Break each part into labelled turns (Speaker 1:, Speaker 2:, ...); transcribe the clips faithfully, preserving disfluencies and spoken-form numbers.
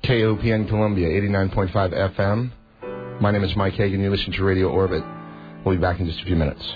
Speaker 1: K O P N Columbia, eighty-nine point five F M. My name is Mike Hagan. You're listening to Radio Orbit. We'll be back in just a few minutes.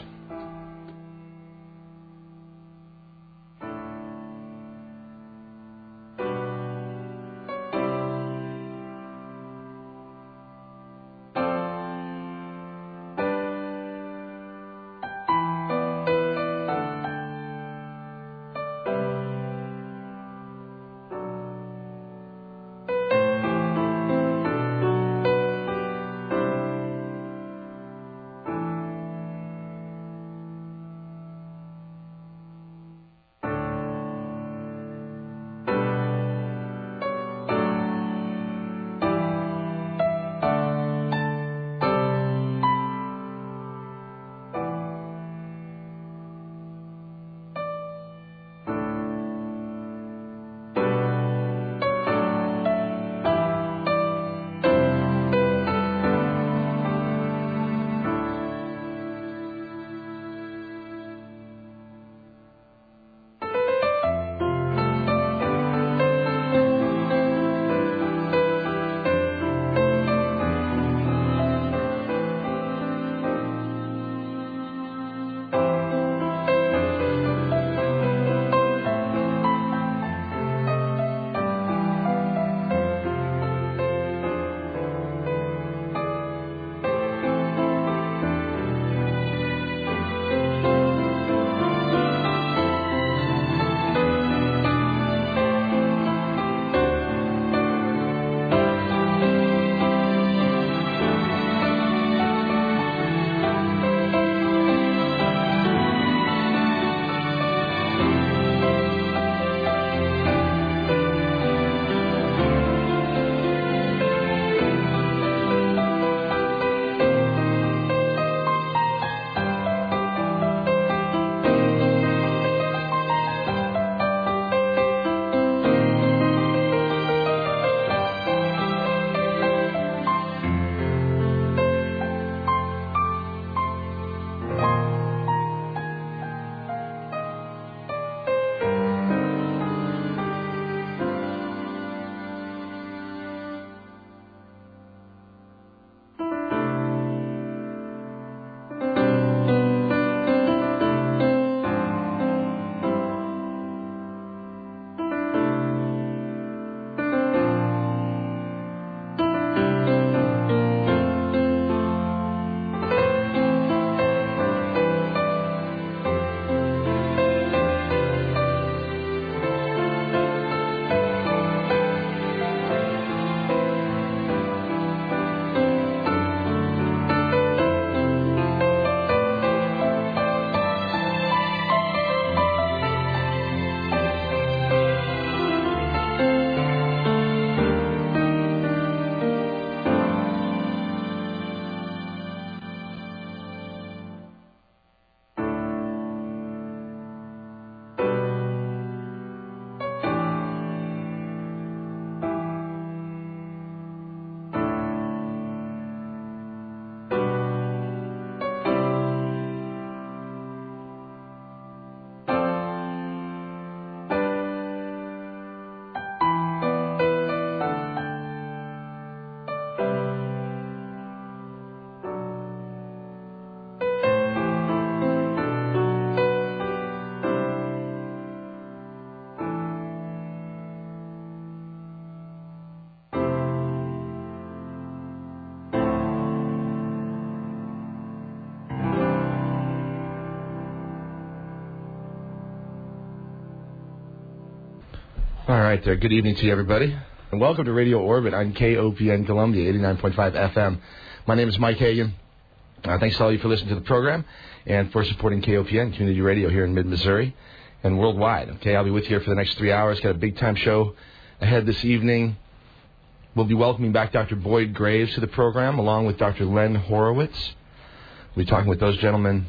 Speaker 1: All right, uh, good evening to you, everybody, and welcome to Radio Orbit on K O P N Columbia, eighty-nine point five F M. My name is Mike Hagan. Uh, thanks to all of you for listening to the program and for supporting K O P N Community Radio here in mid-Missouri and worldwide. Okay, I'll be with you here for the next three hours. Got a big-time show ahead this evening. We'll be welcoming back Doctor Boyd Graves to the program, along with Doctor Len Horowitz. We'll be talking with those gentlemen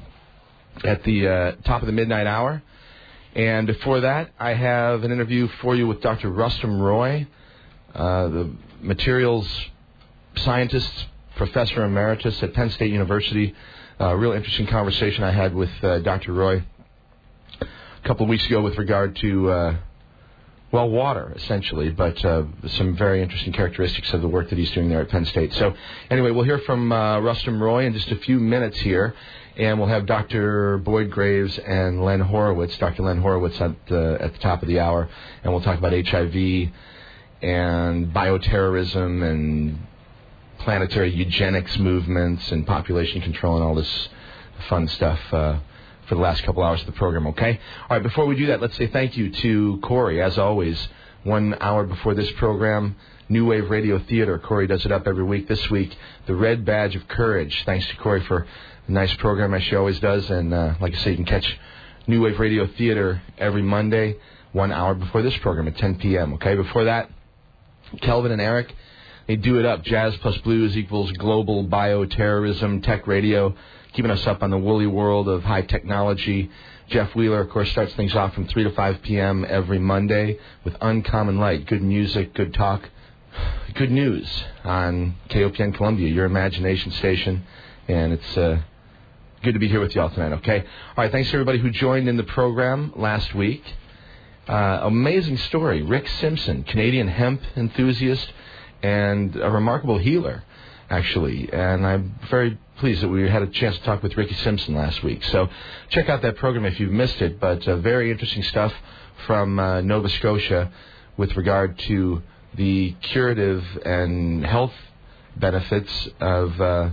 Speaker 1: at the uh, top of the midnight hour. And before that, I have an interview for you with Doctor Rustum Roy, uh, the materials scientist, professor emeritus at Penn State University. A uh, real interesting conversation I had with uh, Doctor Roy a couple of weeks ago with regard to uh, well, water, essentially, but uh, some very interesting characteristics of the work that he's doing there at Penn State. So, anyway, we'll hear from uh, Rustum Roy in just a few minutes here, and we'll have Doctor Boyd Graves and Len Horowitz, Doctor Len Horowitz at the, at the top of the hour, and we'll talk about H I V and bioterrorism and planetary eugenics movements and population control and all this fun stuff uh, for the last couple hours of the program, okay? All right, before we do that, let's say thank you to Corey, as always. One hour before this program, New Wave Radio Theater. Corey does it up every week. This week, The Red Badge of Courage. Thanks to Corey for a nice program, as she always does. And uh, like I say, you can catch New Wave Radio Theater every Monday, one hour before this program at ten p.m., okay? Before that, Kelvin and Eric, they do it up. Jazz plus blues equals global bioterrorism, tech radio, keeping us up on the woolly world of high technology. Jeff Wheeler, of course, starts things off from three to five p.m. every Monday with Uncommon Light. Good music, good talk, good news on K O P N Columbia, your imagination station. And it's uh, good to be here with you all tonight, okay? All right, thanks to everybody who joined in the program last week. Uh, amazing story. Rick Simpson, Canadian hemp enthusiast and a remarkable healer, actually. And I'm very pleased that we had a chance to talk with Ricky Simpson last week. So check out that program if you've missed it. But uh, very interesting stuff from uh, Nova Scotia with regard to the curative and health benefits of uh,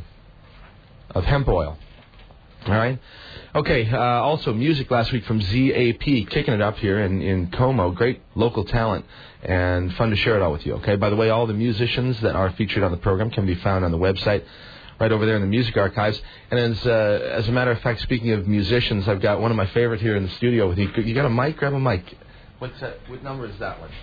Speaker 1: of hemp oil. All right. Okay, uh, also music last week from Z A P, kicking it up here in, in Como. Great local talent and fun to share it all with you, okay? By the way, all the musicians that are featured on the program can be found on the website right over there in the music archives. And as uh, as a matter of fact, speaking of musicians, I've got one of my favorite here in the studio with you. You got a mic? Grab a mic. What's that? What number is that one?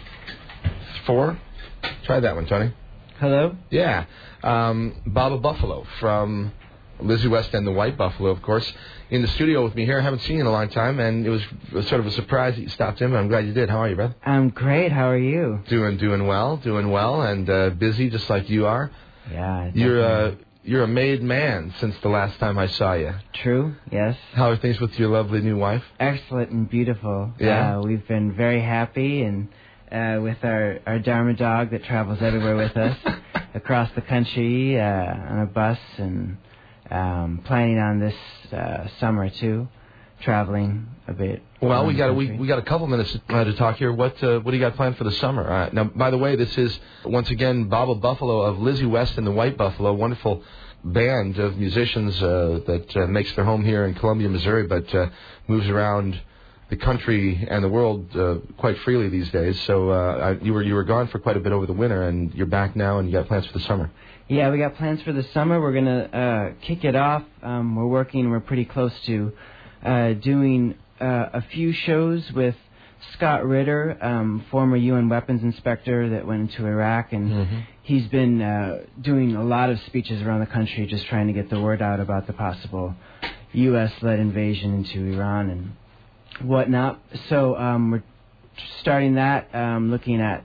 Speaker 1: Four? Try that one, Tony.
Speaker 2: Hello?
Speaker 1: Yeah. Um, Baba Buffalo from Lizzie West and the White Buffalo, of course, in the studio with me here. I haven't seen you in a long time, and it was sort of a surprise that you stopped in, but I'm glad you did. How are you, brother?
Speaker 2: I'm great. How are you?
Speaker 1: Doing doing well, doing well, and uh, busy just like you are.
Speaker 2: Yeah.
Speaker 1: You're uh, you're a made man since the last time I saw you.
Speaker 2: True, yes.
Speaker 1: How are things with your lovely new wife?
Speaker 2: Excellent and beautiful.
Speaker 1: Yeah.
Speaker 2: Uh, we've been very happy, and uh, with our, our Dharma dog that travels everywhere with us across the country uh, on a bus, and Um, planning on this uh, summer too, traveling a bit.
Speaker 1: Well, we got a, we we got a couple minutes uh, to talk here. What uh, what do you got planned for the summer? Uh, now, by the way, this is once again Baba Buffalo of Lizzie West and the White Buffalo, a wonderful band of musicians uh, that uh, makes their home here in Columbia, Missouri, but uh, moves around the country and the world uh, quite freely these days. So uh, you were you were gone for quite a bit over the winter, and you're back now, and you got plans for the summer.
Speaker 2: Yeah, we got plans for the summer. We're going to uh, kick it off. Um, we're working, we're pretty close to uh, doing uh, a few shows with Scott Ritter, um, former U N weapons inspector that went into Iraq, and mm-hmm. he's been uh, doing a lot of speeches around the country just trying to get the word out about the possible U S-led invasion into Iran and whatnot. So um, we're starting that, um, looking at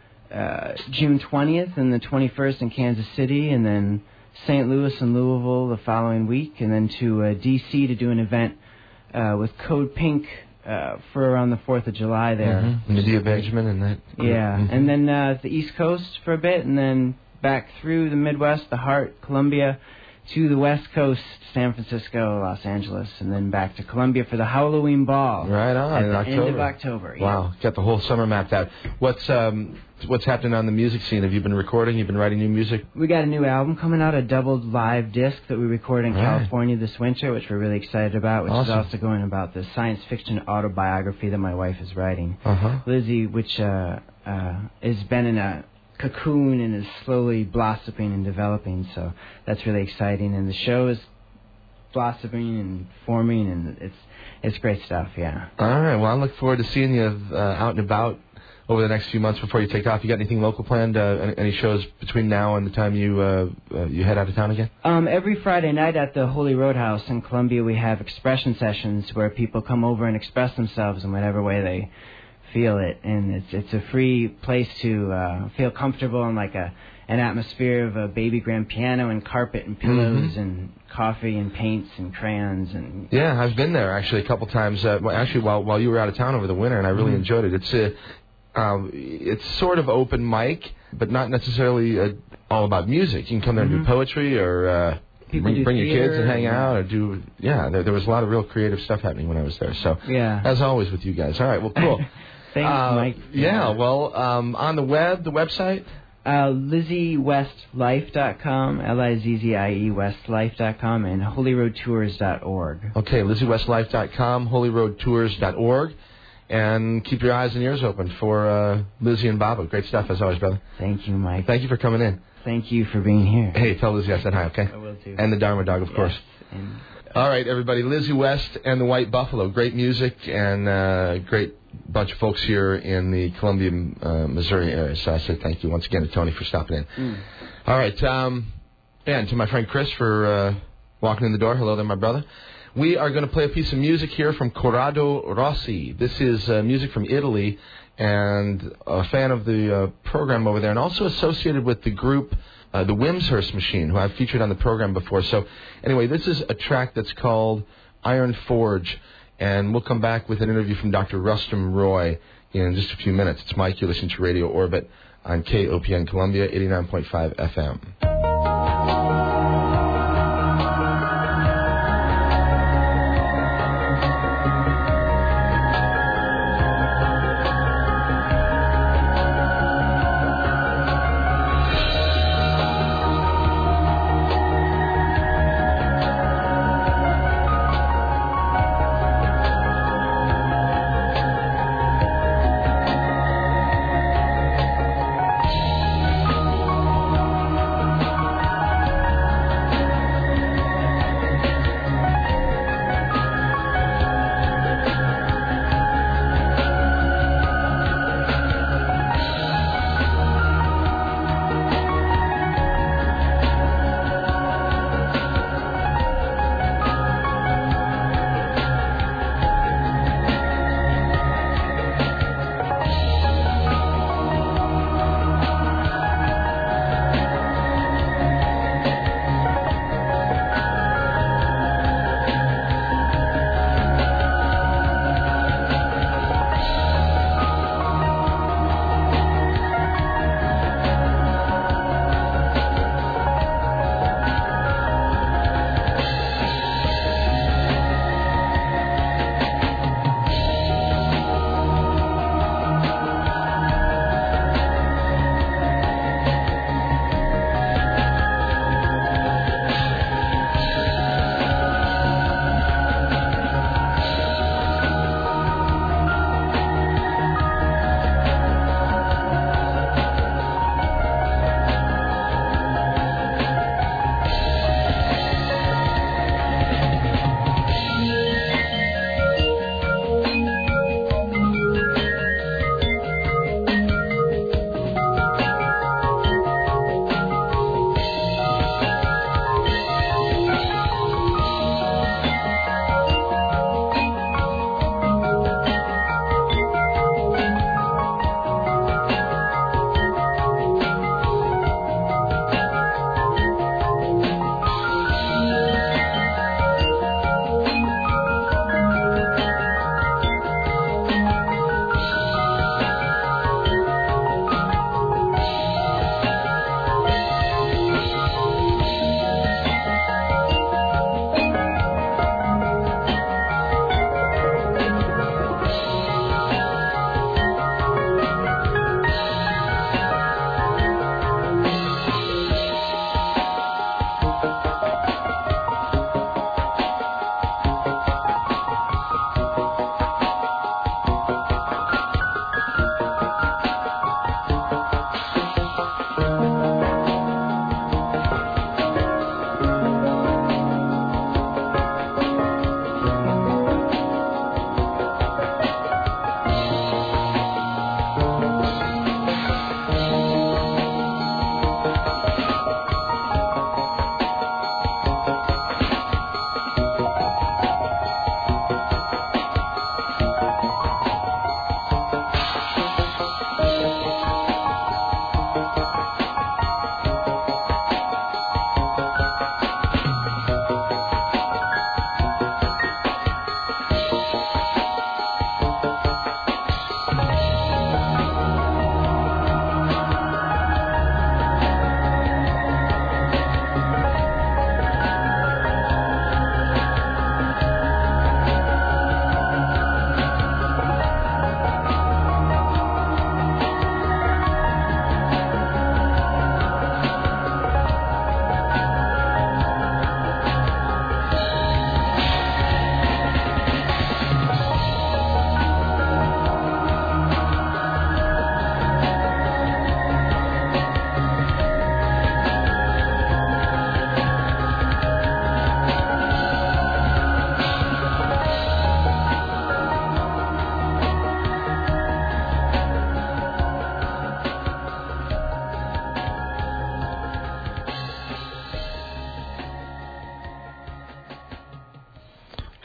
Speaker 2: Uh, June twentieth and the twenty-first in Kansas City, and then Saint Louis and Louisville the following week, and then to uh, D C to do an event uh, with Code Pink uh, for around the fourth of July there.
Speaker 1: Mm-hmm. Medea Benjamin and that.
Speaker 2: Yeah, mm-hmm. and then uh, the East Coast for a bit, and then back through the Midwest, the Heart, Columbia, to the West Coast, San Francisco, Los Angeles, and then back to Columbia for the Halloween Ball.
Speaker 1: Right on,
Speaker 2: at
Speaker 1: in
Speaker 2: the
Speaker 1: October.
Speaker 2: end of October. Yeah.
Speaker 1: Wow, got the whole summer mapped out. What's um, what's happening on the music scene? Have you been recording? You've been writing new music?
Speaker 2: We got a new album coming out, a doubled live disc that we recorded in
Speaker 1: right.
Speaker 2: California this winter, which we're really excited about, which
Speaker 1: awesome.
Speaker 2: is also going about the science fiction autobiography that my wife is writing.
Speaker 1: Uh-huh.
Speaker 2: Lizzie, which uh, uh, has been in a cocoon and is slowly blossoming and developing, so that's really exciting. And the show is blossoming and forming, and it's it's great stuff, yeah.
Speaker 1: All right, well, I look forward to seeing you uh, out and about over the next few months before you take off. You got anything local planned, uh, any, any shows between now and the time you uh, uh, you head out of town again?
Speaker 2: Um, every Friday night at the Holy Roadhouse in Columbia, we have expression sessions where people come over and express themselves in whatever way they feel it, and it's it's a free place to uh, feel comfortable in like a an atmosphere of a baby grand piano and carpet and pillows mm-hmm. and coffee and paints and crayons and
Speaker 1: yeah, I've been there actually a couple times. Uh, well, actually, while while you were out of town over the winter, and I really mm-hmm. enjoyed it. It's uh, Um, it's sort of open mic, but not necessarily uh, all about music. You can come there and
Speaker 2: Mm-hmm.
Speaker 1: do poetry or uh, bring, bring your kids and hang out or do, yeah, there, there was a lot of real creative stuff happening when I was there. So,
Speaker 2: yeah.
Speaker 1: as always with you guys. All right, well, cool.
Speaker 2: Thanks,
Speaker 1: uh,
Speaker 2: Mike.
Speaker 1: Yeah, well, um, on the web, the website?
Speaker 2: Uh, Lizzie West Life dot com, L I Z Z I E Westlife dot com, and Holy Road Tours dot org.
Speaker 1: Okay, Lizzie West Life dot com, Holy Road Tours dot org. And keep your eyes and ears open for uh, Lizzie and Baba. Great stuff, as always, brother.
Speaker 2: Thank you, Mike.
Speaker 1: Thank you for coming in.
Speaker 2: Thank you for being here.
Speaker 1: Hey, tell Lizzie I said hi, okay?
Speaker 2: I will do.
Speaker 1: And the Dharma Dog, of
Speaker 2: yes.
Speaker 1: course.
Speaker 2: And
Speaker 1: All right, everybody. Lizzie West and the White Buffalo. Great music and uh, great bunch of folks here in the Columbia, uh, Missouri area. So I say thank you once again to Tony for stopping in.
Speaker 2: Mm.
Speaker 1: All right. Um, and to my friend Chris for uh, walking in the door. Hello there, my brother. We are going to play a piece of music here from Corrado Rossi. This is uh, music from Italy, and a fan of the uh, program over there, and also associated with the group, uh, the Wimshurst Machine, who I've featured on the program before. So anyway, this is a track that's called Iron Forge, and we'll come back with an interview from Doctor Rustum Roy in just a few minutes. It's Mike. You're listening to Radio Orbit on K O P N Columbia, eighty-nine point five F M.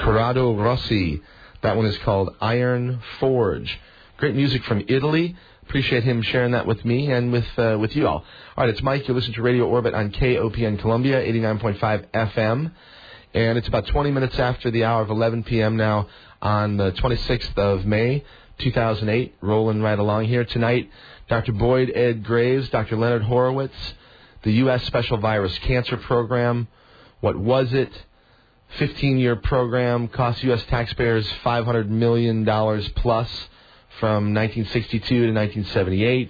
Speaker 1: Corrado Rossi. That one is called Iron Forge. Great music from Italy. Appreciate him sharing that with me and with uh, with you all. All right, it's Mike. You're listening to Radio Orbit on K O P N Columbia, eighty-nine point five F M. And it's about twenty minutes after the hour of eleven p.m. now on the twenty-sixth of May, two thousand eight. Rolling right along here tonight. Doctor Boyd Ed Graves, Doctor Leonard Horowitz, the U S Special Virus Cancer Program. What was it? fifteen-year program, cost U S taxpayers five hundred million dollars plus from nineteen sixty-two to nineteen seventy-eight.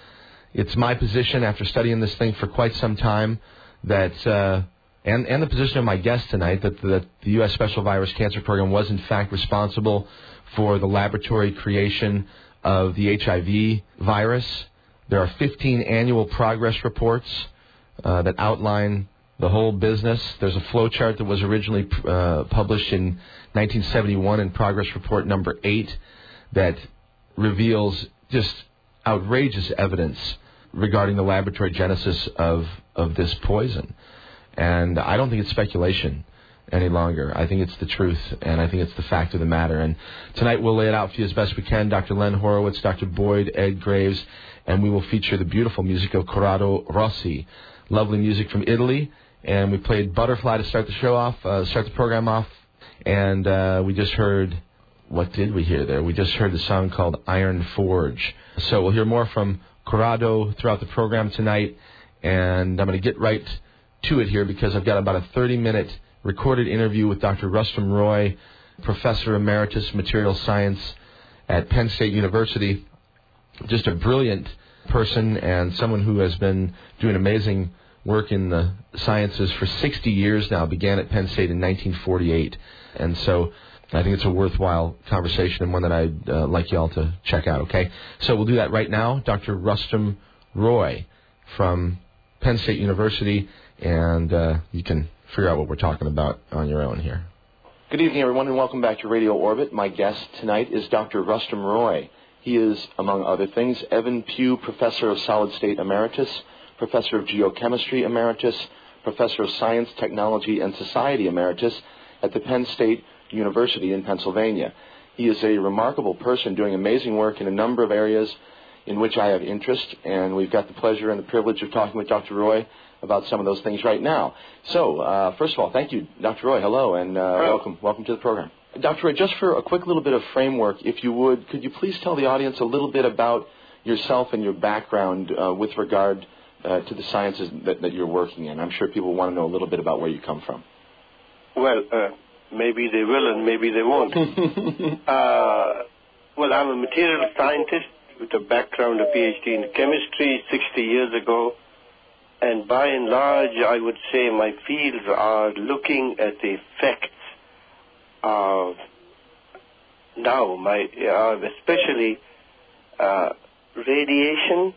Speaker 1: It's my position, after studying this thing for quite some time, that, uh, and, and the position of my guest tonight, that, that the U S Special Virus Cancer Program was in fact responsible for the laboratory creation of the H I V virus. There are fifteen annual progress reports uh, that outline the whole business. There's a flowchart that was originally uh, published in nineteen seventy-one in Progress Report number eight that reveals just outrageous evidence regarding the laboratory genesis of, of this poison. And I don't think it's speculation any longer. I think it's the truth, and I think it's the fact of the matter. And tonight we'll lay it out for you as best we can. Doctor Len Horowitz, Doctor Boyd Ed Graves, and we will feature the beautiful music of Corrado Rossi. Lovely music from Italy. And we played Butterfly to start the show off, uh, start the program off. And uh, we just heard, what did we hear there? We just heard the song called Iron Forge. So we'll hear more from Corrado throughout the program tonight. And I'm going to get right to it here because I've got about a thirty-minute recorded interview with Doctor Rustam Roy, Professor Emeritus Material Science at Penn State University. Just a brilliant person and someone who has been doing amazing work in the sciences for sixty years now. Began at Penn State in nineteen forty-eight. And so I think it's a worthwhile conversation and one that I'd uh, like you all to check out, okay? So we'll do that right now. Doctor Rustam Roy from Penn State University, and uh, you can figure out what we're talking about on your own here. Good evening, everyone, and welcome back to Radio Orbit. My guest tonight is Doctor Rustam Roy. He is, among other things, Evan Pugh Professor of Solid State Emeritus, Professor of Geochemistry Emeritus, Professor of Science, Technology, and Society Emeritus at the Penn State University in Pennsylvania. He is a remarkable person doing amazing work in a number of areas in which I have interest, and we've got the pleasure and the privilege of talking with Doctor Roy about some of those things right now. So, uh, first of all, thank you, Doctor Roy. Hello, and uh, welcome, welcome to the program. Doctor Roy, just for a quick little bit of framework, if you would, could you please tell the audience a little bit about yourself and your background uh, with regard uh, to the sciences that, that you're working in? I'm sure people want to know a little bit about where you come from.
Speaker 3: Well, uh, maybe they will and maybe they won't. uh, well, I'm a material scientist with a background, a P H D in chemistry sixty years ago. And by and large, I would say my fields are looking at the effects of now, my uh, especially uh, radiation,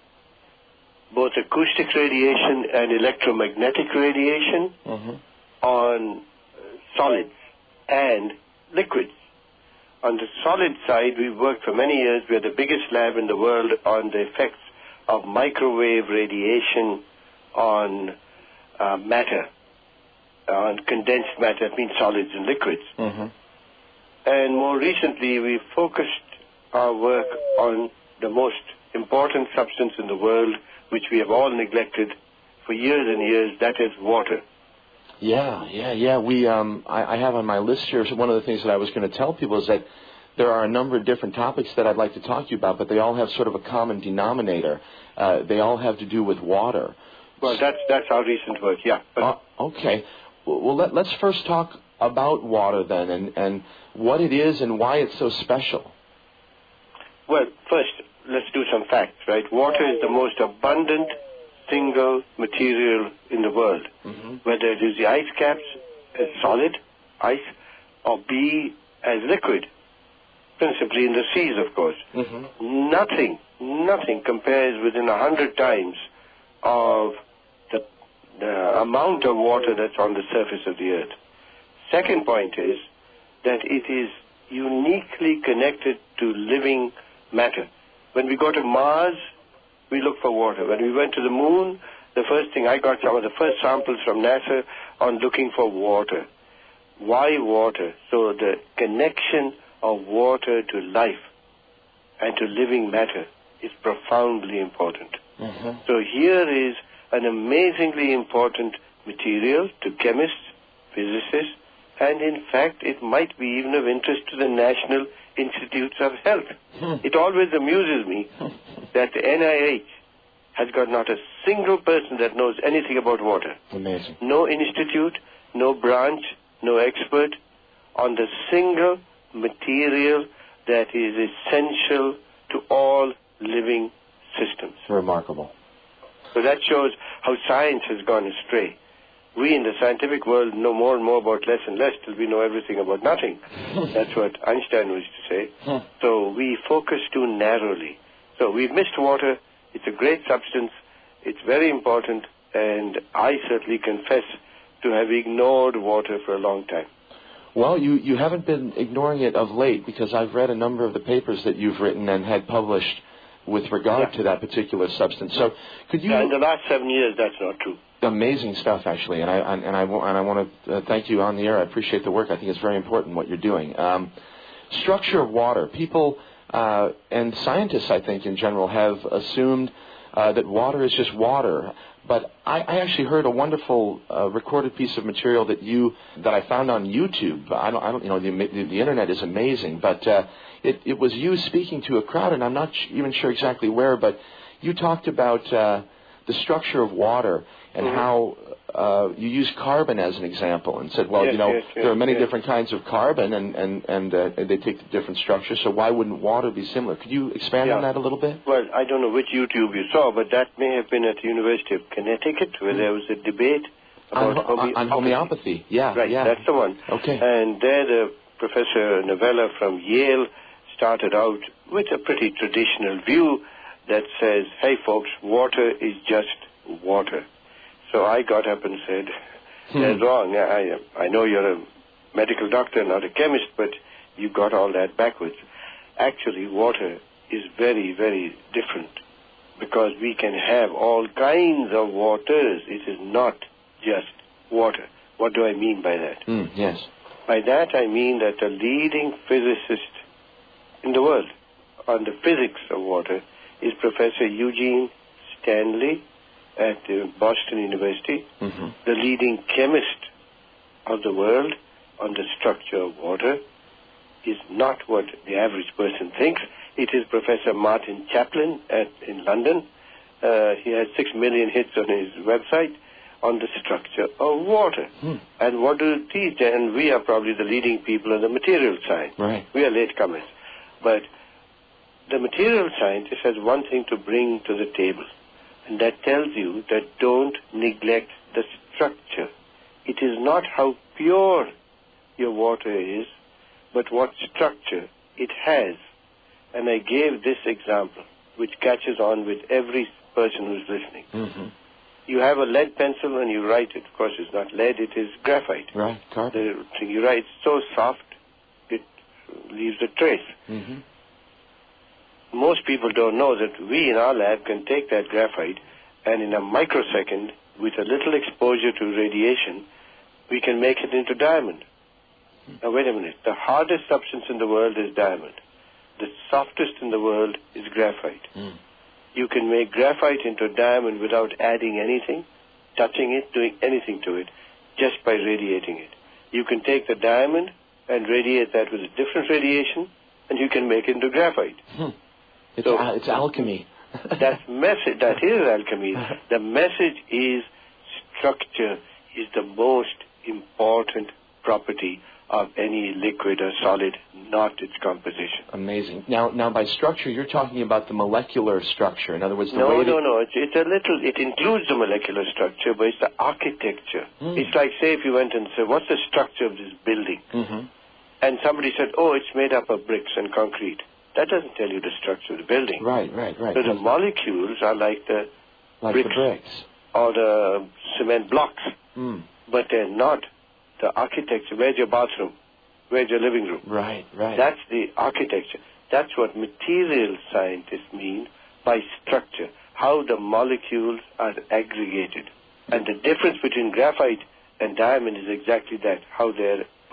Speaker 3: both acoustic radiation and electromagnetic radiation mm-hmm. on solids and liquids. On the solid side, we've worked for many years. We're the biggest lab in the world on the effects of microwave radiation on uh, matter, on condensed matter, that means solids and liquids. Mm-hmm. And more recently, we focused our work on the most important substance in the world, which we have all neglected for years and years, that is water.
Speaker 1: Yeah, yeah, yeah. We, um, I, I have on my list here, so one of the things that I was going to tell people is that there are a number of different topics that I'd like to talk to you about, but they all have sort of a common denominator. Uh, they all have to do with water.
Speaker 3: Well, that's that's our recent work, yeah.
Speaker 1: Uh, okay. Well, let, let's first talk about water then, and, and what it is and why it's so special.
Speaker 3: Well, first, let's do some facts, right? Water is the most abundant single material in the world, mm-hmm. whether it is the ice caps as solid ice or B as liquid, principally in the seas, of course. Mm-hmm. Nothing, nothing compares within a hundred times of the, the amount of water that's on the surface of the earth. Second point is that it is uniquely connected to living matter. When we go to Mars, we look for water. When we went to the moon, the first thing I got some of the first samples from NASA on looking for water. why water? So the connection of water to life and to living matter is profoundly important.
Speaker 4: Mm-hmm.
Speaker 3: So here is an amazingly important material to chemists, physicists, and in fact it might be even of interest to the National Institutes of Health.
Speaker 4: Hmm.
Speaker 3: It always amuses me that the N I H has got not a single person that knows anything about water.
Speaker 4: Amazing.
Speaker 3: No institute, no branch, no expert on the single material that is essential to all living systems.
Speaker 4: Remarkable.
Speaker 3: So that shows how science has gone astray. We in the scientific world know more and more about less and less till we know everything about nothing. That's what Einstein used to say. So we focus too narrowly. So we've missed water. It's a great substance. It's very important. And I certainly confess to have ignored water for a long time.
Speaker 4: Well, you, you haven't been ignoring it of late, because I've read a number of the papers that you've written and had published with regard
Speaker 3: yeah.
Speaker 4: to that particular substance. So could you...
Speaker 3: Yeah, in the last seven years, that's not true.
Speaker 4: Amazing stuff, actually, and I and, and I and I want to uh, thank you on the air. I appreciate the work. I think it's very important what you're doing. Um, structure of water. People uh, and scientists, I think, in general, have assumed uh, that water is just water. But I, I actually heard a wonderful uh, recorded piece of material that you that I found on YouTube. I don't, I don't you know, the, the, the internet is amazing, but uh, it, it was you speaking to a crowd, and I'm not even sure exactly where, but you talked about uh, the structure of water and
Speaker 3: mm-hmm.
Speaker 4: how uh, you used carbon as an example, and said, well,
Speaker 3: yes,
Speaker 4: you know,
Speaker 3: yes, yes,
Speaker 4: there are many
Speaker 3: yes.
Speaker 4: different kinds of carbon, and and and, uh, and they take different structures. So why wouldn't water be similar? Could you expand
Speaker 3: yeah.
Speaker 4: on that a little bit?
Speaker 3: Well, I don't know which YouTube you saw, but that may have been at the University of Connecticut, where mm-hmm. there was a debate about
Speaker 4: on,
Speaker 3: homeopathy.
Speaker 4: on homeopathy. Yeah,
Speaker 3: right.
Speaker 4: Yeah.
Speaker 3: That's the one.
Speaker 4: Okay.
Speaker 3: And there, the Professor Novella from Yale started out with a pretty traditional view that says, "Hey, folks, water is just water." So I got up and said, "That's hmm. wrong. I, I know you're a medical doctor, not a chemist, but you got all that backwards. Actually, water is very, very different, because we can have all kinds of waters. It is not just water." What do I mean by that?
Speaker 4: Mm, yes.
Speaker 3: By that I mean that the leading physicist in the world on the physics of water is Professor Eugene Stanley at uh, Boston University,
Speaker 4: mm-hmm.
Speaker 3: the leading chemist of the world on the structure of water is not what the average person thinks. It is Professor Martin Chaplin at, in London. Uh, he has six million hits on his website on the structure of water.
Speaker 4: Hmm.
Speaker 3: And what do you teach? And we are probably the leading people on the material side.
Speaker 4: Right.
Speaker 3: We are latecomers. But the material scientist has one thing to bring to the table, and that tells you that don't neglect the structure. It is not how pure your water is, but what structure it has. And I gave this example, which catches on with every person who's listening.
Speaker 4: Mm-hmm.
Speaker 3: You have a lead pencil and you write it. Of course, it's not lead, it is graphite.
Speaker 4: Right, carbon.
Speaker 3: The thing you write, it's so soft, it leaves a trace.
Speaker 4: Mm-hmm.
Speaker 3: Most people don't know that we in our lab can take that graphite and in a microsecond, with a little exposure to radiation, we can make it into diamond. Mm. Now, wait a minute. The hardest substance in the world is diamond. The softest in the world is graphite.
Speaker 4: Mm.
Speaker 3: You can make graphite into diamond without adding anything, touching it, doing anything to it, just by radiating it. You can take the diamond and radiate that with a different radiation, and you can make it into graphite.
Speaker 4: Hmm. It's,
Speaker 3: so,
Speaker 4: al- it's alchemy.
Speaker 3: That message, that is alchemy. The message is structure is the most important property of any liquid or solid, not its composition.
Speaker 4: Amazing. Now, now by structure, you're talking about the molecular structure. In other words, the
Speaker 3: no,
Speaker 4: way
Speaker 3: no,
Speaker 4: that...
Speaker 3: no. It's, it's a little. It includes the molecular structure, but it's the architecture.
Speaker 4: Mm.
Speaker 3: It's like, say, if you went and said, "What's the structure of this building?"
Speaker 4: Mm-hmm.
Speaker 3: And somebody said, "Oh, it's made up of bricks and concrete." That doesn't tell you the structure of the building.
Speaker 4: Right, right, right.
Speaker 3: So the molecules are like the
Speaker 4: like
Speaker 3: bricks,
Speaker 4: the bricks
Speaker 3: or the cement blocks,
Speaker 4: mm.
Speaker 3: but they're not the architecture. Where's your bathroom? Where's your living room?
Speaker 4: Right, right.
Speaker 3: That's the architecture. That's what material scientists mean by structure, how the molecules are aggregated. And the difference between graphite and diamond is exactly that, how they're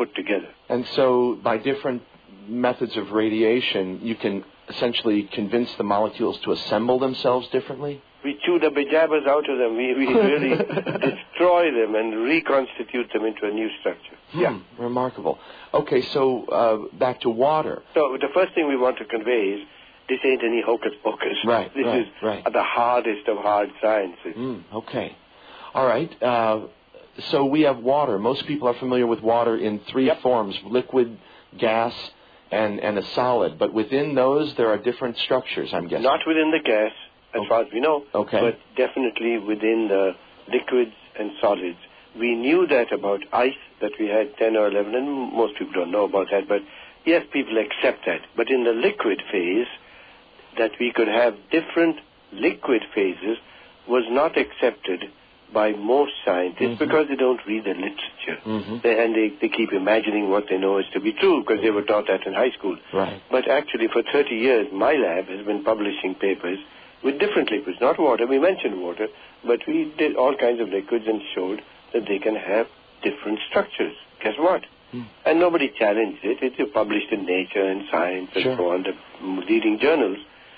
Speaker 3: put together.
Speaker 4: And so by different methods of radiation, you can essentially convince the molecules to assemble themselves differently?
Speaker 3: We chew the bejabbers out of them. We, we really destroy them and reconstitute them into a new structure.
Speaker 4: Hmm,
Speaker 3: yeah.
Speaker 4: Remarkable. Okay, so uh, back to water.
Speaker 3: So the first thing we want to convey is this ain't any hocus pocus.
Speaker 4: Right,
Speaker 3: This
Speaker 4: right,
Speaker 3: is
Speaker 4: right.
Speaker 3: the hardest of hard sciences.
Speaker 4: Mm, okay. All right. Uh, so we have water. Most people are familiar with water in three
Speaker 3: Yep.
Speaker 4: forms, liquid, gas, and, and a solid. But within those, there are different structures, I'm guessing.
Speaker 3: Not within the gas, as
Speaker 4: Okay.
Speaker 3: far as we know,
Speaker 4: Okay.
Speaker 3: but definitely within the liquids and solids. We knew that about ice, that we had ten or eleven, and most people don't know about that, but yes, people accept that. But in the liquid phase, that we could have different liquid phases was not accepted by most scientists
Speaker 4: Mm-hmm.
Speaker 3: because they don't read the literature.
Speaker 4: Mm-hmm.
Speaker 3: They, and they, they keep imagining what they know is to be true because they were taught that in high school.
Speaker 4: Right.
Speaker 3: But actually, for thirty years, my lab has been publishing papers with different liquids, not water. We mentioned water, but we did all kinds of liquids and showed that they can have different structures. Guess what?
Speaker 4: Hmm.
Speaker 3: And nobody challenged it. It's published in Nature and Science and
Speaker 4: Sure.
Speaker 3: so on, the leading journals.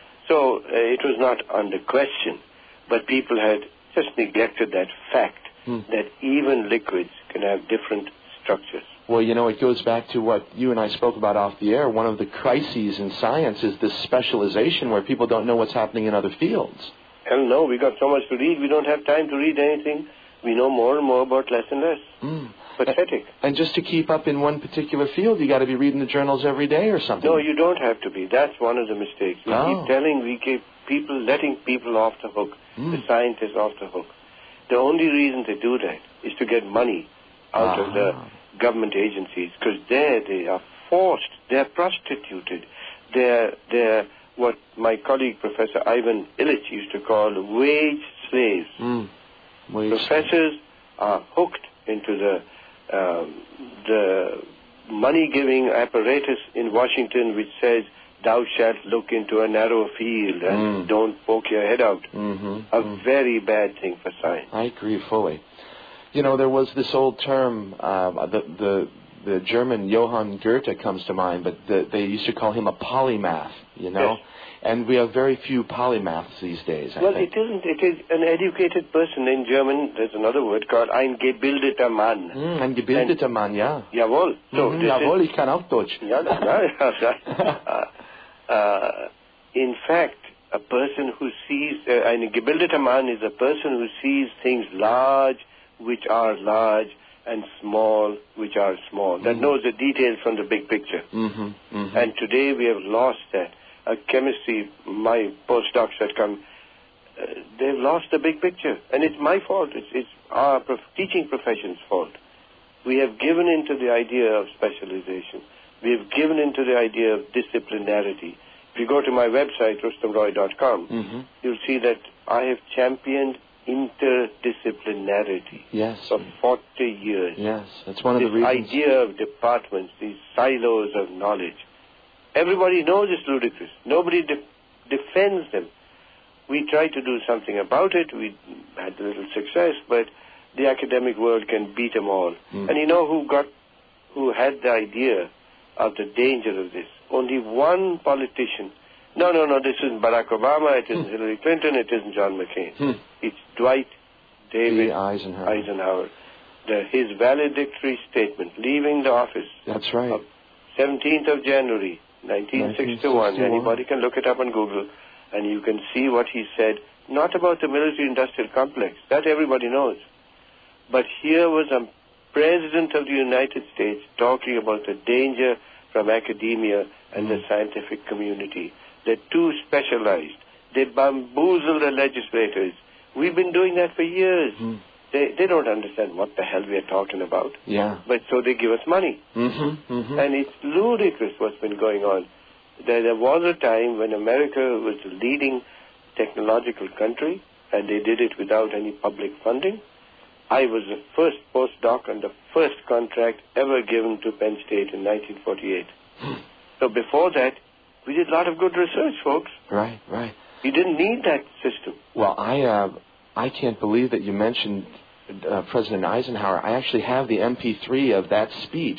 Speaker 3: So uh, it was not under question. But people had just neglected that fact
Speaker 4: Hmm.
Speaker 3: that even liquids can have different structures.
Speaker 4: Well, you know, it goes back to what you and I spoke about off the air. One of the crises in science is this specialization where people don't know what's happening in other fields.
Speaker 3: Hell no, we got so much to read, we don't have time to read anything. We know more and more about less and less.
Speaker 4: Mm.
Speaker 3: Pathetic.
Speaker 4: And just to keep up in one particular field, you got to be reading the journals every day or something.
Speaker 3: No, you don't have to be. That's one of the mistakes. We
Speaker 4: Oh.
Speaker 3: keep telling, we keep people, letting people off the hook,
Speaker 4: Mm.
Speaker 3: the scientists off the hook. The only reason they do that is to get money out of the
Speaker 4: Ah.
Speaker 3: government agencies, because there they are forced, they're prostituted, they're, they're what my colleague Professor Ivan Illich used to call wage slaves.
Speaker 4: Mm. Wage
Speaker 3: Professors are hooked into the um, the money-giving apparatus in Washington, which says, "Thou shalt look into a narrow field and
Speaker 4: Mm.
Speaker 3: don't poke your head out."
Speaker 4: Mm-hmm.
Speaker 3: A
Speaker 4: Mm.
Speaker 3: very bad thing for science.
Speaker 4: I agree fully. You know, there was this old term, uh, the, the the German Johann Goethe comes to mind, but the, they used to call him a polymath, you know?
Speaker 3: Yes.
Speaker 4: And we have very few polymaths these days, I
Speaker 3: Well,
Speaker 4: think.
Speaker 3: it isn't. It is an educated person. In German, there's another word called ein gebildeter Mann.
Speaker 4: Mm, ein gebildeter Mann, ja.
Speaker 3: Jawohl. So
Speaker 4: Mhm,
Speaker 3: this
Speaker 4: jawohl,
Speaker 3: is,
Speaker 4: ich kann auch Deutsch.
Speaker 3: Ja, ja, ja, ja. uh, uh, in fact, a person who sees, uh, ein gebildeter Mann is a person who sees things large, which are large, and small, which are small. That
Speaker 4: Mhm.
Speaker 3: knows the details from the big picture.
Speaker 4: Mm-hmm, mm-hmm.
Speaker 3: And today we have lost that. A chemistry, my postdocs that come, uh, they've lost the big picture. And it's my fault. It's, it's our prof- teaching profession's fault. We have given into the idea of specialization. We have given into the idea of disciplinarity. If you go to my website, rustam roy dot com,
Speaker 4: Mm-hmm.
Speaker 3: you'll see that I have championed interdisciplinarity
Speaker 4: Yes.
Speaker 3: for forty years.
Speaker 4: Yes, that's one of
Speaker 3: This
Speaker 4: the reasons.
Speaker 3: idea of departments, these silos of knowledge. Everybody knows it's ludicrous. Nobody de- defends them. We tried to do something about it. We had little success, but the academic world can beat them all.
Speaker 4: Mm.
Speaker 3: And you know who got, who had the idea of the danger of this? Only one politician. No, no, no, this isn't Barack Obama, it isn't Hillary Clinton, it isn't John McCain.
Speaker 4: Hmm.
Speaker 3: It's Dwight David
Speaker 4: D. Eisenhower.
Speaker 3: Eisenhower. The, his valedictory statement, leaving the office,
Speaker 4: That's right.
Speaker 3: of seventeenth of January, nineteen sixty-one.
Speaker 4: nineteen sixty-one.
Speaker 3: Anybody can look it up on Google, and you can see what he said, not about the military-industrial complex. That everybody knows. But here was a president of the United States talking about the danger from academia and the scientific community. They're too specialized. They bamboozle the legislators. We've been doing that for years.
Speaker 4: Mm.
Speaker 3: They, they don't understand what the hell we are talking about.
Speaker 4: Yeah.
Speaker 3: But so they give us money.
Speaker 4: Mm-hmm. Mm-hmm.
Speaker 3: And it's ludicrous what's been going on. There, there was a time when America was the leading technological country, and they did it without any public funding. I was the first postdoc and the first contract ever given to Penn State in nineteen forty-eight. So before that, we did a lot of good research, folks.
Speaker 4: Right, right.
Speaker 3: We didn't need that system.
Speaker 4: Well, I uh, I can't believe that you mentioned uh, President Eisenhower. I actually have the M P three of that speech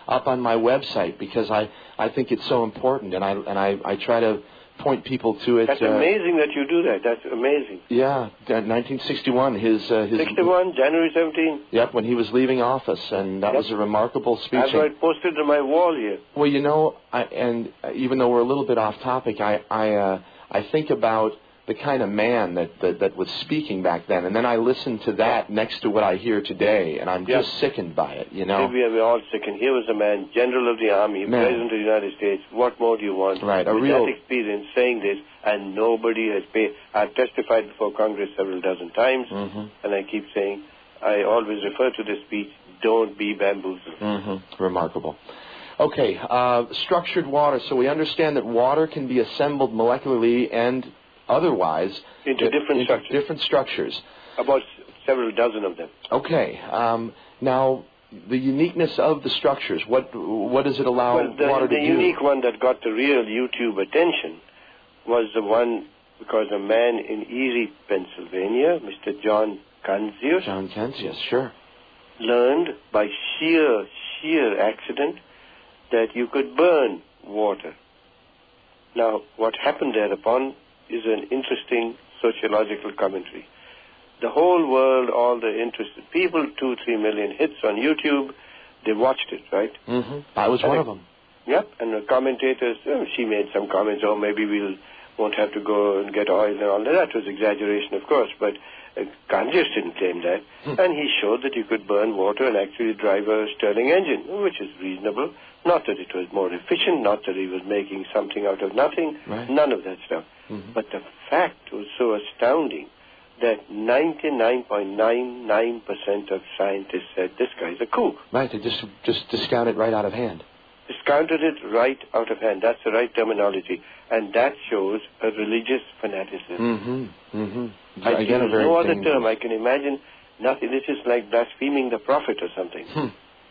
Speaker 4: up on my website because I, I think it's so important, and I and I, I try to point people to it.
Speaker 3: That's
Speaker 4: uh,
Speaker 3: amazing that you do that. That's amazing.
Speaker 4: Yeah, nineteen sixty-one. His uh, his
Speaker 3: sixty-one, January seventeenth.
Speaker 4: Yep, when he was leaving office, and that
Speaker 3: Yep.
Speaker 4: was a remarkable speech.
Speaker 3: I've got it posted on my wall here.
Speaker 4: Well, you know, I, and even though we're a little bit off topic, I I uh, I think about the kind of man that, that that was speaking back then, and then I listen to that next to what I hear today, and I'm
Speaker 3: Yep.
Speaker 4: just sickened by it. You know,
Speaker 3: We are we're all sickened. Here was a man, General of the Army,
Speaker 4: Man.
Speaker 3: President of the United States. What more do you want?
Speaker 4: Right, a
Speaker 3: With
Speaker 4: real-
Speaker 3: that experience saying this, and nobody has paid. I've testified before Congress several dozen times,
Speaker 4: Mhm.
Speaker 3: and I keep saying, I always refer to this speech, don't be bamboozled.
Speaker 4: Mm-hmm. Remarkable. Okay, uh, structured water. So we understand that water can be assembled molecularly and otherwise
Speaker 3: Into different
Speaker 4: into
Speaker 3: structures.
Speaker 4: different structures.
Speaker 3: About several dozen of them.
Speaker 4: Okay. Um, now, the uniqueness of the structures. What what does it allow
Speaker 3: Well, the,
Speaker 4: water
Speaker 3: the
Speaker 4: to do?
Speaker 3: unique one that got the real YouTube attention was the one because a man in Erie, Pennsylvania, Mister John Kanzius,
Speaker 4: John Kenzius, sure.
Speaker 3: learned by sheer, sheer accident that you could burn water. Now, what happened thereupon is an interesting sociological commentary. The whole world, all the interested people, two, three million hits on YouTube, they watched it, right?
Speaker 4: Mm-hmm. I was one of them.
Speaker 3: Yep, and the commentators, oh, she made some comments, oh, maybe we'll won't have to go and get oil and all that. That was exaggeration, of course, but uh, Kanzius didn't claim that.
Speaker 4: Hmm.
Speaker 3: And he showed that you could burn water and actually drive a Stirling engine, which is reasonable. Not that it was more efficient, not that he was making something out of nothing,
Speaker 4: Right.
Speaker 3: none of that stuff.
Speaker 4: Mhm.
Speaker 3: But the fact was so astounding that ninety-nine point nine nine percent of scientists said, this guy's a kook.
Speaker 4: Right, they just just discounted right out of hand.
Speaker 3: Discounted it right out of hand. That's the right terminology. And that shows a religious fanaticism.
Speaker 4: Mm-hmm. Mm-hmm.
Speaker 3: I
Speaker 4: Again, a
Speaker 3: use
Speaker 4: very
Speaker 3: no other
Speaker 4: thing-
Speaker 3: term. I can imagine nothing. This is like blaspheming the prophet or something.
Speaker 4: Hmm.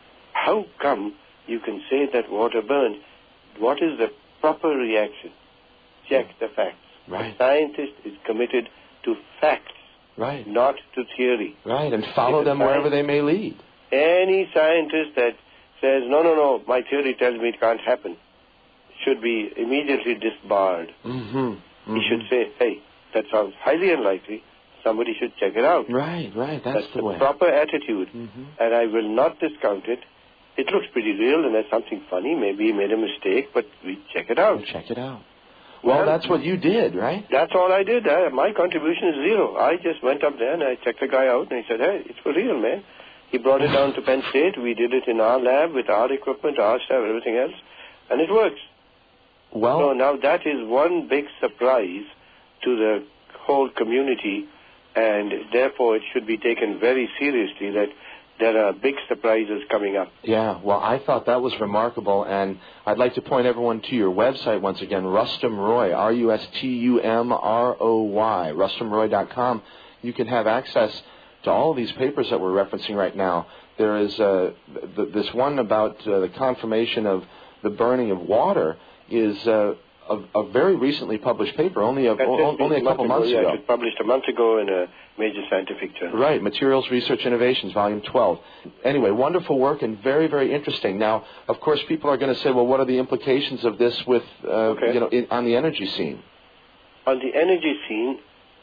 Speaker 3: How come you can say that water burns? What is the proper reaction? Check the facts.
Speaker 4: Right.
Speaker 3: A scientist is committed to facts,
Speaker 4: Right.
Speaker 3: not to theory.
Speaker 4: Right, and follow
Speaker 3: If a
Speaker 4: them wherever
Speaker 3: sci-
Speaker 4: they may lead.
Speaker 3: Any scientist that says, no, no, no, my theory tells me it can't happen, should be immediately disbarred.
Speaker 4: Mm-hmm. Mm-hmm.
Speaker 3: He should say, hey, that sounds highly unlikely. Somebody should check it out.
Speaker 4: Right, right, that's,
Speaker 3: That's
Speaker 4: the way.
Speaker 3: proper attitude.
Speaker 4: Mhm.
Speaker 3: And I will not discount it. It looks pretty real and there's something funny. Maybe he made a mistake, but we check it out.
Speaker 4: We'll check it out. Well,
Speaker 3: Well,
Speaker 4: that's what you did, right?
Speaker 3: That's all I did. Uh, my contribution is zero. I just went up there and I checked the guy out and he said, hey, it's for real, man. He brought it down to Penn State. We did it in our lab with our equipment, our staff, everything else. And it works.
Speaker 4: Well,
Speaker 3: So now that is one big surprise to the whole community, and therefore it should be taken very seriously that there are big surprises coming up.
Speaker 4: yeah, well, I thought that was remarkable, and I'd like to point everyone to your website once again, Rustum Roy, R U S T U M R O Y, rustum roy dot com. You can have access to all of these papers that we're referencing right now. There is uh, th- this one about uh, the confirmation of the burning of water is uh, a, a very recently published paper, only a,
Speaker 3: That's
Speaker 4: o-
Speaker 3: just
Speaker 4: only a
Speaker 3: month
Speaker 4: couple
Speaker 3: ago,
Speaker 4: months
Speaker 3: yeah,
Speaker 4: ago.
Speaker 3: It was published a month ago in a major scientific journal.
Speaker 4: Right, Materials Research Innovations, Volume twelve. Anyway, wonderful work and very, very interesting. Now, of course, people are going to say, well, what are the implications of this with, uh,
Speaker 3: Okay.
Speaker 4: you know, in, on the energy scene?
Speaker 3: On the energy scene,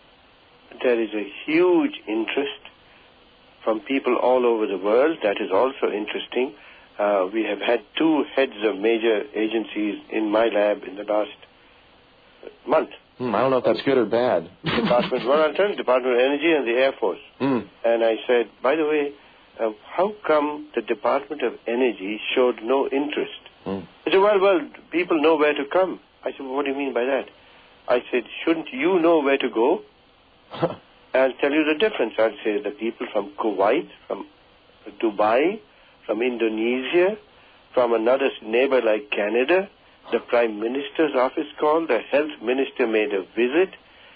Speaker 3: there is a huge interest from people all over the world. That is also interesting. Uh, we have had two heads of major agencies in my lab in the last month.
Speaker 4: Hmm, I don't know if that's good or bad.
Speaker 3: Department, well, I'll tell you, Department of Energy and the Air Force.
Speaker 4: Hmm.
Speaker 3: And I said, by the way, uh, how come the Department of Energy showed no interest?
Speaker 4: Hmm.
Speaker 3: They said, well, well, people know where to come. I said, well, what do you mean by that? I said, shouldn't you know where to go? I'll tell you the difference. I'll say the people from Kuwait, from Dubai, from Indonesia, from another neighbor like Canada, the Prime Minister's office called, the Health Minister made a visit.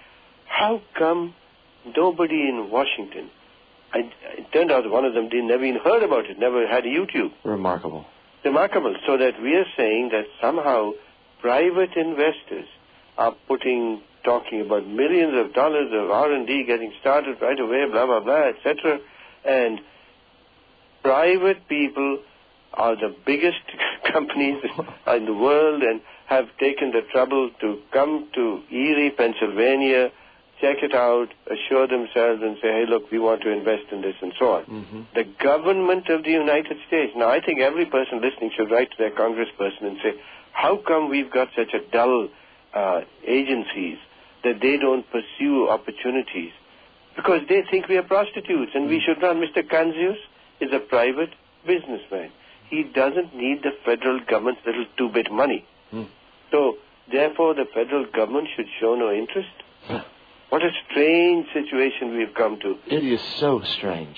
Speaker 3: How come nobody in Washington? I, it turned out one of them didn't never even heard about it, never had a YouTube.
Speaker 4: Remarkable.
Speaker 3: Remarkable. So that we are saying that somehow private investors are putting, talking about millions of dollars of R and D getting started right away, blah, blah, blah, et cetera. And private people are the biggest companies in the world and have taken the trouble to come to Erie, Pennsylvania, check it out, assure themselves and say, hey, look, we want to invest in this and so on. Mm-hmm. The government of the United States. Now, I think every person listening should write to their congressperson and say, how come we've got such a dull uh, agencies that they don't pursue opportunities? Because they think we are prostitutes and mm-hmm. we should not. Mister Kanzius is a private businessman. He doesn't need the federal government's little two-bit money. Mm. So, therefore, the federal government should show no interest. What a strange situation we've come to.
Speaker 4: It is so strange.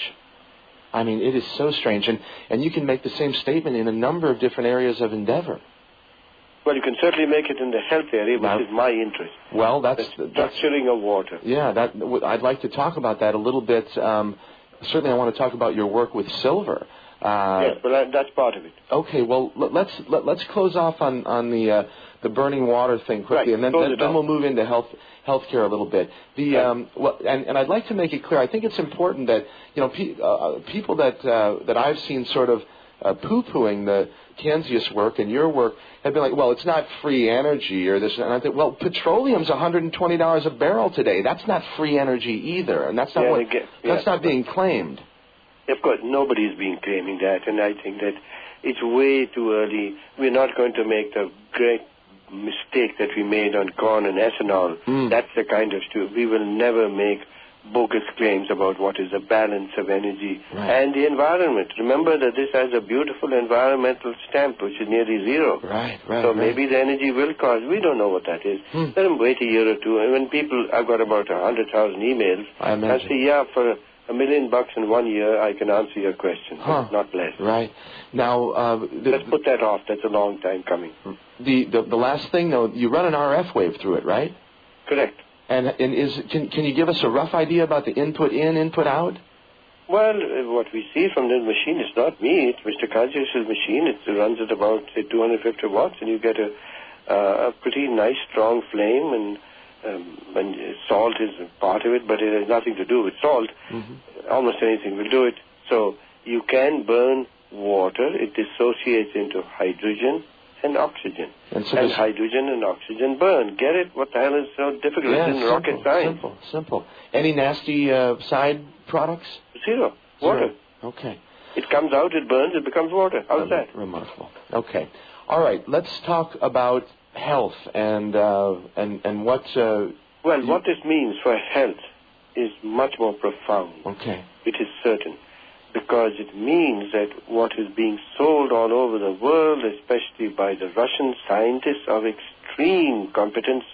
Speaker 4: I mean, it is so strange. And, and you can make the same statement in a number of different areas of endeavor.
Speaker 3: Well, you can certainly make it in the health area, which now, is my interest.
Speaker 4: Well, that's...
Speaker 3: The structuring
Speaker 4: that's,
Speaker 3: of water.
Speaker 4: Yeah, that, I'd like to talk about that a little bit. Um, certainly I want to talk about your work with silver. Uh,
Speaker 3: yes, but that's part of it.
Speaker 4: Okay, well, let's let, let's close off on on the uh, the burning water thing quickly,
Speaker 3: right.
Speaker 4: and then then, then we'll move into health healthcare a little bit. The right. um, well, and, and I'd like to make it clear. I think it's important that you know pe- uh, people that uh, that I've seen sort of uh, poo-pooing the Kanzius work and your work have been like, well, it's not free energy or this, and I think, well, petroleum's one hundred twenty dollars a barrel today. That's not free energy either, and that's not
Speaker 3: yeah,
Speaker 4: what
Speaker 3: again,
Speaker 4: that's
Speaker 3: yeah.
Speaker 4: not being claimed.
Speaker 3: Of course, nobody is being claiming that, and I think that it's way too early. We're not going to make the great mistake that we made on corn and ethanol. Mm. That's the kind of stuff. We will never make bogus claims about what is the balance of energy
Speaker 4: right.
Speaker 3: and the environment. Remember that this has a beautiful environmental stamp, which is nearly zero.
Speaker 4: Right, right,
Speaker 3: so
Speaker 4: right.
Speaker 3: maybe the energy will cost. We don't know what that is.
Speaker 4: Hmm.
Speaker 3: Let them wait a year or two. And when people, I've got about one hundred thousand emails,
Speaker 4: I imagine.
Speaker 3: I'll say, yeah, for a million bucks in one year, I can answer your question,
Speaker 4: huh.
Speaker 3: not less.
Speaker 4: Right. Now, uh, the,
Speaker 3: let's put that off. That's a long time coming.
Speaker 4: The, the the last thing, though, you run an R F wave through it, right?
Speaker 3: Correct.
Speaker 4: And and is can can you give us a rough idea about the input in, input out?
Speaker 3: Well, what we see from the machine is not me. It's Mister Kanzius' machine. It runs at about say two hundred fifty watts, and you get a uh, a pretty nice strong flame and. Um, and salt is part of it, but it has nothing to do with salt. Mm-hmm. Almost anything will do it. So you can burn water. It dissociates into hydrogen and oxygen.
Speaker 4: And, so
Speaker 3: and hydrogen and oxygen burn. Get it? What the hell is so difficult?
Speaker 4: Yeah,
Speaker 3: it's in
Speaker 4: simple,
Speaker 3: rocket science.
Speaker 4: Simple, simple. Any nasty uh, side products?
Speaker 3: Zero. Water.
Speaker 4: Zero. Okay.
Speaker 3: It comes out, it burns, it becomes water. How's
Speaker 4: Rem-
Speaker 3: that?
Speaker 4: Remarkable. Okay. All right. Let's talk about health and uh, and and what. Uh,
Speaker 3: well,
Speaker 4: you...
Speaker 3: what this means for health is much more profound.
Speaker 4: Okay.
Speaker 3: It is certain, because it means that what is being sold all over the world, especially by the Russian scientists of extreme competence,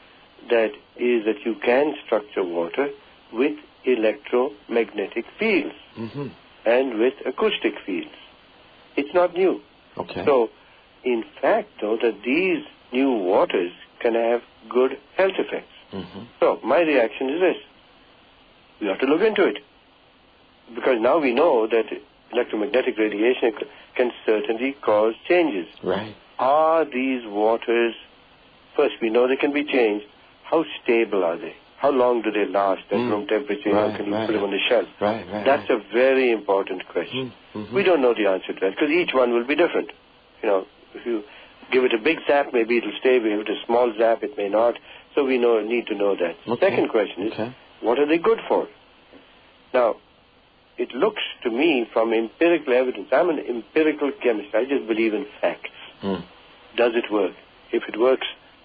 Speaker 3: that is that you can structure water with electromagnetic fields mm-hmm. and with acoustic fields. It's not new.
Speaker 4: Okay.
Speaker 3: So, in fact, though, that these new waters can have good health effects. Mm-hmm. So, my reaction is this. We have to look into it. Because now we know that electromagnetic radiation can certainly cause changes.
Speaker 4: Right.
Speaker 3: Are these waters, first we know they can be changed. How stable are they? How long do they last at mm. room temperature?
Speaker 4: Right,
Speaker 3: How can you
Speaker 4: right,
Speaker 3: put them on the shelf?
Speaker 4: Right, right,
Speaker 3: That's
Speaker 4: right.
Speaker 3: a very important question.
Speaker 4: Mm-hmm.
Speaker 3: We don't know the answer to that because each one will be different. You know, if you give it a big zap, maybe it'll stay. If you give it a small zap, it may not. So we know need to know that.
Speaker 4: Okay.
Speaker 3: Second question is,
Speaker 4: okay.
Speaker 3: what are they good for? Now, it looks to me from empirical evidence. I'm an empirical chemist. I just believe in facts. Mm. Does it work? If it works,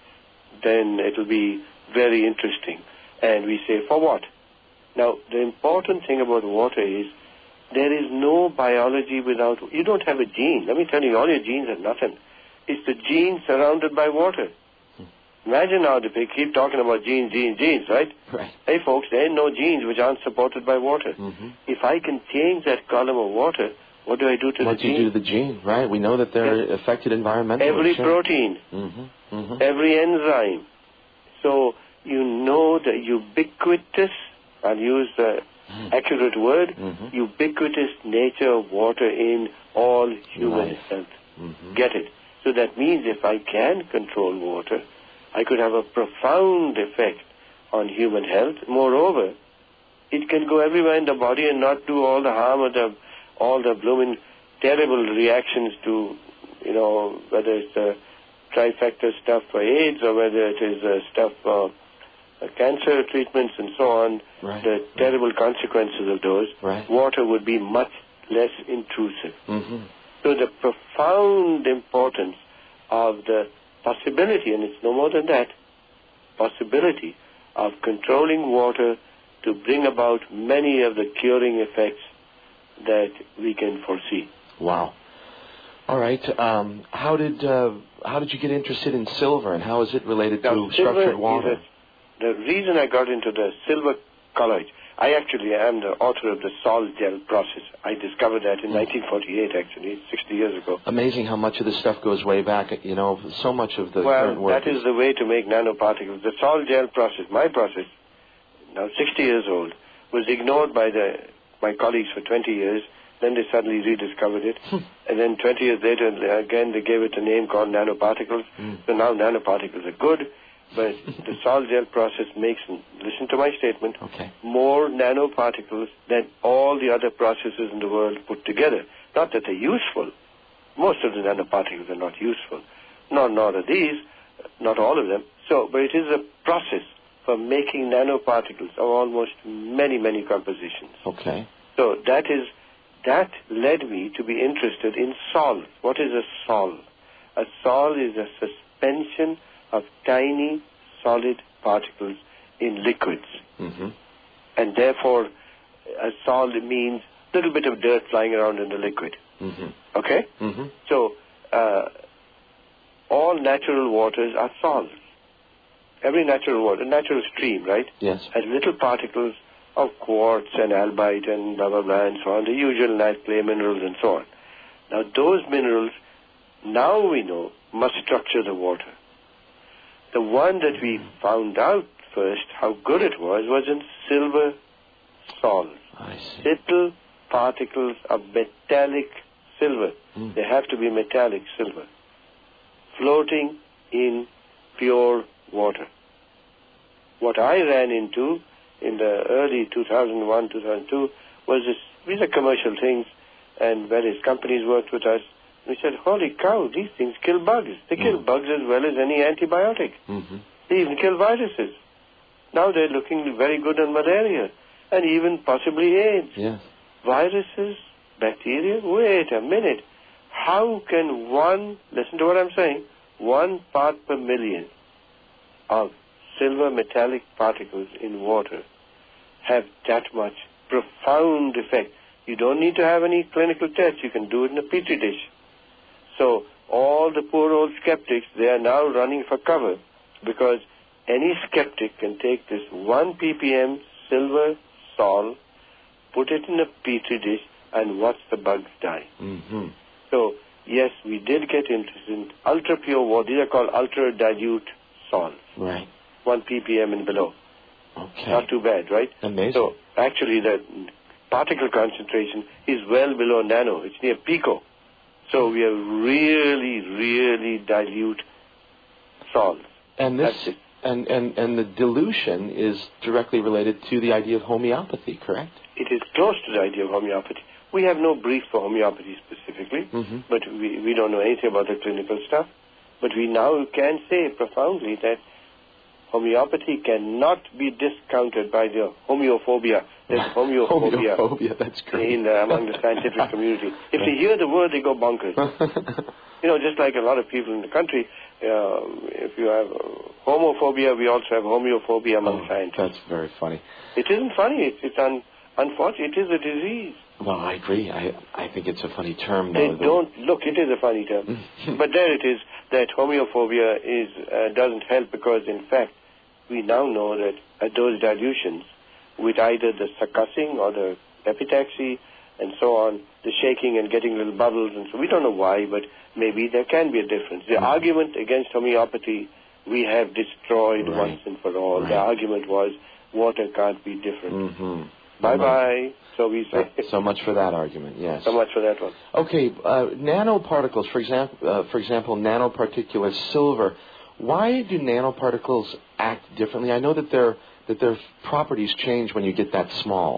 Speaker 3: then it'll be very interesting. And we say, for what? Now, the important thing about water is there is no biology without... You don't have a gene. Let me tell you, all your genes are nothing. It's the gene surrounded by water. Imagine now that they keep talking about genes, genes, genes, right?
Speaker 4: Right.
Speaker 3: Hey, folks, there ain't no genes which aren't supported by water. Mm-hmm. If I can change that column of water, what do I do to
Speaker 4: what
Speaker 3: the gene?
Speaker 4: What do you do to the gene, right? We know that they're yes. affected environmentally.
Speaker 3: Every
Speaker 4: sure.
Speaker 3: protein,
Speaker 4: mm-hmm. Mm-hmm.
Speaker 3: every enzyme. So you know the ubiquitous, I'll use the mm. accurate word, mm-hmm. ubiquitous nature of water in all human
Speaker 4: Life.
Speaker 3: health.
Speaker 4: Mm-hmm.
Speaker 3: Get it? So that means if I can control water, I could have a profound effect on human health. Moreover, it can go everywhere in the body and not do all the harm or the, all the blooming terrible reactions to, you know, whether it's the trifecta stuff for AIDS or whether it is uh, stuff for uh, cancer treatments and so on,
Speaker 4: right.
Speaker 3: the right. terrible consequences of those,
Speaker 4: right.
Speaker 3: water would be much less intrusive.
Speaker 4: Mm-hmm.
Speaker 3: So the profound importance of the possibility, and it's no more than that, possibility of controlling water to bring about many of the curing effects that we can foresee.
Speaker 4: Wow. All right. Um, how did uh, how did you get interested in silver, and how is it related
Speaker 3: now,
Speaker 4: to structured water?
Speaker 3: Is a, the reason I got into the silver colloid, I actually am the author of the Sol Gel process. I discovered that in mm. nineteen forty-eight, actually, sixty years ago.
Speaker 4: Amazing how much of this stuff goes way back. You know, so much of the
Speaker 3: well,
Speaker 4: current work.
Speaker 3: Well, that is the way to make nanoparticles. The Sol Gel process, my process, now sixty years old, was ignored by the my colleagues for twenty years. Then they suddenly rediscovered it. And then twenty years later, again, they gave it a name called nanoparticles. Mm. So now nanoparticles are good. But the Sol Gel process makes, listen to my statement,
Speaker 4: okay.
Speaker 3: more nanoparticles than all the other processes in the world put together. Not that they're useful. Most of the nanoparticles are not useful. Nor, nor are these, not all of them. So, but it is a process for making nanoparticles of almost many, many compositions.
Speaker 4: Okay.
Speaker 3: So that is, that led me to be interested in sol. What is a sol? A sol is a suspension of tiny solid particles in liquids.
Speaker 4: Mm-hmm.
Speaker 3: And therefore, a sol means a little bit of dirt flying around in the liquid.
Speaker 4: Mm-hmm.
Speaker 3: Okay?
Speaker 4: Mm-hmm.
Speaker 3: So, uh, all natural waters are sols. Every natural water, natural stream, right?
Speaker 4: Yes.
Speaker 3: Has little particles of quartz and albite and blah, blah, blah, and so on, the usual nice clay minerals and so on. Now, those minerals, now we know, must structure the water. The one that we found out first, how good it was, was in silver sols.
Speaker 4: I see.
Speaker 3: Little particles of metallic silver.
Speaker 4: Mm.
Speaker 3: They have to be metallic silver, floating in pure water. What I ran into in the early two thousand one, two thousand two was this, these are commercial things, and various companies worked with us. We said, holy cow, these things kill bugs. They kill mm. bugs as well as any antibiotic.
Speaker 4: Mm-hmm.
Speaker 3: They even kill viruses. Now they're looking very good on malaria and even possibly AIDS.
Speaker 4: Yes.
Speaker 3: Viruses, bacteria, wait a minute. How can one, listen to what I'm saying, one part per million of silver metallic particles in water have that much profound effect? You don't need to have any clinical tests. You can do it in a petri dish. So all the poor old skeptics, they are now running for cover because any skeptic can take this one ppm silver sol, put it in a petri dish, and watch the bugs die.
Speaker 4: Mm-hmm.
Speaker 3: So, yes, we did get interested in ultra-pure water. These are called ultra-dilute sols.
Speaker 4: Right.
Speaker 3: one ppm and below.
Speaker 4: Okay.
Speaker 3: Not too bad, right?
Speaker 4: Amazing.
Speaker 3: So, actually, the particle concentration is well below nano. It's near pico. So we have really, really dilute sols.
Speaker 4: And this, and, and, and the dilution is directly related to the idea of homeopathy, correct?
Speaker 3: It is close to the idea of homeopathy. We have no brief for homeopathy specifically,
Speaker 4: mm-hmm.
Speaker 3: but we, we don't know anything about the clinical stuff. But we now can say profoundly that homeopathy cannot be discounted by the homeophobia. There's homeophobia,
Speaker 4: homeophobia that's great.
Speaker 3: In, uh, among the scientific community. If they hear the word, they go bonkers. You know, just like a lot of people in the country, uh, if you have uh, homophobia, we also have homeophobia among
Speaker 4: oh,
Speaker 3: scientists.
Speaker 4: That's very funny.
Speaker 3: It isn't funny. It's, it's un, unfortunate. It is a disease.
Speaker 4: Well, I agree. I I think it's a funny term.
Speaker 3: They
Speaker 4: though,
Speaker 3: don't look. It is a funny term, but there it is. That homeophobia is uh, doesn't help because, in fact, we now know that at those dilutions, with either the succussing or the epitaxy and so on, the shaking and getting little bubbles, and so we don't know why, but maybe there can be a difference. The mm-hmm. argument against homeopathy we have destroyed
Speaker 4: right.
Speaker 3: once and for all.
Speaker 4: Right.
Speaker 3: The argument was water can't be different.
Speaker 4: Mm-hmm.
Speaker 3: Bye bye. So we say.
Speaker 4: So much for that argument. Yes.
Speaker 3: So much for that one.
Speaker 4: Okay, uh, nanoparticles. For example, uh, for example, nanoparticulate silver. Why do nanoparticles act differently? I know that their that their properties change when you get that small.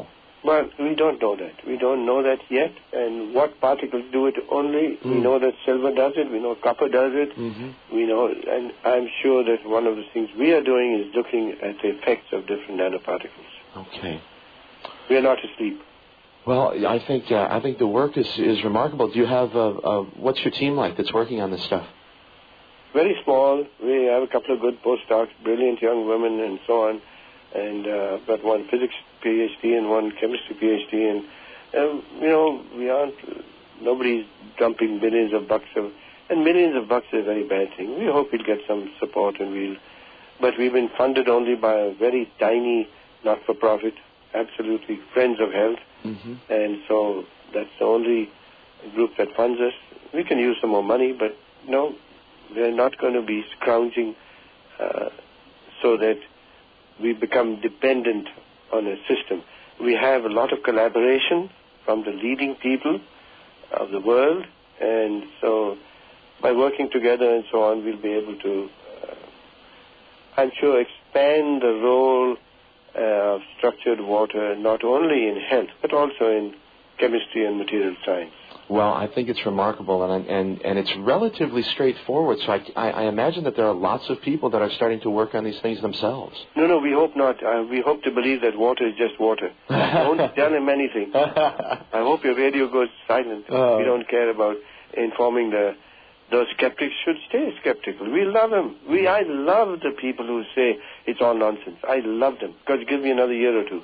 Speaker 3: Well, we don't know that. We don't know that yet. And what particles do it only?
Speaker 4: Mm.
Speaker 3: We know that silver does it. We know copper does it.
Speaker 4: Mm-hmm.
Speaker 3: We know, and I'm sure that one of the things we are doing is looking at the effects of different nanoparticles.
Speaker 4: Okay.
Speaker 3: We are not asleep.
Speaker 4: Well, I think uh, I think the work is is remarkable. Do you have a, a what's your team like that's working on this stuff?
Speaker 3: Very small. We have a couple of good postdocs, brilliant young women, and so on. And uh, got one physics PhD and one chemistry PhD, and um, you know we aren't. Nobody's dumping millions of bucks, of, and millions of bucks is a very bad thing. We hope we'll get some support, and we'll. But we've been funded only by a very tiny not-for-profit, absolutely Friends of Health,
Speaker 4: mm-hmm.
Speaker 3: and so that's the only group that funds us. We can use some more money, but no, we're not going to be scrounging uh, so that we become dependent on a system. We have a lot of collaboration from the leading people of the world, and so by working together and so on, we'll be able to, uh, I'm sure, expand the role uh, of structured water not only in health, but also in chemistry and material science.
Speaker 4: Well, I think it's remarkable, and and and it's relatively straightforward. So I, I, I imagine that there are lots of people that are starting to work on these things themselves.
Speaker 3: No, no, we hope not. Uh, we hope to believe that water is just water. Don't tell him anything. I hope your radio goes silent.
Speaker 4: Oh.
Speaker 3: We don't care about informing the those skeptics. Should stay skeptical. We love them. We I love the people who say it's all nonsense. I love them because give me another year or two.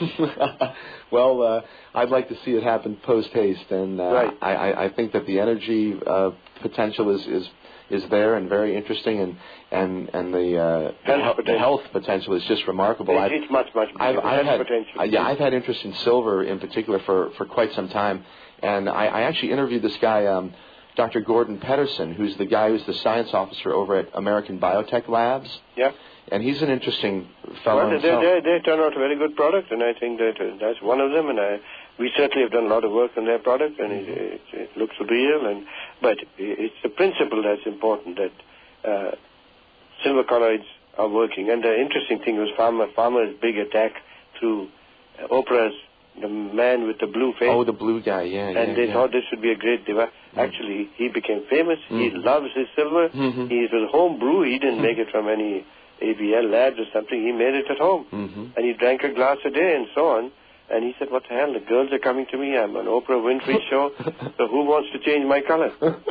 Speaker 4: Well, uh, I'd like to see it happen post haste, and uh,
Speaker 3: right.
Speaker 4: I, I, I think that the energy uh, potential is, is is there and very interesting, and and and the uh,
Speaker 3: health,
Speaker 4: the, the health potential is just remarkable.
Speaker 3: It, it's much much
Speaker 4: I've,
Speaker 3: bigger.
Speaker 4: I've
Speaker 3: health
Speaker 4: had,
Speaker 3: potential.
Speaker 4: Uh, yeah, I've had interest in silver in particular for, for quite some time, and I, I actually interviewed this guy, um, Doctor Gordon Pedersen, who's the guy who's the science officer over at American Biotech Labs.
Speaker 3: Yeah.
Speaker 4: And he's an interesting fellow
Speaker 3: Well, they, they, they turn out a very good product, and I think that uh, that's one of them. And I, we certainly have done a lot of work on their product, and it, it, it looks real. And but it's the principle that's important, that uh, silver colloids are working. And the interesting thing was Farmer Farmer's big attack through uh, Oprah's the man with the blue face.
Speaker 4: Oh, the blue guy, yeah.
Speaker 3: And
Speaker 4: yeah,
Speaker 3: they
Speaker 4: yeah.
Speaker 3: thought this would be a great device. Mm. Actually, he became famous. Mm. He loves his silver.
Speaker 4: Mm-hmm.
Speaker 3: He was home brew. He didn't make it from any A B L labs or something. He made it at home.
Speaker 4: Mm-hmm.
Speaker 3: And he drank a glass a day and so on. And he said, what the hell, the girls are coming to me. I'm on Oprah Winfrey show. So who wants to change my color?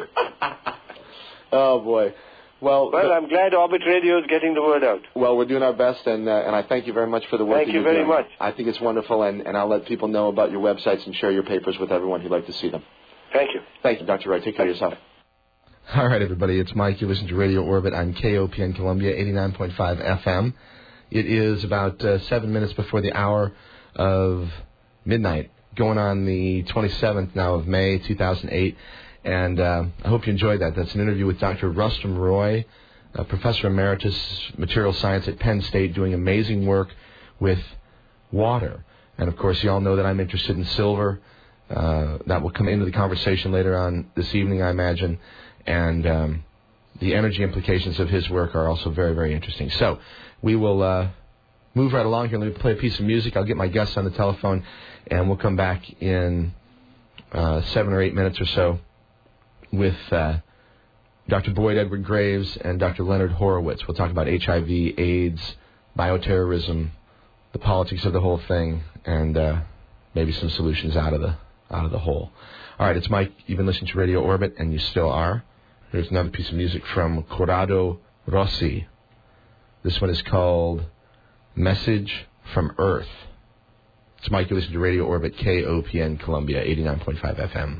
Speaker 4: Oh, boy. Well,
Speaker 3: well, I'm glad Orbit Radio is getting the word out.
Speaker 4: Well, we're doing our best, and uh, and I thank you very much for the work
Speaker 3: thank
Speaker 4: that
Speaker 3: you
Speaker 4: you're
Speaker 3: very
Speaker 4: doing.
Speaker 3: much.
Speaker 4: I think it's wonderful, and, and I'll let people know about your websites and share your papers with everyone who'd like to see them.
Speaker 3: Thank you.
Speaker 4: Thank you, Doctor Roy. Take care of yourself.
Speaker 1: All right, everybody. It's Mike. You listen to Radio Orbit on K O P N Columbia, eighty-nine point five F M. It is about uh, seven minutes before the hour of midnight, going on the twenty-seventh now of May, two thousand eight. And uh, I hope you enjoyed that. That's an interview with Doctor Rustum Roy, a professor emeritus, material science at Penn State, doing amazing work with water. And, of course, you all know that I'm interested in silver. Uh, that will come into the conversation later on this evening, I imagine. And um, the energy implications of his work are also very, very interesting. So we will uh, move right along here. Let me play a piece of music. I'll get my guests on the telephone, and we'll come back in uh, seven or eight minutes or so with uh, Doctor Boyd Edward Graves and Doctor Leonard Horowitz. We'll talk about H I V, AIDS, bioterrorism, the politics of the whole thing, and uh, maybe some solutions out of the out of the hole. All right, it's Mike. You've been listening to Radio Orbit, and you still are. Here's another piece of music from Corrado Rossi. This one is called Message from Earth. It's Mike. You listen to Radio Orbit, K O P N Columbia, eighty-nine point five F M.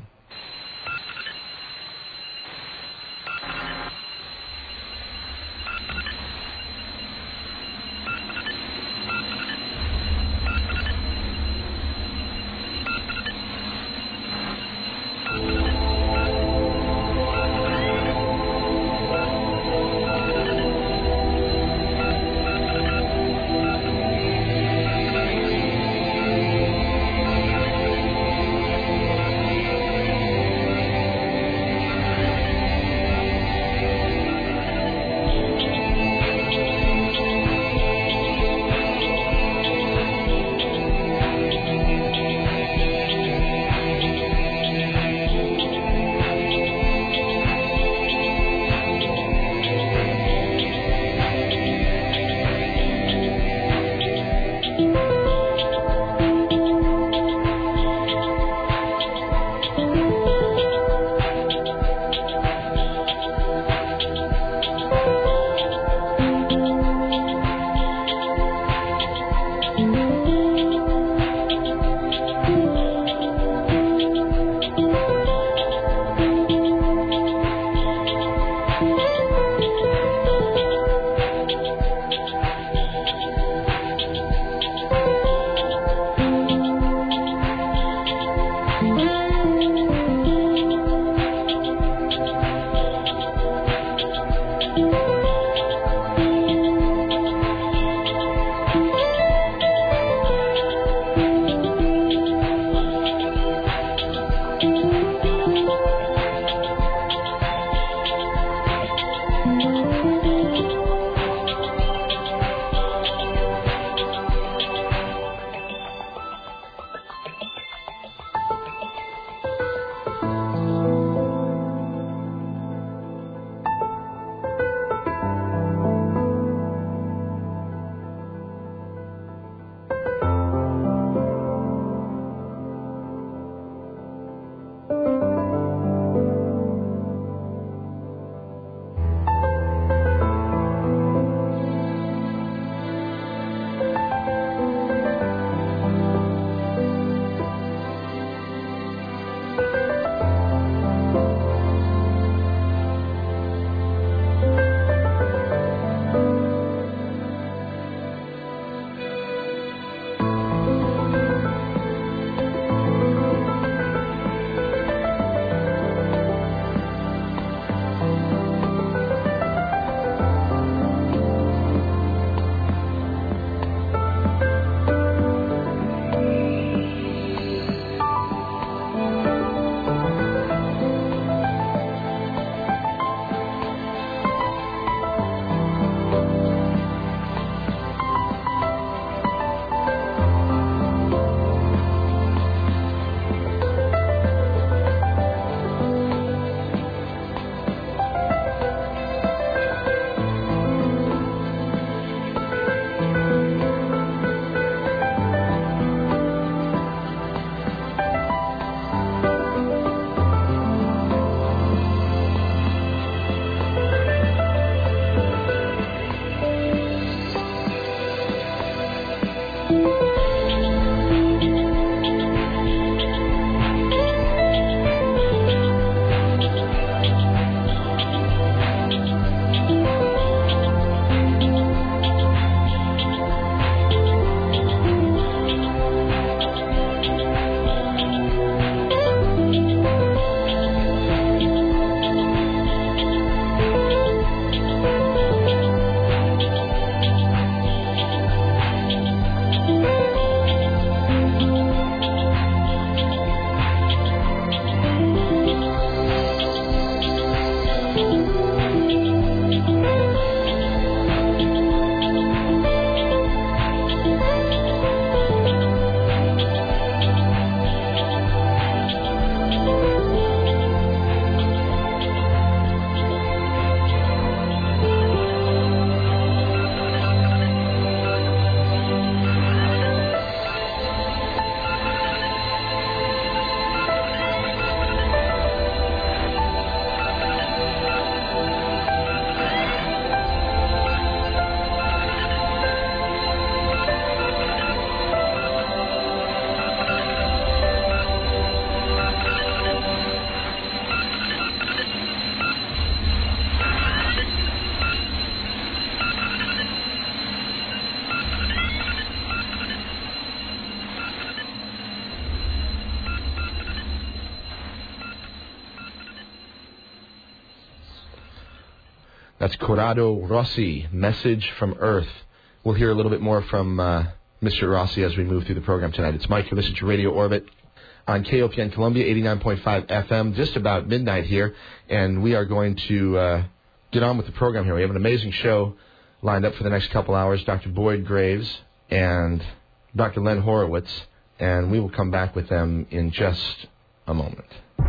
Speaker 1: That's Corrado Rossi, Message from Earth. We'll hear a little bit more from uh, Mister Rossi as we move through the program tonight. It's Mike. You're listening to Radio Orbit on K O P N Columbia, eighty-nine point five F M, just about midnight here. And we are going to uh, get on with the program here. We have an amazing show lined up for the next couple hours. Doctor Boyd Graves and Doctor Len Horowitz. And we will come back with them in just a moment.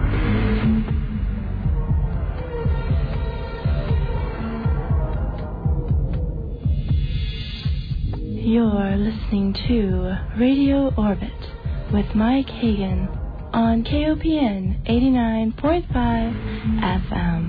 Speaker 5: You're listening to Radio Orbit with Mike Hagan on K O P N eighty-nine point five F M.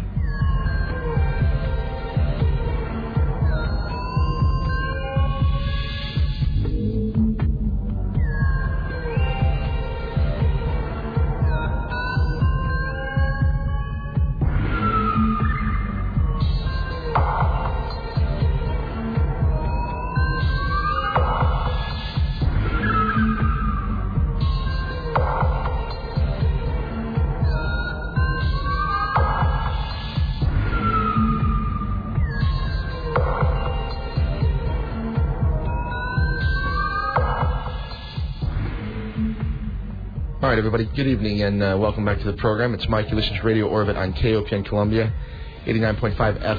Speaker 1: All right, everybody, good evening and uh, welcome back to the program. It's Mike. You listen to Radio Orbit on K O P N Columbia, eighty-nine point five F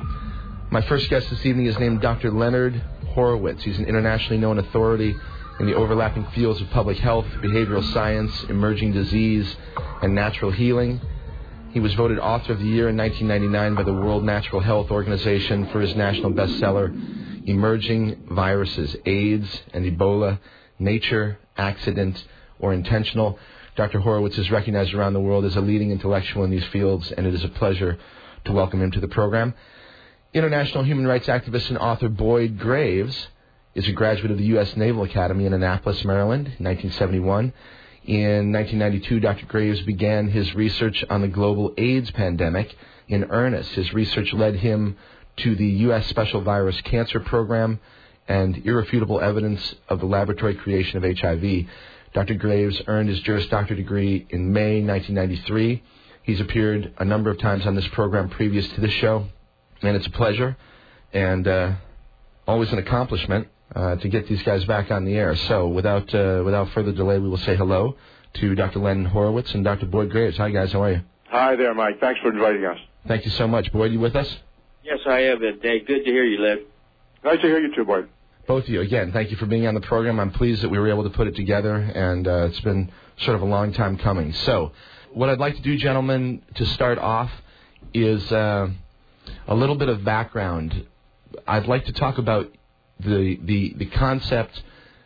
Speaker 1: M. My first guest this evening is named Doctor Leonard Horowitz. He's an internationally known authority in the overlapping fields of public health, behavioral science, emerging disease, and natural healing. He was voted Author of the Year in nineteen ninety-nine by the World Natural Health Organization for his national bestseller, Emerging Viruses, AIDS and Ebola, Nature, Accident, or Intentional. Doctor Horowitz is recognized around the world as a leading intellectual in these fields, and it is a pleasure to welcome him to the program. International human rights activist and author Boyd Graves is a graduate of the U S Naval Academy in Annapolis, Maryland, in nineteen seventy-one. In nineteen ninety-two, Doctor Graves began his research on the global AIDS pandemic in earnest. His research led him to the U S Special Virus Cancer Program and irrefutable evidence of the laboratory creation of H I V. Doctor Graves earned his Juris Doctor degree in May nineteen ninety-three. He's appeared a number of times on this program previous to this show, and it's a pleasure and uh, always an accomplishment uh, to get these guys back on the air. So without uh, without further delay, we will say hello to Doctor Len Horowitz and Doctor Boyd Graves. Hi, guys. How are you?
Speaker 6: Hi there, Mike. Thanks for inviting us.
Speaker 1: Thank you so much. Boyd, you with us?
Speaker 7: Yes, I am. And, uh, good to hear you, Len.
Speaker 6: Nice to hear you too, Boyd.
Speaker 1: Both of you, again, thank you for being on the program. I'm pleased that we were able to put it together, and uh, it's been sort of a long time coming. So what I'd like to do, gentlemen, to start off is uh, a little bit of background. I'd like to talk about the, the, the concept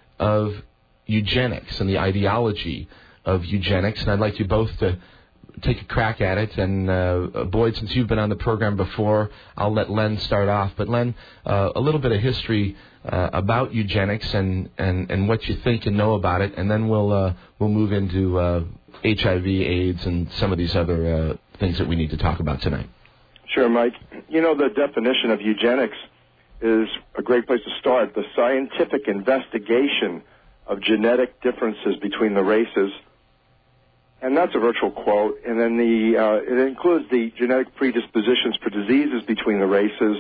Speaker 1: of eugenics and the ideology of eugenics, and I'd like you both to take a crack at it. And uh, Boyd, since you've been on the program before, I'll let Len start off. But Len, uh, a little bit of history uh, about eugenics and, and, and what you think and know about it, and then we'll uh, we'll move into uh, H I V, AIDS, and some of these other uh, things that we need to talk about tonight.
Speaker 6: Sure, Mike. You know, the definition of eugenics is a great place to start. The scientific investigation of genetic differences between the races. And that's a virtual quote. And then the uh, it includes the genetic predispositions for diseases between the races.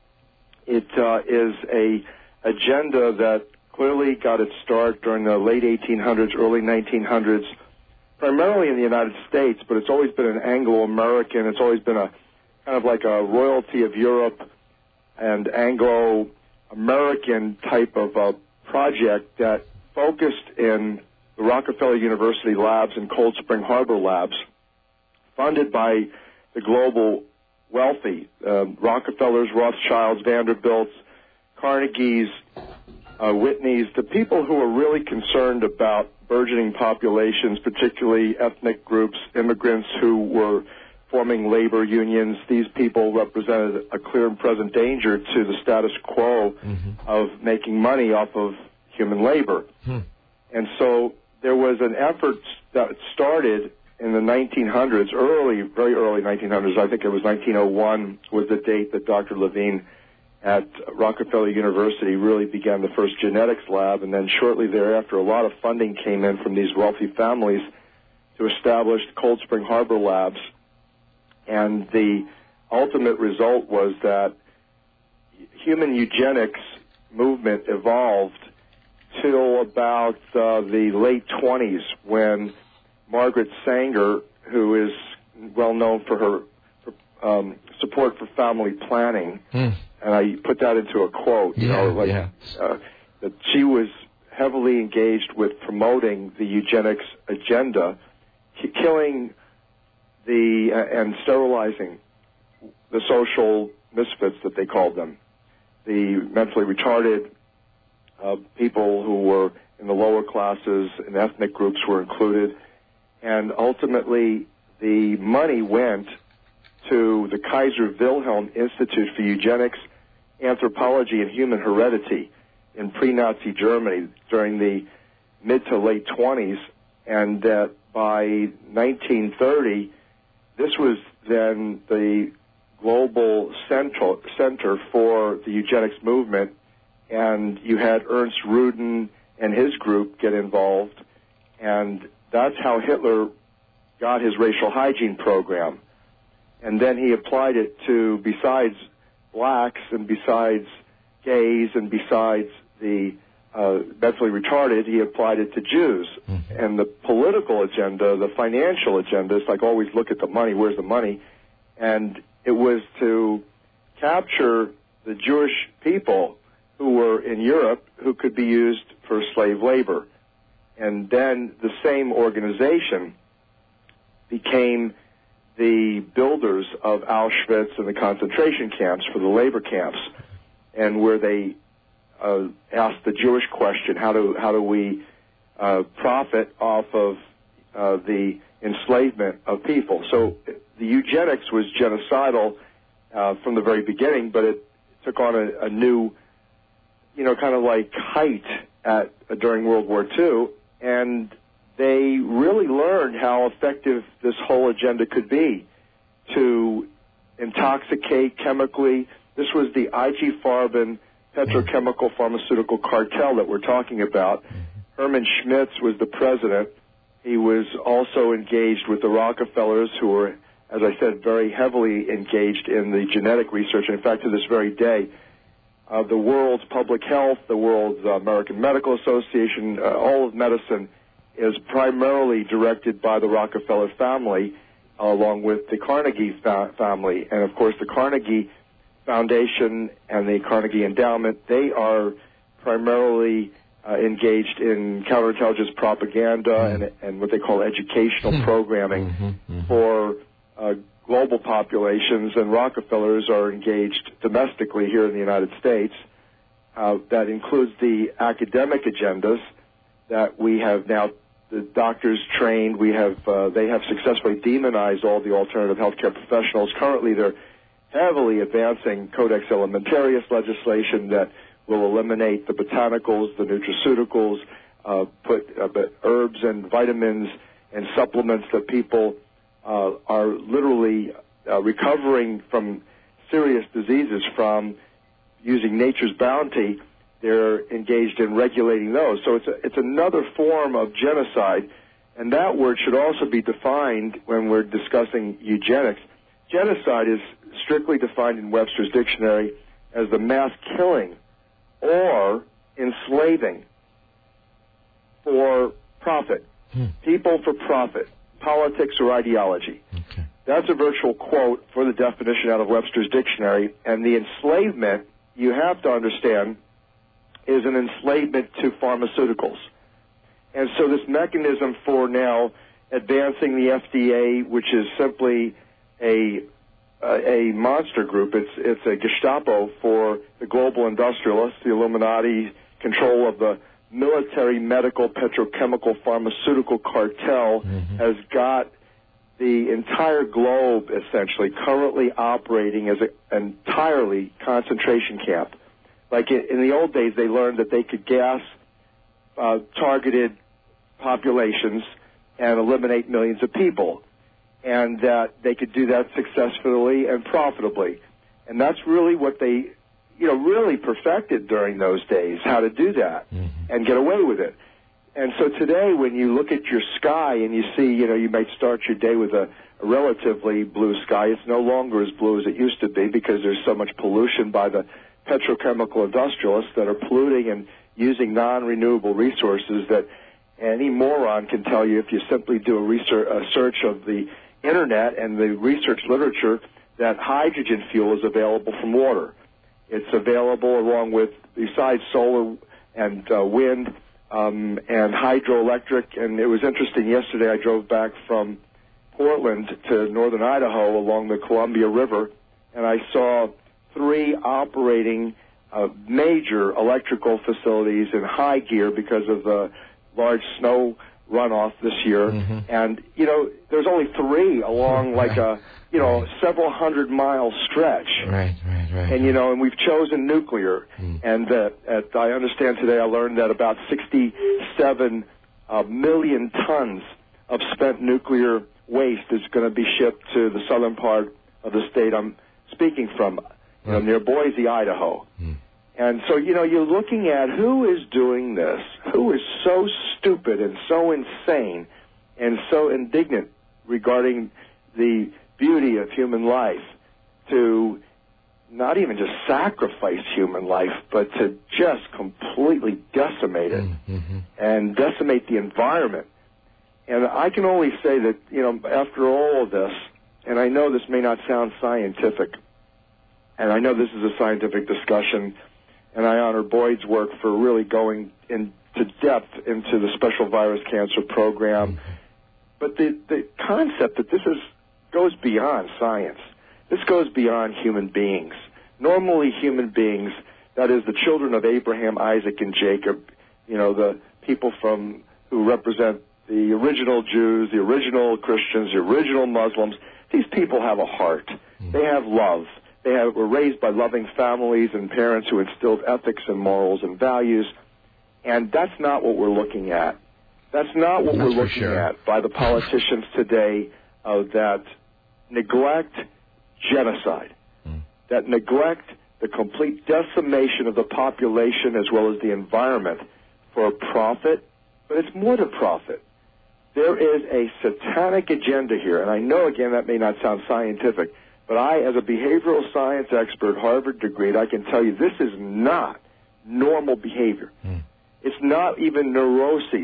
Speaker 6: It uh, is a agenda that clearly got its start during the late eighteen hundreds, early nineteen hundreds, primarily in the United States, but it's always been an Anglo-American. It's always been a kind of like a royalty of Europe and Anglo-American type of uh, project that focused in the Rockefeller University labs and Cold Spring Harbor labs, funded by the global wealthy, uh, Rockefellers, Rothschilds, Vanderbilts, Carnegies, uh, Whitneys, the people who are really concerned about burgeoning populations, particularly ethnic groups, immigrants who were forming labor unions. These people represented a clear and present danger to the status quo mm-hmm. of making money off of human labor. Hmm. And so there was an effort that started in the nineteen hundreds, early, very early nineteen hundreds. I think it was nineteen oh one was the date that Doctor Levine at Rockefeller University really began the first genetics lab, and then shortly thereafter a lot of funding came in from these wealthy families to establish Cold Spring Harbor labs. And the ultimate result was that human eugenics movement evolved till about uh, the late twenties, when Margaret Sanger, who is well known for her for, um, support for family planning, mm. and I put that into a quote, you
Speaker 1: yeah,
Speaker 6: know, like
Speaker 1: yeah.
Speaker 6: uh, that she was heavily engaged with promoting the eugenics agenda, k- killing the uh, and sterilizing the social misfits that they called them, the mentally retarded. Uh, people who were in the lower classes and ethnic groups were included. And ultimately, the money went to the Kaiser Wilhelm Institute for Eugenics, Anthropology, and Human Heredity in pre-Nazi Germany during the mid to late twenties. And uh, by nineteen thirty, this was then the global center, center for the eugenics movement. And you had Ernst Rudin and his group get involved, and that's how Hitler got his racial hygiene program. And then he applied it to, besides blacks and besides gays and besides the uh, mentally retarded, he applied it to Jews. Mm-hmm. And the political agenda, the financial agenda, it's like always look at the money, where's the money? And it was to capture the Jewish people who were in Europe who could be used for slave labor. And then the same organization became the builders of Auschwitz and the concentration camps for the labor camps, and where they uh, asked the Jewish question, how do, how do we uh, profit off of uh, the enslavement of people? So the eugenics was genocidal uh, from the very beginning, but it took on a, a new, you know, kind of like height at, uh, during World War Two, and they really learned how effective this whole agenda could be to intoxicate chemically. This was the I G Farben petrochemical pharmaceutical cartel that we're talking about. Herman Schmitz was the president. He was also engaged with the Rockefellers, who were, as I said, very heavily engaged in the genetic research. In fact, to this very day, uh, the world's public health, the world's uh, American Medical Association, uh, all of medicine is primarily directed by the Rockefeller family, uh, along with the Carnegie fa- family. And, of course, the Carnegie Foundation and the Carnegie Endowment, they are primarily uh, engaged in counterintelligence propaganda mm-hmm. and, and what they call educational programming mm-hmm. Mm-hmm. for uh, global populations, and Rockefellers are engaged domestically here in the United States. Uh, that includes the academic agendas that we have now, the doctors trained. We have, uh, they have successfully demonized all the alternative healthcare professionals. Currently, they're heavily advancing Codex Alimentarius legislation that will eliminate the botanicals, the nutraceuticals, uh, put uh, herbs and vitamins and supplements that people uh, are literally uh, recovering from serious diseases from using nature's bounty. They're engaged in regulating those. So it's a, it's another form of genocide, and that word should also be defined when we're discussing eugenics. Genocide is strictly defined in Webster's dictionary as the mass killing or enslaving for profit, hmm. people for profit, politics or ideology. Okay. That's a virtual quote for the definition out of Webster's dictionary, and the enslavement, you have to understand, is an enslavement to pharmaceuticals. And so this mechanism for now advancing the F D A, which is simply a uh, a monster group, it's it's a Gestapo for the global industrialists, the Illuminati, control of the military, medical, petrochemical, pharmaceutical cartel, mm-hmm. has got the entire globe essentially currently operating as an entirely concentration camp. Like in the old days, they learned that they could gas uh, targeted populations and eliminate millions of people, and that they could do that successfully and profitably. And that's really what they, you know, really perfected during those days, how to do that mm-hmm. and get away with it. And so today, when you look at your sky and you see, you know, you might start your day with a, a relatively blue sky. It's no longer as blue as it used to be because there's so much pollution by the petrochemical industrialists that are polluting and using non-renewable resources that any moron can tell you if you simply do a, research, a search of the Internet and the research literature that hydrogen fuel is available from water. It's available along with, besides solar and uh, wind um, and hydroelectric. And it was interesting, yesterday I drove back from Portland to northern Idaho along the Columbia River, and I saw three operating uh, major electrical facilities in high gear because of the large snow runoff this year. Mm-hmm. And, you know, there's only three along like a, you know, right. several hundred mile stretch.
Speaker 1: Right, right, right.
Speaker 6: And, you know, and we've chosen nuclear. Mm. And uh, at, I understand today I learned that about sixty-seven uh, million tons of spent nuclear waste is going to be shipped to the southern part of the state I'm speaking from. You know, near Boise, Idaho. Mm. And so, you know, you're looking at who is doing this, who is so stupid and so insane and so indignant regarding the beauty of human life to not even just sacrifice human life, but to just completely decimate it mm-hmm. and decimate the environment. And I can only say that, you know, after all of this, and I know this may not sound scientific, and I know this is a scientific discussion, and I honor Boyd's work for really going into depth into the Special Virus Cancer Program. Mm-hmm. But the, the concept that this is goes beyond science. This goes beyond human beings. Normally human beings, that is the children of Abraham, Isaac, and Jacob, you know, the people from who represent the original Jews, the original Christians, the original Muslims, these people have a heart. Mm. They have love. They have, were raised by loving families and parents who instilled ethics and morals and values. And that's not what we're looking at. That's not what that's we're looking sure. at by the politicians today uh, that neglect genocide, mm. that neglect the complete decimation of the population as well as the environment for a profit. But it's more than profit. There is a satanic agenda here, and I know, again, that may not sound scientific, but I, as a behavioral science expert, Harvard degreed, I can tell you this is not normal behavior. Mm. It's not even neuroses.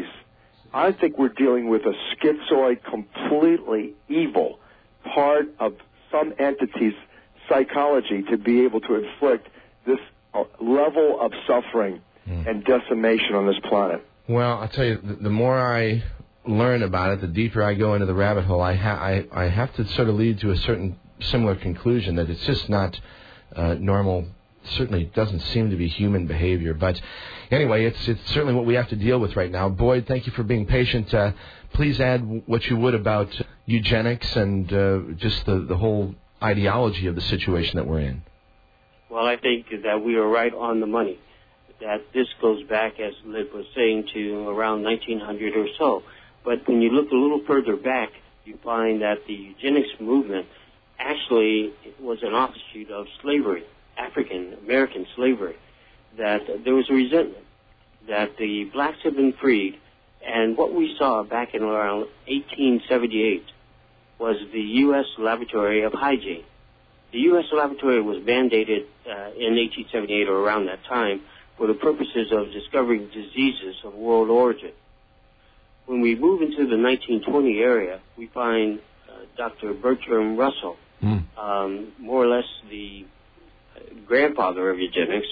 Speaker 6: I think we're dealing with a schizoid, completely evil part of some entity's psychology to be able to inflict this uh, level of suffering mm. and decimation on this planet.
Speaker 1: Well, I'll tell you, the, the more I learn about it, the deeper I go into the rabbit hole, I, ha- I, I have to sort of lead to a certain similar conclusion that it's just not uh, normal. Certainly doesn't seem to be human behavior. But anyway, it's it's certainly what we have to deal with right now. Boyd, thank you for being patient. Uh, please add what you would about eugenics and uh, just the, the whole ideology of the situation that we're in.
Speaker 7: Well, I think that we are right on the money. That this goes back, as Liv was saying, to around nineteen hundred or so. But when you look a little further back, you find that the eugenics movement actually was an offshoot of slavery, African American slavery, that there was a resentment that the blacks had been freed. And what we saw back in around eighteen seventy-eight was the U S Laboratory of Hygiene. The U S Laboratory was mandated uh, in eighteen seventy-eight or around that time for the purposes of discovering diseases of world origin. When we move into the nineteen twenty area, we find uh, Doctor Bertrand Russell, mm. um, more or less the grandfather of eugenics,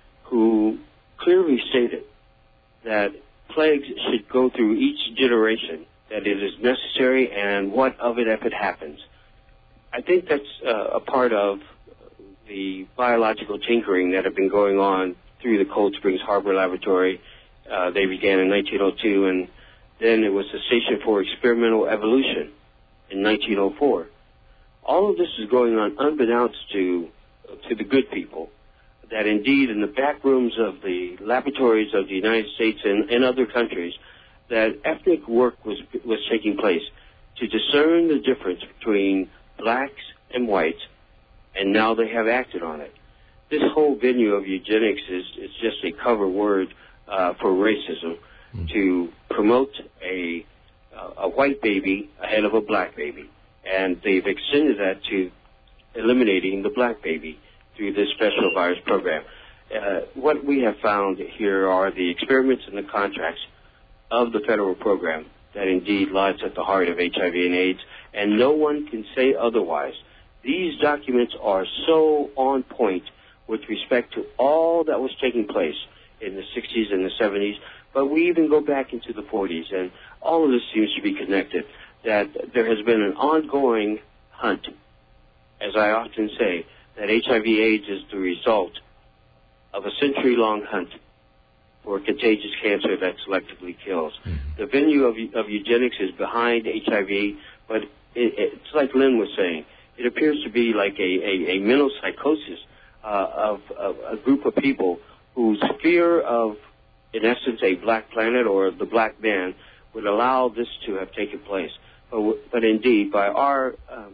Speaker 7: who clearly stated that plagues should go through each generation, that it is necessary, and what of it if it happens. I think that's uh, a part of the biological tinkering that have been going on through the Cold Springs Harbor Laboratory. Uh, they began in nineteen oh two, and then it was the Station for Experimental Evolution in nineteen oh four. All of this is going on unbeknownst to to the good people, that indeed in the back rooms of the laboratories of the United States and, and other countries, that ethnic work was was taking place to discern the difference between blacks and whites, and now they have acted on it. This whole venue of eugenics is, is just a cover word uh, for racism, mm-hmm. to promote a uh, a white baby ahead of a black baby. And they've extended that to eliminating the black baby through this special virus program. Uh, what we have found here are the experiments and the contracts of the federal program that indeed lies at the heart of H I V and AIDS, and no one can say otherwise. These documents are so on point with respect to all that was taking place in the sixties and the seventies, but we even go back into the forties, and all of this seems to be connected, that there has been an ongoing hunt, as I often say, that H I V AIDS is the result of a century-long hunt for a contagious cancer that selectively kills. Mm-hmm. The venue of, of eugenics is behind H I V, but it, it's like Lynn was saying, it appears to be like a, a, a mental psychosis uh, of, of a group of people whose fear of, in essence, a black planet or the black man would allow this to have taken place. But, but indeed, by our um,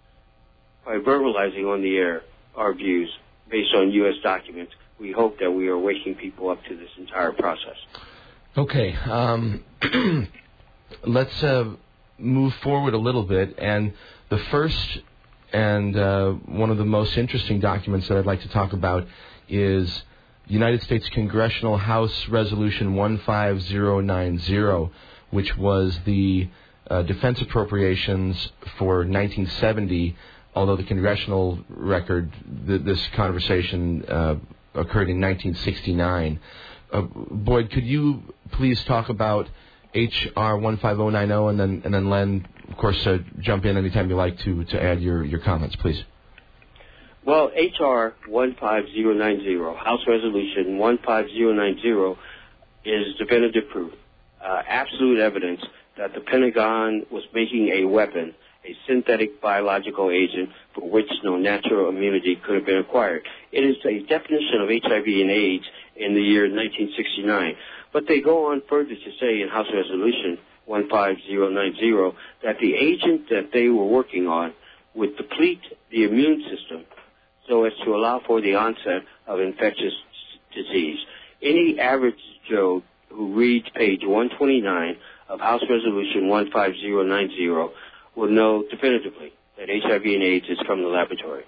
Speaker 7: by verbalizing on the air our views based on U S documents, we hope that we are waking people up to this entire process.
Speaker 1: Okay, um, let's uh, move forward a little bit. And the first And uh, one of the most interesting documents that I'd like to talk about is United States Congressional House Resolution one five zero nine zero, which was the uh, defense appropriations for nineteen seventy, although the congressional record, th- this conversation uh, occurred in nineteen sixty-nine. Uh, Boyd, could you please talk about H R one five zero nine zero, and then and then Len, of course, uh, jump in anytime you like to, to add your, your comments, please.
Speaker 7: Well, H R one five zero nine zero, House Resolution one five zero nine zero, is definitive proof, uh, absolute evidence that the Pentagon was making a weapon, a synthetic biological agent for which no natural immunity could have been acquired. It is a definition of H I V and AIDS in the year nineteen sixty-nine. But they go on further to say in House Resolution one five zero nine zero that the agent that they were working on would deplete the immune system so as to allow for the onset of infectious disease. Any average Joe who reads page one twenty-nine of House Resolution one five zero nine zero will know definitively that H I V and AIDS is from the laboratory.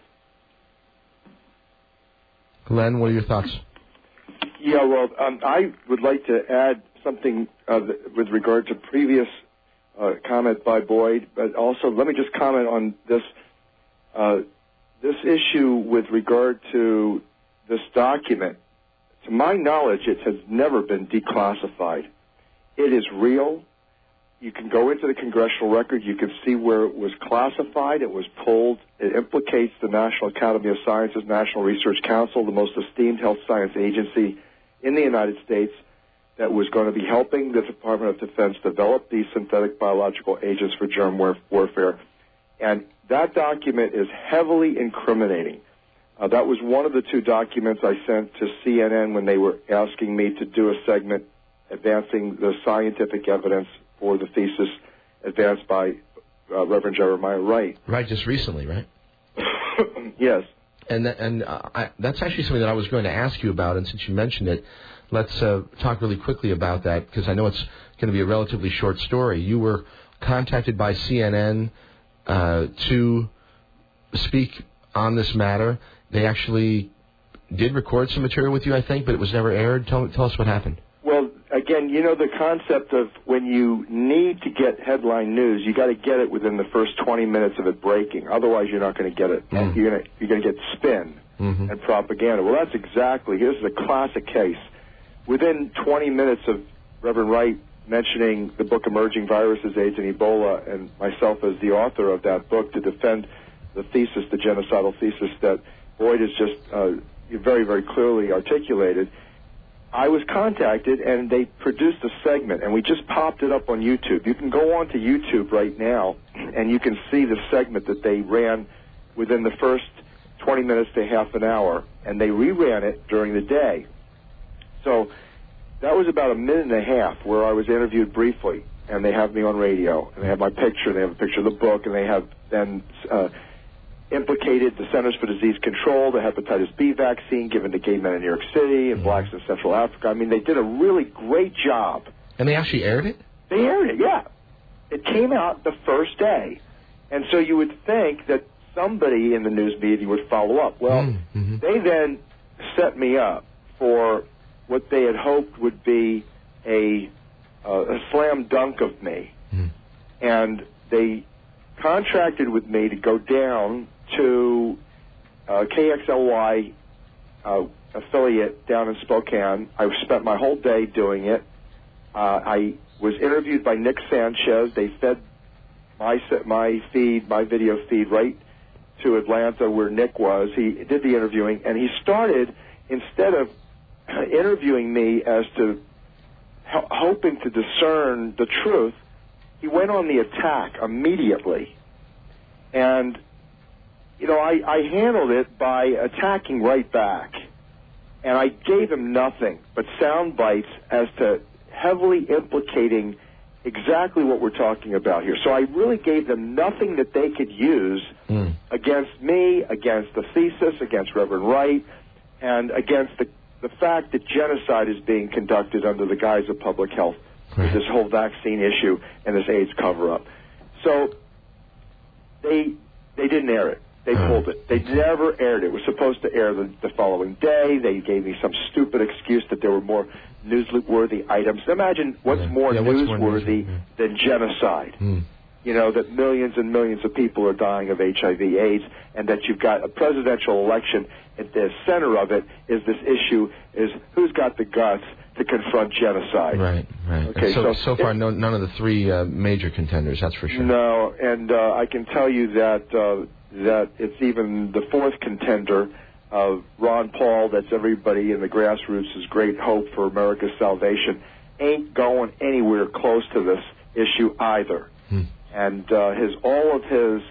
Speaker 1: Len, what are your thoughts?
Speaker 6: Yeah, well, um, I would like to add something uh, with regard to previous uh, comment by Boyd, but also let me just comment on this uh, this issue with regard to this document. To my knowledge, it has never been declassified. It is real. You can go into the congressional record. You can see where it was classified. It was pulled. It implicates the National Academy of Sciences, National Research Council, the most esteemed health science agency in the United States, that was going to be helping the Department of Defense develop these synthetic biological agents for germ war- warfare. And that document is heavily incriminating. Uh, that was one of the two documents I sent to C N N when they were asking me to do a segment advancing the scientific evidence for the thesis advanced by uh, Reverend Jeremiah Wright.
Speaker 1: Right, just recently, right?
Speaker 6: Yes.
Speaker 1: And th- and uh, I, that's actually something that I was going to ask you about, and since you mentioned it, let's uh, talk really quickly about that, because I know it's going to be a relatively short story. You were contacted by C N N uh, to speak on this matter. They actually did record some material with you, I think, but it was never aired. Tell, tell us what happened.
Speaker 6: Well, again, you know the concept of when you need to get headline news, you got to get it within the first twenty minutes of it breaking. Otherwise, you're not going to get it. Mm. You're going to you're going to get spin mm-hmm. and propaganda. Well, that's exactly. This is a classic case. Within twenty minutes of Reverend Wright mentioning the book Emerging Viruses, AIDS, and Ebola, and myself as the author of that book to defend the thesis, the genocidal thesis that Boyd has just uh, very, very clearly articulated, I was contacted, and they produced a segment, and we just popped it up on YouTube. You can go on to YouTube right now, and you can see the segment that they ran within the first twenty minutes to half an hour, and they reran it during the day. So that was about a minute and a half where I was interviewed briefly, and they have me on radio, and they have my picture, and they have a picture of the book, and they have then uh, implicated the Centers for Disease Control, the hepatitis B vaccine given to gay men in New York City and mm-hmm. blacks in Central Africa. I mean, they did a really great job.
Speaker 1: And they actually aired it?
Speaker 6: They aired it, yeah. It came out the first day. And so you would think that somebody in the news media would follow up. Well, mm-hmm. they then set me up for what they had hoped would be a, uh, a slam dunk of me. Mm. And they contracted with me to go down to uh, K X L Y uh, affiliate down in Spokane. I spent my whole day doing it. Uh, I was interviewed by Nick Sanchez. They fed my my feed, my video feed, right to Atlanta where Nick was. He did the interviewing, and he started, instead of interviewing me as to ho- hoping to discern the truth, he went on the attack immediately. And, you know, I, I handled it by attacking right back. And I gave him nothing but sound bites as to heavily implicating exactly what we're talking about here. So I really gave them nothing that they could use mm. against me, against the thesis, against Reverend Wright, and against the, the fact that genocide is being conducted under the guise of public health. Right. This whole vaccine issue and this AIDS cover-up. So they they didn't air it. They pulled it. They never aired it. It was supposed to air the, the following day. They gave me some stupid excuse that there were more newsworthy items. Imagine what's
Speaker 1: yeah.
Speaker 6: more
Speaker 1: yeah,
Speaker 6: newsworthy
Speaker 1: what's more
Speaker 6: than genocide.
Speaker 1: Mm.
Speaker 6: You know, that millions and millions of people are dying of H I V AIDS, and that you've got a presidential election at the center of it is this issue is who's got the guts to confront genocide.
Speaker 1: Right, right.
Speaker 6: Okay,
Speaker 1: so,
Speaker 6: so,
Speaker 1: so far,
Speaker 6: it,
Speaker 1: no, none of the three uh, major contenders, that's for sure.
Speaker 6: No, and uh, I can tell you that uh, that it's even the fourth contender, uh, Ron Paul, that's everybody in the grassroots' great hope for America's salvation, ain't going anywhere close to this issue either.
Speaker 1: Hmm.
Speaker 6: And uh, his all of his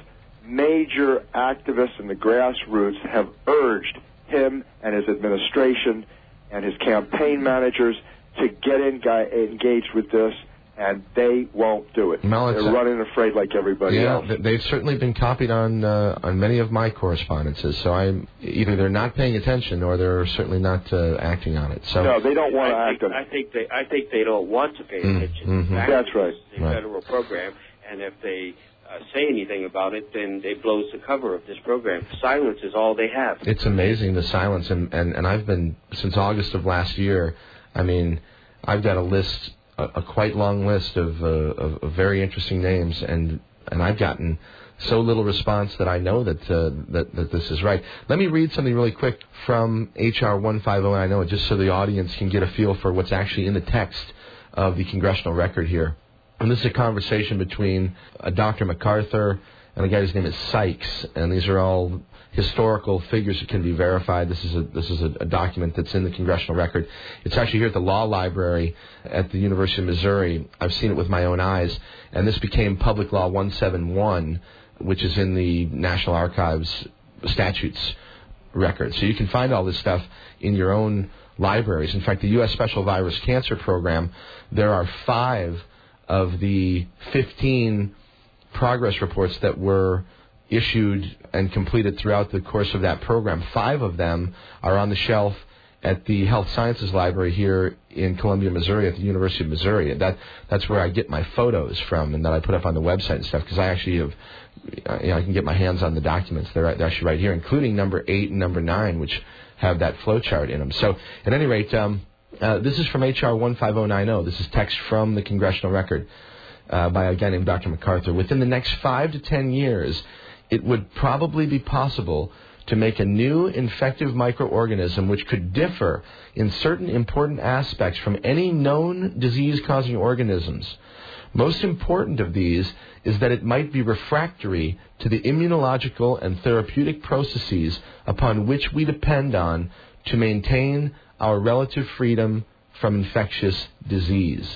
Speaker 6: major activists in the grassroots have urged him and his administration and his campaign managers to get in, guy, engaged with this, and they won't do it.
Speaker 1: Well,
Speaker 6: they're running afraid like everybody
Speaker 1: yeah,
Speaker 6: else.
Speaker 1: They've certainly been copied on uh, on many of my correspondences. So I'm either they're not paying attention or they're certainly not uh, acting on it. So
Speaker 6: no, they don't want to
Speaker 7: I
Speaker 6: act
Speaker 7: think,
Speaker 6: on it.
Speaker 7: I think they I think they don't want to pay attention.
Speaker 1: Mm-hmm.
Speaker 6: That's right.
Speaker 7: It's a
Speaker 1: right.
Speaker 7: federal program, and if they uh, say anything about it, then they blows the cover of this program. Silence is all they have.
Speaker 1: It's amazing, the silence, and, and, and I've been, since August of last year, I mean, I've got a list, a, a quite long list of, uh, of, of very interesting names, and, and I've gotten so little response that I know that, uh, that that this is right. Let me read something really quick from H R one fifty, and I know it just so the audience can get a feel for what's actually in the text of the congressional record here. And this is a conversation between uh, Doctor MacArthur and a guy whose name is Sykes, and these are all historical figures that can be verified. This is a this is a, a document that's in the congressional record. It's actually here at the law library at the University of Missouri. I've seen it with my own eyes, and this became Public Law one seventy-one, which is in the National Archives statutes record. So you can find all this stuff in your own libraries. In fact, the U S Special Virus Cancer Program, there are five of the fifteen progress reports that were issued and completed throughout the course of that program. Five of them are on the shelf at the Health Sciences Library here in Columbia, Missouri, at the University of Missouri. That that's where I get my photos from, and that I put up on the website and stuff, because I actually have, you know, I can get my hands on the documents. They're, right, they're actually right here, including number eight and number nine, which have that flow chart in them. So, at any rate, um, uh, this is from H R one five zero nine zero. This is text from the congressional record uh, by a guy named Doctor MacArthur. Within the next five to ten years, it would probably be possible to make a new infective microorganism which could differ in certain important aspects from any known disease-causing organisms. Most important of these is that it might be refractory to the immunological and therapeutic processes upon which we depend on to maintain our relative freedom from infectious disease.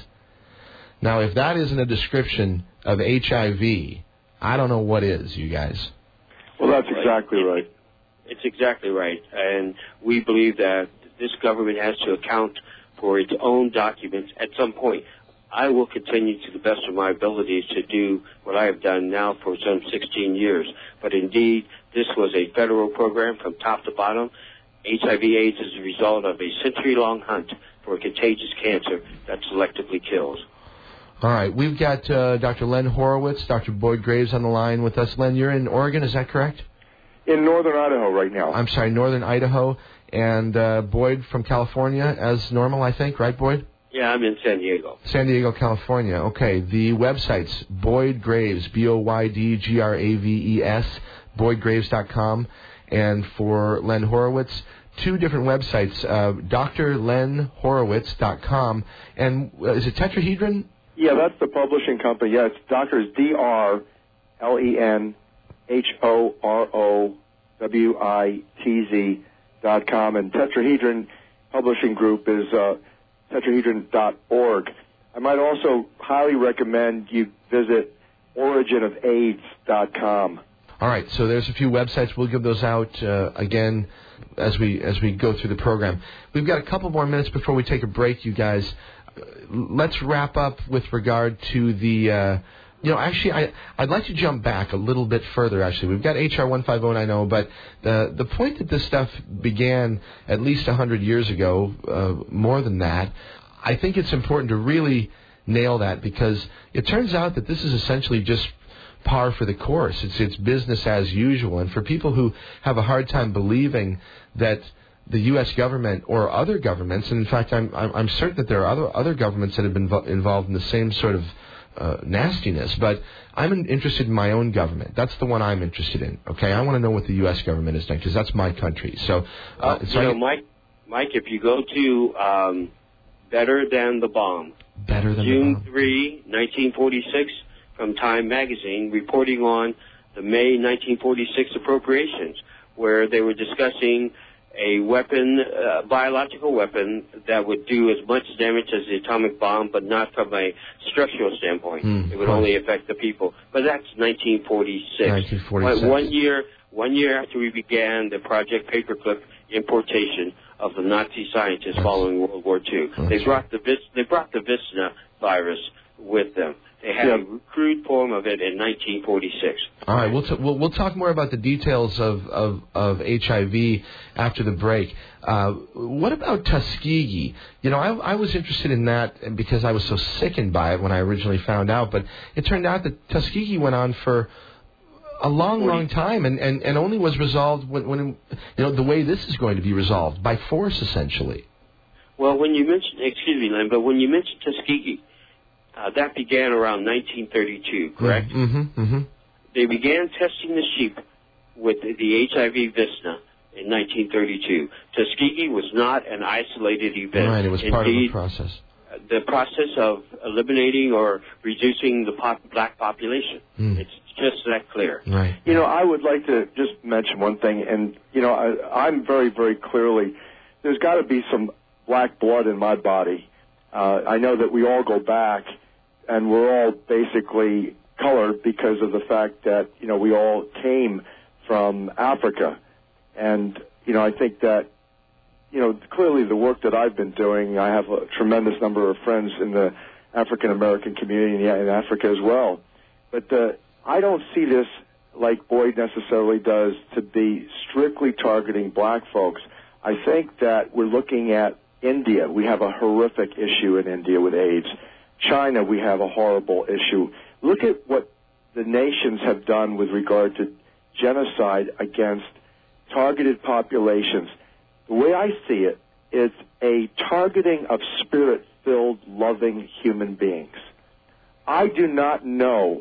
Speaker 1: Now, if that isn't a description of H I V, I don't know what is, you guys.
Speaker 6: Well, that's exactly right.
Speaker 7: It's exactly right. And we believe that this government has to account for its own documents at some point. I will continue to the best of my abilities to do what I have done now for some sixteen years. But indeed, this was a federal program from top to bottom. H I V AIDS is a result of a century-long hunt for a contagious cancer that selectively kills.
Speaker 1: All right. We've got uh, Doctor Len Horowitz, Doctor Boyd Graves on the line with us. Len, you're in Oregon, is that correct?
Speaker 6: In northern Idaho right now.
Speaker 1: I'm sorry, northern Idaho. And uh, Boyd from California, as normal, I think, right, Boyd?
Speaker 7: Yeah, I'm in San Diego.
Speaker 1: San Diego, California. Okay, the website's Boyd Graves, B O Y D G R A V E S, boyd graves dot com. And for Len Horowitz, two different websites, uh, D R len horowitz dot com. And uh, is it Tetrahedron?
Speaker 6: Yeah, that's the publishing company. Yeah, it's Doctor's D R L E N H O R O W I T Z dot com. And Tetrahedron Publishing Group is uh, tetrahedron dot org. I might also highly recommend you visit origin of aids dot com.
Speaker 1: All right, so there's a few websites. We'll give those out uh, again as we as we go through the program. We've got a couple more minutes before we take a break, you guys. Let's wrap up with regard to the, uh, you know, actually, I, I'd like to jump back a little bit further, actually. We've got H R one five zero nine zero, but the, the point that this stuff began at least one hundred years ago, uh, more than that, I think it's important to really nail that, because it turns out that this is essentially just par for the course. It's it's business as usual. And for people who have a hard time believing that the U S government or other governments, and in fact, I'm I'm, I'm certain that there are other other governments that have been vo- involved in the same sort of uh, nastiness. But I'm in, interested in my own government. That's the one I'm interested in. Okay, I want to know what the U S government is doing because that's my country. So, uh,
Speaker 7: uh,
Speaker 1: so
Speaker 7: you
Speaker 1: I,
Speaker 7: know, Mike, Mike, if you go to um, Better Than the Bomb,
Speaker 1: better than
Speaker 7: June
Speaker 1: the
Speaker 7: third, nineteen forty-six, from Time Magazine, reporting on the May nineteen forty-six appropriations, where they were discussing a weapon, uh, biological weapon that would do as much damage as the atomic bomb, but not from a structural standpoint.
Speaker 1: Hmm,
Speaker 7: it would
Speaker 1: huh.
Speaker 7: only affect the people. But that's nineteen forty-six.
Speaker 1: nineteen forty-six.
Speaker 7: One, one year, one year after we began the Project Paperclip importation of the Nazi scientists
Speaker 1: That's,
Speaker 7: following World War Two, they brought the vis- they brought the Visna virus with them. They had
Speaker 6: yeah.
Speaker 7: a crude form of it in nineteen forty-six.
Speaker 1: All right, we'll, t- we'll we'll talk more about the details of, of, of H I V after the break. Uh, what about Tuskegee? You know, I, I was interested in that because I was so sickened by it when I originally found out. But it turned out that Tuskegee went on for a long, forty long time, and, and, and only was resolved when, when you know the way this is going to be resolved, by force, essentially.
Speaker 7: Well, when you mentioned, excuse me, Len, but when you mentioned Tuskegee, uh, that began around nineteen thirty-two, correct?
Speaker 1: Mm-hmm, mm-hmm.
Speaker 7: They began testing the sheep with the, the H I V Visna in nineteen thirty-two. Tuskegee was not an isolated event.
Speaker 1: Right, it was
Speaker 7: Indeed,
Speaker 1: part of the process.
Speaker 7: The process of eliminating or reducing the pop, black population. Mm. It's just that clear.
Speaker 1: Right.
Speaker 6: You know, I would like to just mention one thing, and, you know, I, I'm very, very clearly, there's got to be some black blood in my body. Uh, I know that we all go back, and we're all basically colored because of the fact that, you know, we all came from Africa. And, you know, I think that, you know, clearly the work that I've been doing, I have a tremendous number of friends in the African-American community in Africa as well. But uh, I don't see this like Boyd necessarily does to be strictly targeting black folks. I think that we're looking at India. We have a horrific issue in India with AIDS. China, we have a horrible issue. Look at what the nations have done with regard to genocide against targeted populations. The way I see it, it's a targeting of spirit-filled, loving human beings. I do not know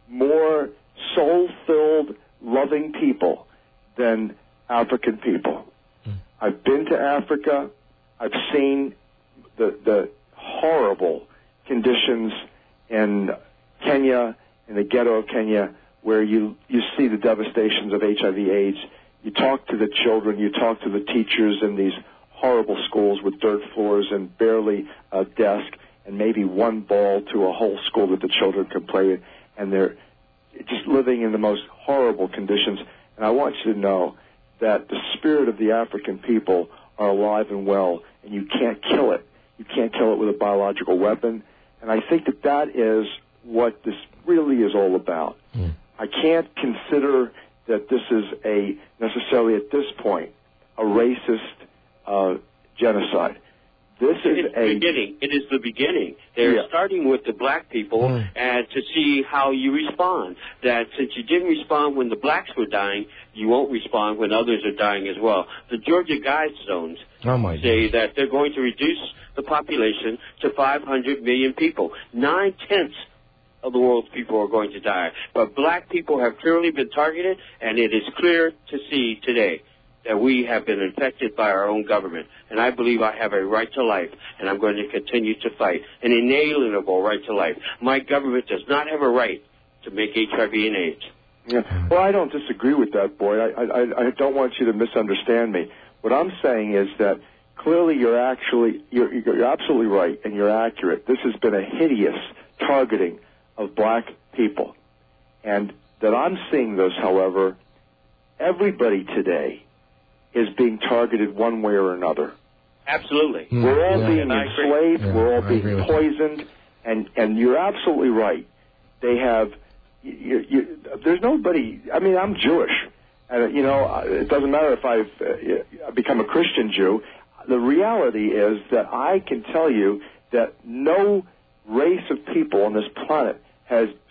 Speaker 6: more soul-filled, loving people than African people. Mm. I've been to Africa. I've seen the, the horrible conditions in Kenya, in the ghetto of Kenya, where you, you see the devastations of H I V AIDS. You talk to the children, you talk to the teachers in these horrible schools with dirt floors and barely a desk and maybe one ball to a whole school that the children can play in, and they're just living in the most horrible conditions. And I want you to know that the spirit of the African people are alive and well, and you can't kill it. You can't kill it with a biological weapon. And I think that that is what this really is all about. Mm. I can't consider that this is a necessarily at this point a racist uh, genocide. This is
Speaker 7: it's
Speaker 6: a
Speaker 7: the beginning. It is the beginning. They're
Speaker 6: yeah.
Speaker 7: starting with the black people mm. and to see how you respond. That since you didn't respond when the blacks were dying, you won't respond when others are dying as well. The Georgia Guidestones
Speaker 1: oh my
Speaker 7: say
Speaker 1: goodness.
Speaker 7: that they're going to reduce the population to five hundred million people. Nine tenths of the world's people are going to die. But black people have clearly been targeted, and it is clear to see today that we have been infected by our own government. And I believe I have a right to life, and I'm going to continue to fight, an inalienable right to life. My government does not have a right to make H I V and AIDS.
Speaker 6: Yeah. Well, I don't disagree with that, Boyd. I, I, I don't want you to misunderstand me. What I'm saying is that clearly you're actually, you're, you're absolutely right, and you're accurate. This has been a hideous targeting of black people. And that I'm seeing this, however, everybody today is being targeted one way or another.
Speaker 7: Absolutely.
Speaker 6: Mm, we're all
Speaker 1: yeah.
Speaker 6: being enslaved.
Speaker 1: Yeah,
Speaker 6: we're all
Speaker 1: I
Speaker 6: being poisoned. And, and you're absolutely right. They have, you, you, there's nobody, I mean, I'm Jewish. And, you know, it doesn't matter if I've uh, become a Christian Jew. The reality is that I can tell you that no race of people on this planet has been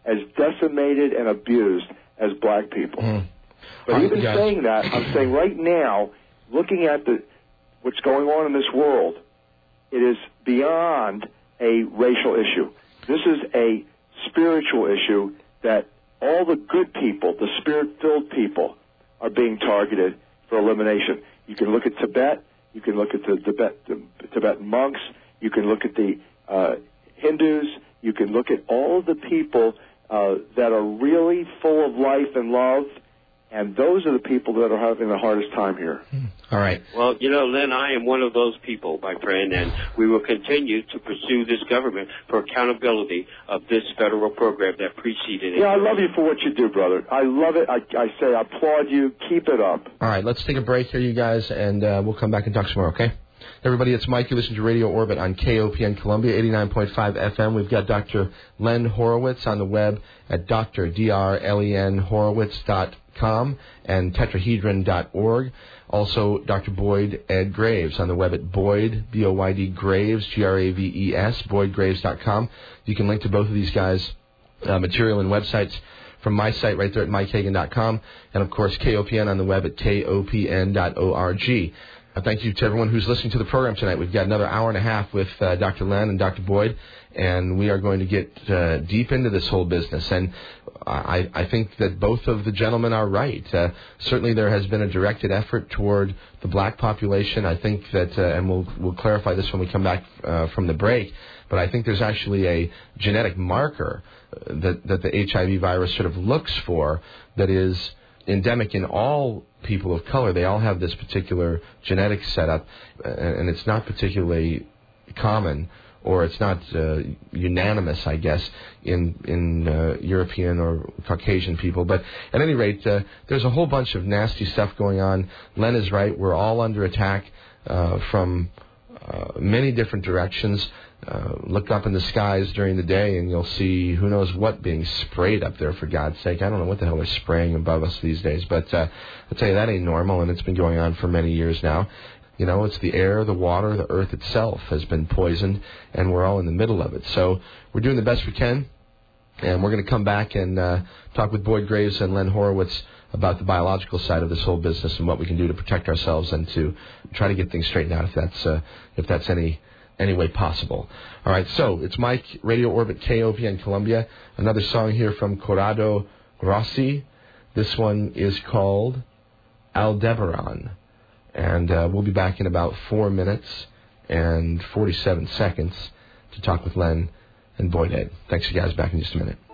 Speaker 6: as decimated and abused as black people.
Speaker 1: Mm.
Speaker 6: But
Speaker 1: Right,
Speaker 6: even
Speaker 1: guys.
Speaker 6: saying that, I'm saying right now, looking at the what's going on in this world, it is beyond a racial issue. This is a spiritual issue that all the good people, the spirit-filled people, are being targeted for elimination. You can look at Tibet. You can look at the Tibet, the Tibetan monks. You can look at the uh, Hindus. You can look at all of the people uh, that are really full of life and love, and those are the people that are having the hardest time here.
Speaker 1: All right.
Speaker 7: Well, you know, Len, I am one of those people, my friend, and we will continue to pursue this government for accountability of this federal program that preceded it.
Speaker 6: Yeah, I love you for what you do, brother. I love it. I, I say I applaud you. Keep it up.
Speaker 1: All right, let's take a break here, you guys, and uh, we'll come back and talk some more, okay? Everybody, it's Mike. You listen to Radio Orbit on K O P N Columbia, eighty-nine point five F M. We've got Doctor Len Horowitz on the web at Doctor D R L E N Horowitz dot com and tetrahedron dot org. Also, Doctor Boyd Ed Graves on the web at Boyd, B O Y D Graves, G R A V E S, boyd graves dot com. You can link to both of these guys' uh, material and websites from my site right there at mike hagan dot com. And, of course, K O P N on the web at K O P N dot org. Uh, thank you to everyone who's listening to the program tonight. We've got another hour and a half with uh, Doctor Len and Doctor Boyd, and we are going to get uh, deep into this whole business. And I, I think that both of the gentlemen are right. Uh, certainly there has been a directed effort toward the black population. I think that, uh, and we'll, we'll clarify this when we come back uh, from the break, but I think there's actually a genetic marker that, that the H I V virus sort of looks for that is endemic in all people of color. They all have this particular genetic setup, and it's not particularly common, or it's not uh, unanimous, I guess, in in uh, European or Caucasian people. But at any rate, uh, there's a whole bunch of nasty stuff going on. Len is right. We're all under attack uh, from uh, many different directions. Uh, look up in the skies during the day and you'll see who knows what being sprayed up there, for God's sake. I don't know what the hell they're spraying above us these days, but uh, I'll tell you, that ain't normal, and it's been going on for many years now. You know, it's the air, the water, the earth itself has been poisoned, and we're all in the middle of it. So we're doing the best we can, and we're going to come back and uh, talk with Boyd Graves and Len Horowitz about the biological side of this whole business and what we can do to protect ourselves and to try to get things straightened out if that's uh, if that's any any way possible. All right, so it's Mike, Radio Orbit, K O P N Columbia. Another song here from Corrado Rossi. This one is called Aldebaran. And uh, we'll be back in about four minutes and forty-seven seconds to talk with Len and Boyd Ed. Thanks, you guys. Back in just a minute.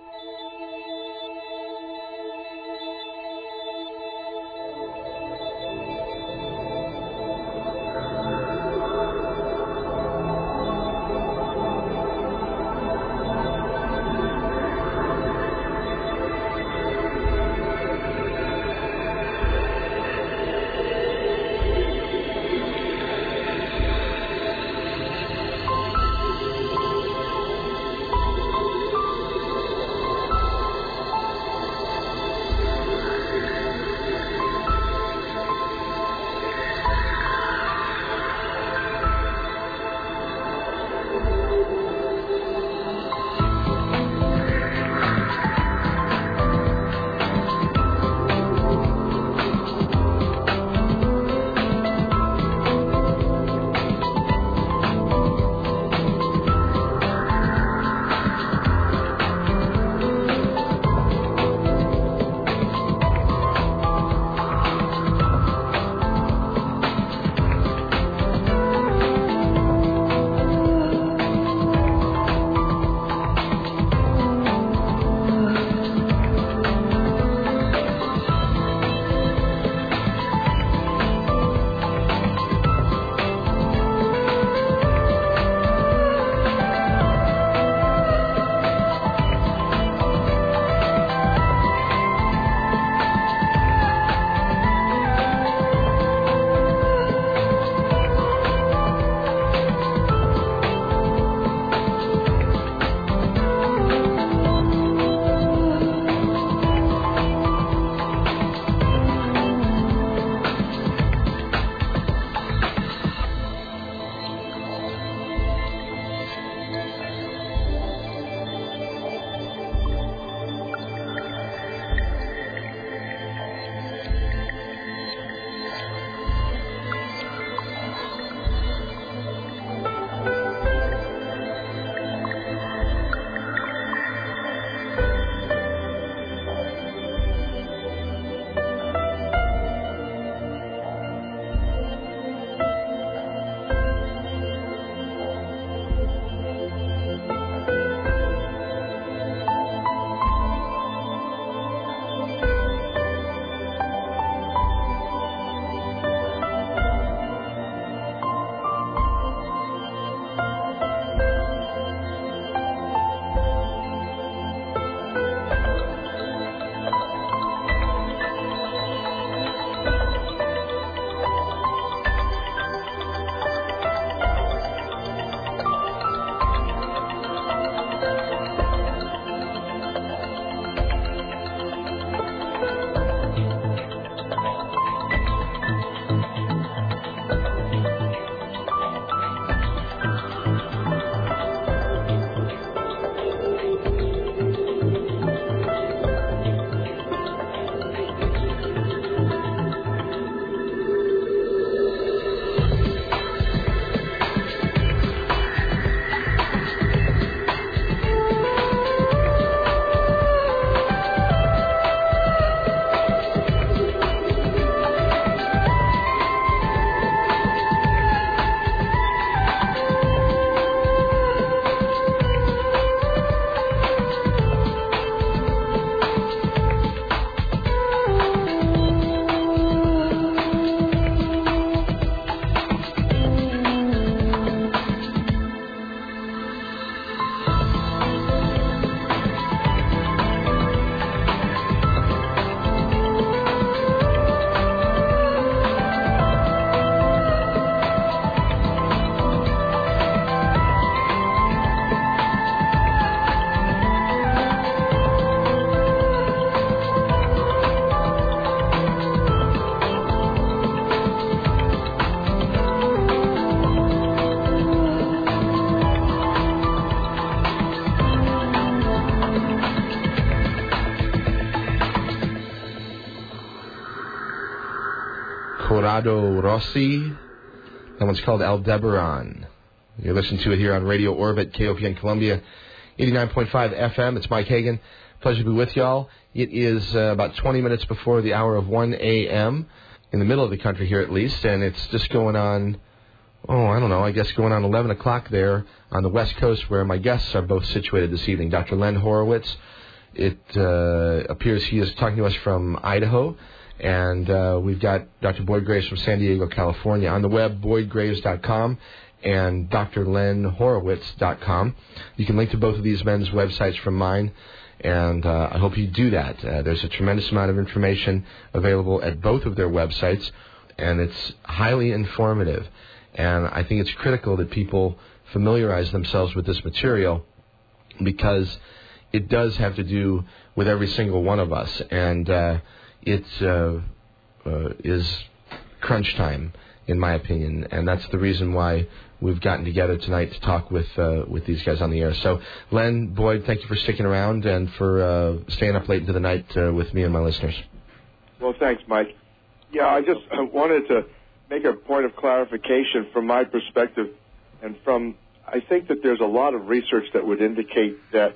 Speaker 1: Corrado Rossi. That one's called Aldebaran. You're listening to it here on Radio Orbit, K O P N Columbia, eighty-nine point five F M. It's Mike Hagan. Pleasure to be with y'all. It is uh, about twenty minutes before the hour of one a.m. in the middle of the country here at least, and it's just going on, oh, I don't know, I guess going on eleven o'clock there on the West Coast where my guests are both situated this evening. Doctor Len Horowitz, it uh, appears he is talking to us from Idaho, and uh, we've got Doctor Boyd Graves from San Diego, California. On the web, boyd graves dot com and dr len horowitz dot com. You can link to both of these men's websites from mine, and uh, I hope you do that. Uh, there's a tremendous amount of information available at both of their websites, and it's highly informative. And I think it's critical that people familiarize themselves with this material because it does have to do with every single one of us, and uh, it uh, uh, is crunch time, in my opinion, and that's the reason why we've gotten together tonight to talk with uh, with these guys on the air. So, Len, Boyd, thank you for sticking around and for uh, staying up late into the night uh, with me and my listeners.
Speaker 6: Well, thanks, Mike. Yeah, I just wanted to make a point of clarification from my perspective, and from, I think that there's a lot of research that would indicate that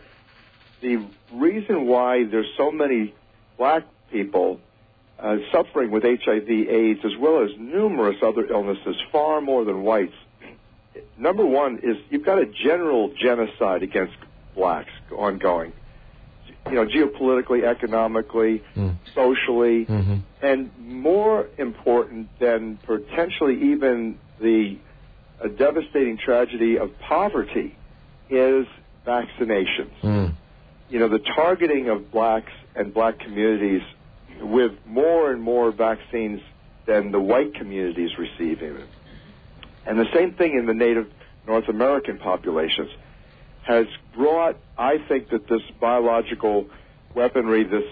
Speaker 6: the reason why there's so many black people uh, suffering with H I V AIDS, as well as numerous other illnesses, far more than whites, number one is you've got a general genocide against blacks ongoing, you know, geopolitically, economically, mm. socially, mm-hmm. and more important than potentially even the a devastating tragedy of poverty is vaccinations. Mm. You know, the targeting of blacks and black communities with more and more vaccines than the white communities receiving them. And the same thing in the Native North American populations has brought, I think, that this biological weaponry, this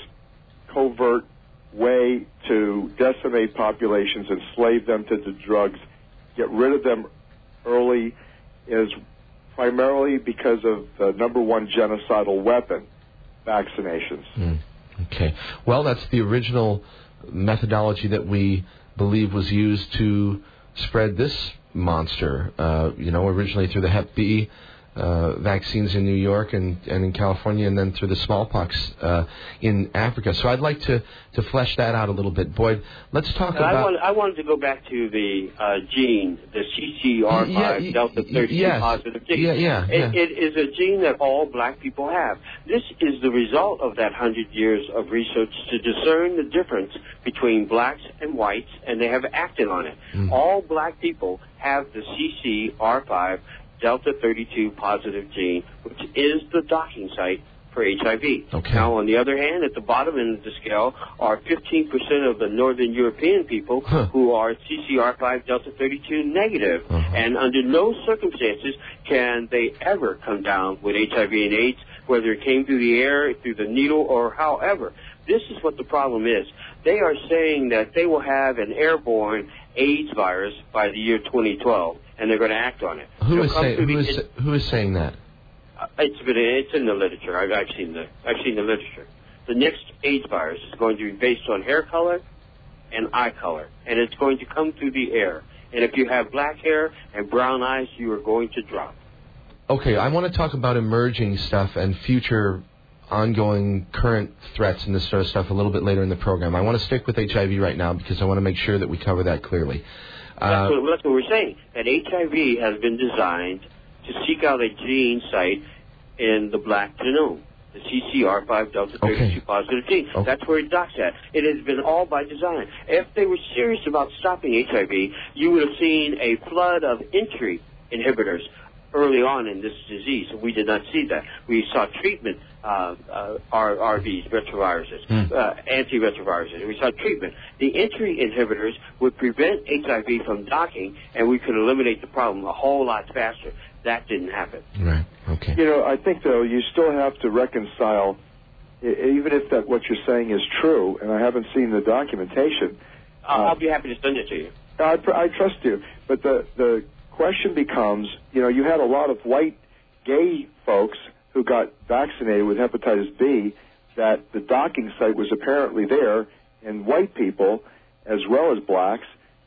Speaker 6: covert way to decimate populations, enslave them to the drugs, get rid of them early, is primarily because of the number one genocidal weapon, vaccinations.
Speaker 1: Mm. Okay. Well, that's the original methodology that we believe was used to spread this monster, uh, you know, originally through the Hep B uh, vaccines in New York and, and in California, and then through the smallpox uh, in Africa. So I'd like to, to flesh that out a little bit. Boyd, let's talk
Speaker 7: and
Speaker 1: about...
Speaker 7: I, want, I wanted to go back to the uh, gene, the C C R five
Speaker 1: yeah,
Speaker 7: delta thirty-two
Speaker 1: yes.
Speaker 7: positive gene.
Speaker 1: Yeah, yeah, yeah.
Speaker 7: It, it is a gene that all black people have. This is the result of that hundred years of research to discern the difference between blacks and whites, and they have acted on it. Mm. All black people have the C C R five delta thirty-two positive gene, which is the docking site for H I V.
Speaker 1: Okay.
Speaker 7: Now, on the other hand, at the bottom end of the scale are fifteen percent of the Northern European people huh. who are C C R five delta thirty-two negative, uh-huh. and under no circumstances can they ever come down with H I V and AIDS, whether it came through the air, through the needle, or however. This is what the problem is. They are saying that they will have an airborne AIDS virus by the year twenty twelve, and they're going to act on it.
Speaker 1: Who is, say, who, is, who is saying that?
Speaker 7: Uh, it's been it's in the literature. I've, I've seen the I've seen the literature. The next AIDS virus is going to be based on hair color and eye color, and it's going to come through the air. And if you have black hair and brown eyes, you are going to drop.
Speaker 1: Okay, I want to talk about emerging stuff and future ongoing current threats and this sort of stuff a little bit later in the program. I want to stick with H I V right now because I want to make sure that we cover that clearly. Uh,
Speaker 7: that's, what, that's what we're saying, that H I V has been designed to seek out a gene site in the black genome, the C C R five delta thirty-two okay. positive gene. Okay. That's where it docks at. It has been all by design. If they were serious about stopping H I V, you would have seen a flood of entry inhibitors early on in this disease. We did not see that. We saw treatment, uh, uh, R Vs, retroviruses, mm. uh, antiretroviruses. We saw treatment. The entry inhibitors would prevent H I V from docking, and we could eliminate the problem a whole lot faster. That didn't happen.
Speaker 1: Right. Okay.
Speaker 6: You know, I think, though, you still have to reconcile, even if that what you're saying is true, and I haven't seen the documentation.
Speaker 7: Uh, I'll be happy to send it to you.
Speaker 6: I, I trust you. But the, the question becomes, you know, you had a lot of white gay folks who got vaccinated with hepatitis B, that the docking site was apparently there in white people as well as blacks,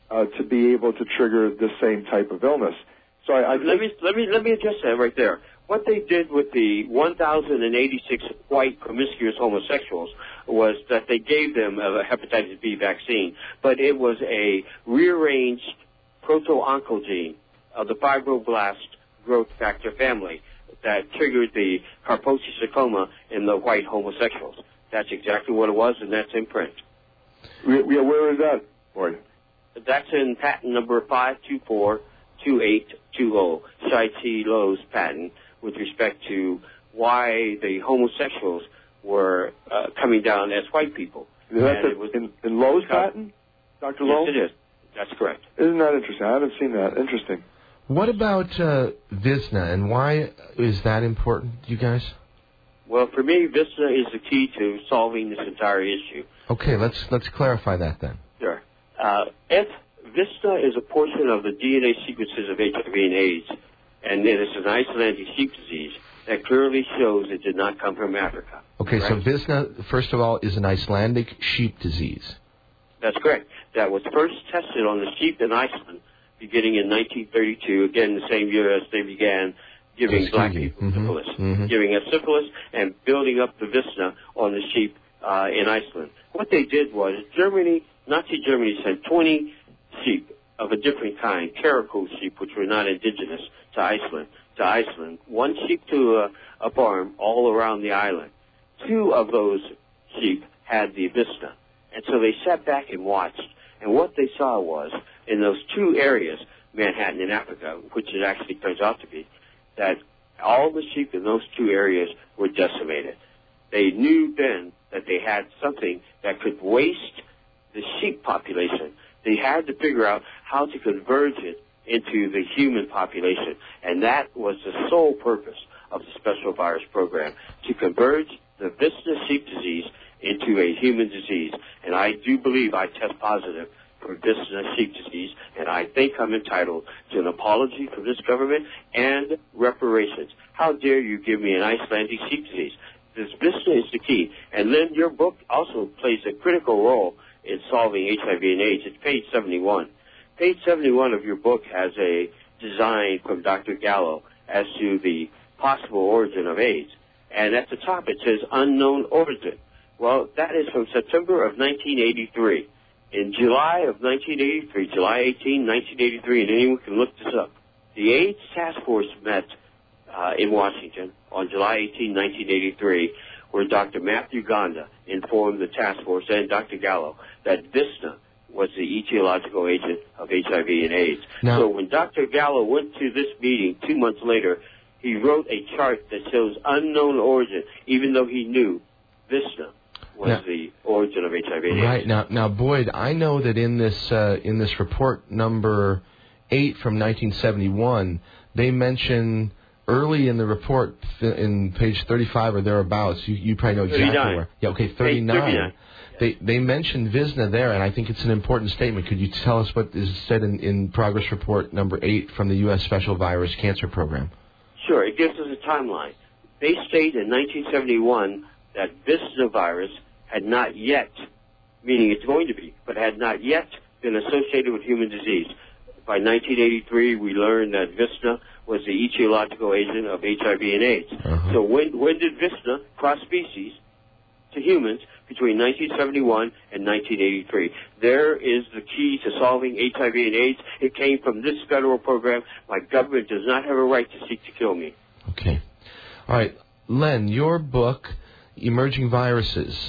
Speaker 6: uh, to be able to trigger the same type of illness. So I, I
Speaker 7: let me let me let me address that right there. What they did with the one thousand eighty-six white promiscuous homosexuals was that they gave them a hepatitis B vaccine, but it was a rearranged proto-oncogene of the fibroblast growth factor family that triggered the Kaposi sarcoma in the white homosexuals. That's exactly what it was, and that's in print.
Speaker 6: Yeah, where is that, Boyd?
Speaker 7: That's in patent number five two four two eight two zero, Shai-Chi Lo's patent, with respect to why the homosexuals were uh, coming down as white people.
Speaker 6: Is that the, was, in, in Lo's patent, Doctor Lo?
Speaker 7: Yes, it is. That's correct.
Speaker 6: Isn't that interesting? I haven't seen that. Interesting.
Speaker 1: What about uh, Visna, and why is that important, you guys?
Speaker 7: Well, for me, Visna is the key to solving this entire issue.
Speaker 1: Okay, let's let's clarify that then.
Speaker 7: Sure. Uh, if Visna is a portion of the D N A sequences of H I V and AIDS, and it is an Icelandic sheep disease that clearly shows it did not come from Africa.
Speaker 1: Okay,
Speaker 7: correct?
Speaker 1: so Visna, first of all, is an Icelandic sheep disease.
Speaker 7: That's correct. That was first tested on the sheep in Iceland beginning in nineteen thirty-two, again the same year as they began giving black people
Speaker 1: mm-hmm.
Speaker 7: syphilis,
Speaker 1: Mm-hmm.
Speaker 7: giving us syphilis and building up the Visna on the sheep uh, in Iceland. What they did was Germany, Nazi Germany, sent twenty sheep of a different kind, caracal sheep, which were not indigenous to Iceland, to Iceland. One sheep to a, a farm all around the island. Two of those sheep had the Visna. And so they sat back and watched. And what they saw was, in those two areas, Manhattan and Africa, which it actually turns out to be, that all the sheep in those two areas were decimated. They knew then that they had something that could waste the sheep population. They had to figure out how to converge it into the human population. And that was the sole purpose of the Special Virus Program, to converge the Visna sheep disease into a human disease. And I do believe I test positive for Visna sheep disease, and I think I'm entitled to an apology from this government and reparations. How dare you give me an Icelandic sheep disease? This Visna is the key. And then your book also plays a critical role in solving H I V and AIDS. It's page seventy-one. Page seventy-one of your book has a design from Doctor Gallo as to the possible origin of AIDS. And at the top it says unknown origin. Well, that is from September of nineteen eighty-three. In July of nineteen eighty-three, July eighteenth, nineteen eighty-three, and anyone can look this up, the AIDS Task Force met uh, in Washington on July eighteenth, nineteen eighty-three, where Doctor Matthew Gonda informed the task force and Doctor Gallo that Visna was the etiological agent of H I V and AIDS. Now, so when Doctor Gallo went to this meeting two months later, he wrote a chart that shows unknown origin, even though he knew Visna was now, the origin of H I V and AIDS.
Speaker 1: Right. Now, now, Boyd, I know that in this uh, in this report number eight from nineteen seventy-one, they mention early in the report, in page thirty-five or thereabouts, you, you probably know exactly
Speaker 7: thirty-nine.
Speaker 1: where. Yeah, okay, thirty-nine. thirty-nine. They they mention Visna there, and I think it's an important statement. Could you tell us what is said in, in progress report number eight from the U S Special Virus Cancer Program?
Speaker 7: Sure. It gives us a timeline. They state in nineteen seventy-one that Visna virus had not yet, meaning it's going to be, but had not yet been associated with human disease. By nineteen eighty-three, we learned that Visna was the etiological agent of H I V and AIDS.
Speaker 1: Uh-huh.
Speaker 7: So when when did Visna cross species to humans? Between nineteen seventy-one and nineteen eighty-three. There is the key to solving H I V and AIDS. It came from this federal program. My government does not have a right to seek to kill me.
Speaker 1: Okay. All right. Len, your book, Emerging Viruses,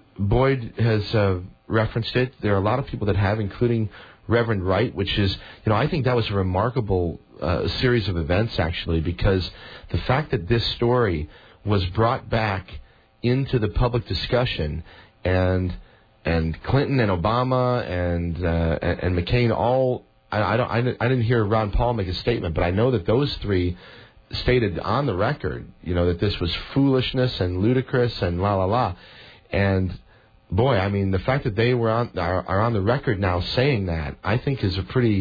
Speaker 1: Boyd has uh, referenced it. There are a lot of people that have, including Reverend Wright, which is, you know, I think that was a remarkable uh, series of events, actually, because the fact that this story was brought back into the public discussion, and and Clinton and Obama and uh, and, and McCain all, I, I don't I didn't, I didn't hear Ron Paul make a statement, but I know that those three stated on the record, you know, that this was foolishness and ludicrous and la la la, and boy, I mean, the fact that they were on are, are on the record now saying that, I think is a pretty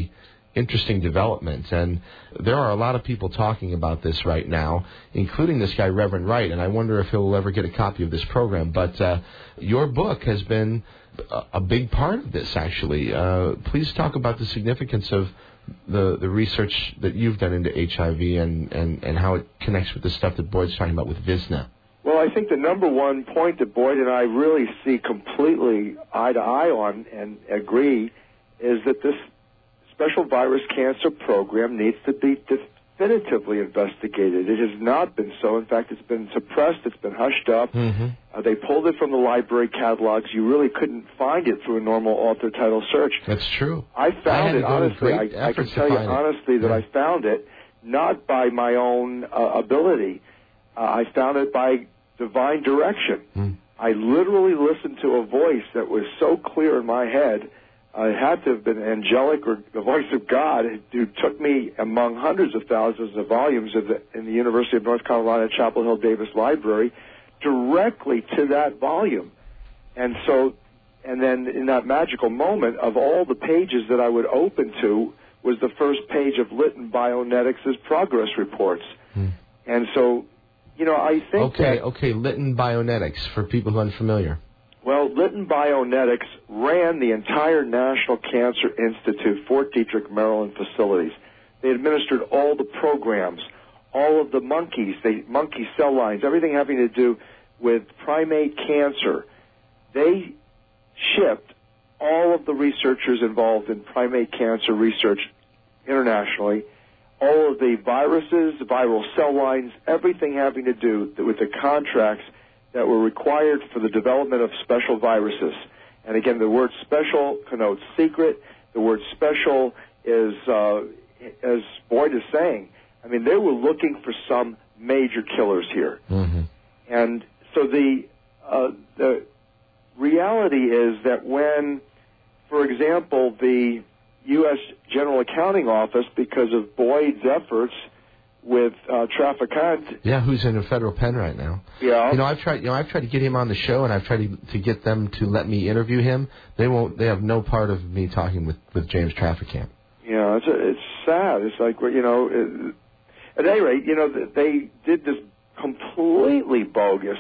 Speaker 1: interesting development. And there are a lot of people talking about this right now, including this guy, Reverend Wright, and I wonder if he'll ever get a copy of this program. But uh, your book has been a, a big part of this, actually. Uh, please talk about the significance of the, the research that you've done into H I V and, and, and how it connects with the stuff that Boyd's talking about with Visna.
Speaker 6: Well, I think the number one point that Boyd and I really see completely eye to eye on and agree is that this special virus cancer program needs to be definitively investigated. It has not been so. In fact, it's been suppressed. It's been hushed up.
Speaker 1: Mm-hmm.
Speaker 6: Uh, they pulled it from the library catalogs. You really couldn't find it through a normal author title search.
Speaker 1: That's true.
Speaker 6: I found
Speaker 1: I
Speaker 6: it, honestly. I, I can tell you honestly
Speaker 1: it.
Speaker 6: that
Speaker 1: yeah.
Speaker 6: I found it not by my own uh, ability. Uh, I found it by divine direction.
Speaker 1: Mm.
Speaker 6: I literally listened to a voice that was so clear in my head. Uh, it had to have been angelic or the voice of God, who took me among hundreds of thousands of volumes of the, in the University of North Carolina Chapel Hill Davis Library directly to that volume. And so, and then in that magical moment, of all the pages that I would open to was the first page of Litton Bionetics' progress reports.
Speaker 1: Mm.
Speaker 6: And so, you know, I think
Speaker 1: Okay,
Speaker 6: that...
Speaker 1: okay, Litton Bionetics, for people who are unfamiliar.
Speaker 6: Well, Litton Bionetics ran the entire National Cancer Institute, Fort Detrick, Maryland facilities. They administered all the programs, all of the monkeys, the monkey cell lines, everything having to do with primate cancer. They shipped all of the researchers involved in primate cancer research internationally, all of the viruses, the viral cell lines, everything having to do with the contracts that were required for the development of special viruses. And again, the word special connotes secret. The word special is, uh, as Boyd is saying, I mean, they were looking for some major killers here.
Speaker 1: Mm-hmm.
Speaker 6: And so the, uh, the reality is that when, for example, the U S General Accounting Office, because of Boyd's efforts with uh, Traficant.
Speaker 1: Yeah, who's in a federal pen right now.
Speaker 6: Yeah.
Speaker 1: You know, I've tried. You know, I've tried to get him on the show, and I've tried to, to get them to let me interview him. They won't. They have no part of me talking with, with James Traficant.
Speaker 6: Yeah, it's a, it's sad. It's like, you know, it, at any rate, you know, they did this completely bogus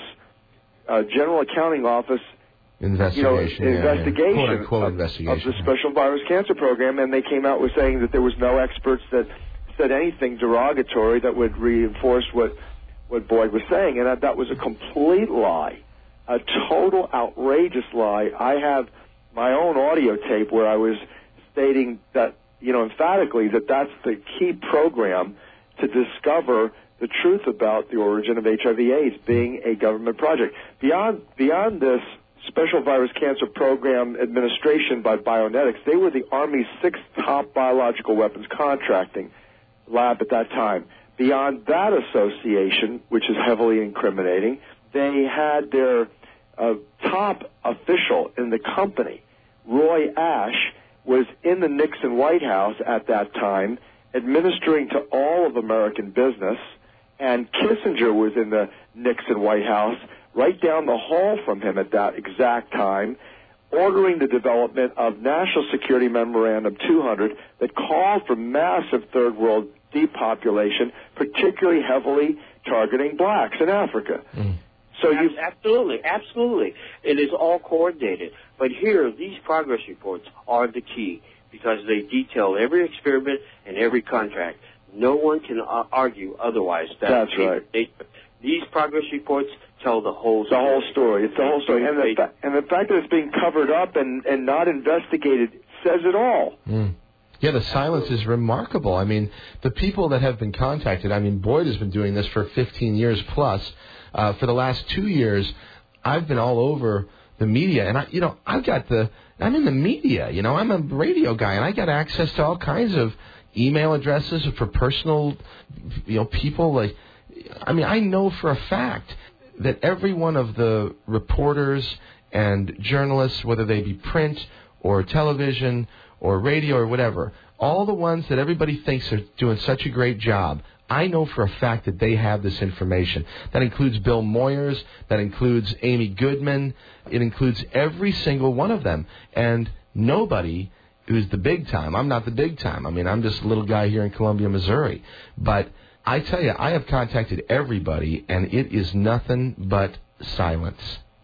Speaker 6: uh, General Accounting Office
Speaker 1: investigation,
Speaker 6: you know,
Speaker 1: yeah,
Speaker 6: investigation,
Speaker 1: yeah. Quote, unquote,
Speaker 6: of,
Speaker 1: investigation
Speaker 6: of the
Speaker 1: yeah.
Speaker 6: Special Virus Cancer Program, and they came out with saying that there was no experts that said anything derogatory that would reinforce what what Boyd was saying, and that, that was a complete lie, a total outrageous lie. I have my own audio tape where I was stating that, you know, emphatically that that's the key program to discover the truth about the origin of H I V AIDS being a government project. Beyond beyond this Special Virus Cancer Program administration by Bionetics, they were the Army's sixth top biological weapons contracting lab at that time. Beyond that association, which is heavily incriminating, they had their uh, top official in the company, Roy Ash, was in the Nixon White House at that time, administering to all of American business, and Kissinger was in the Nixon White House right down the hall from him at that exact time, ordering the development of National Security Memorandum two hundred that called for massive third world depopulation, particularly heavily targeting blacks in Africa.
Speaker 1: Mm.
Speaker 6: So you
Speaker 7: absolutely, absolutely, it is all coordinated. But here, these progress reports are the key because they detail every experiment and every contract. No one can uh, argue otherwise. That
Speaker 6: That's
Speaker 7: they,
Speaker 6: right.
Speaker 7: They, these progress reports tell the whole
Speaker 6: the
Speaker 7: story.
Speaker 6: whole story. It's the whole story, and the, fa- and the fact that it's being covered up and, and not investigated says it all.
Speaker 1: Mm. Yeah, the silence is remarkable. I mean, the people that have been contacted, I mean, Boyd has been doing this for fifteen years plus. Uh, for the last two years, I've been all over the media, and I, you know, I've got the, I'm in the media, you know, I'm a radio guy, and I got access to all kinds of email addresses for personal, you know, people. Like, I mean, I know for a fact that every one of the reporters and journalists, whether they be print or television or radio or whatever, all the ones that everybody thinks are doing such a great job, I know for a fact that they have this information. That includes Bill Moyers, that includes Amy Goodman, it includes every single one of them. And nobody who's the big time. I'm not the big time. I mean, I'm just a little guy here in Columbia, Missouri. But I tell you, I have contacted everybody, and it is nothing but silence.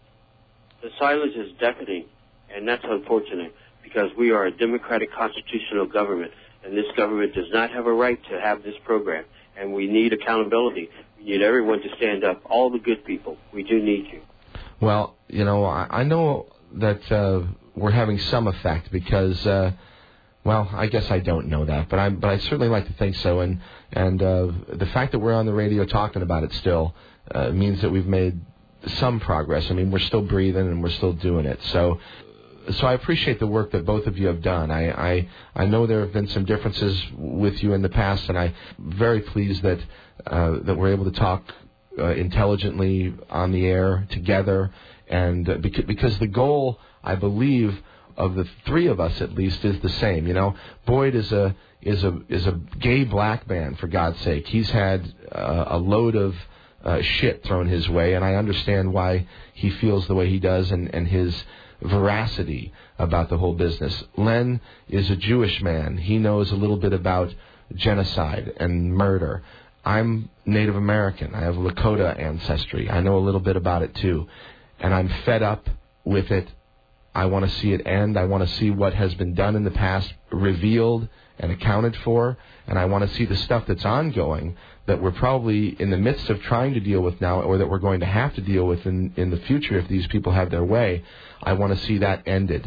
Speaker 7: The silence is deafening, and that's unfortunate because we are a democratic constitutional government, and this government does not have a right to have this program, and we need accountability. We need everyone to stand up, all the good people. We do need you.
Speaker 1: Well, you know, I, I know that uh, we're having some effect because, uh, well, I guess I don't know that, but I but I certainly like to think so, and and uh, the fact that we're on the radio talking about it still uh, means that we've made some progress. I mean, we're still breathing and we're still doing it. So, so I appreciate the work that both of you have done. I I, I know there have been some differences with you in the past, and I'm very pleased that uh, that we're able to talk uh, intelligently on the air together, and uh, because because the goal, I believe, of the three of us at least is the same. You know, Boyd is a is a is a gay black man, for God's sake. He's had uh, a load of Uh, shit thrown his way, and I understand why he feels the way he does, and, and his veracity about the whole business. Len is a Jewish man. He knows a little bit about genocide and murder. I'm Native American. I have Lakota ancestry. I know a little bit about it too, and I'm fed up with it. I want to see it end. I want to see what has been done in the past revealed and accounted for, and I want to see the stuff that's ongoing that we're probably in the midst of trying to deal with now, or that we're going to have to deal with in, in the future if these people have their way. I want to see that ended.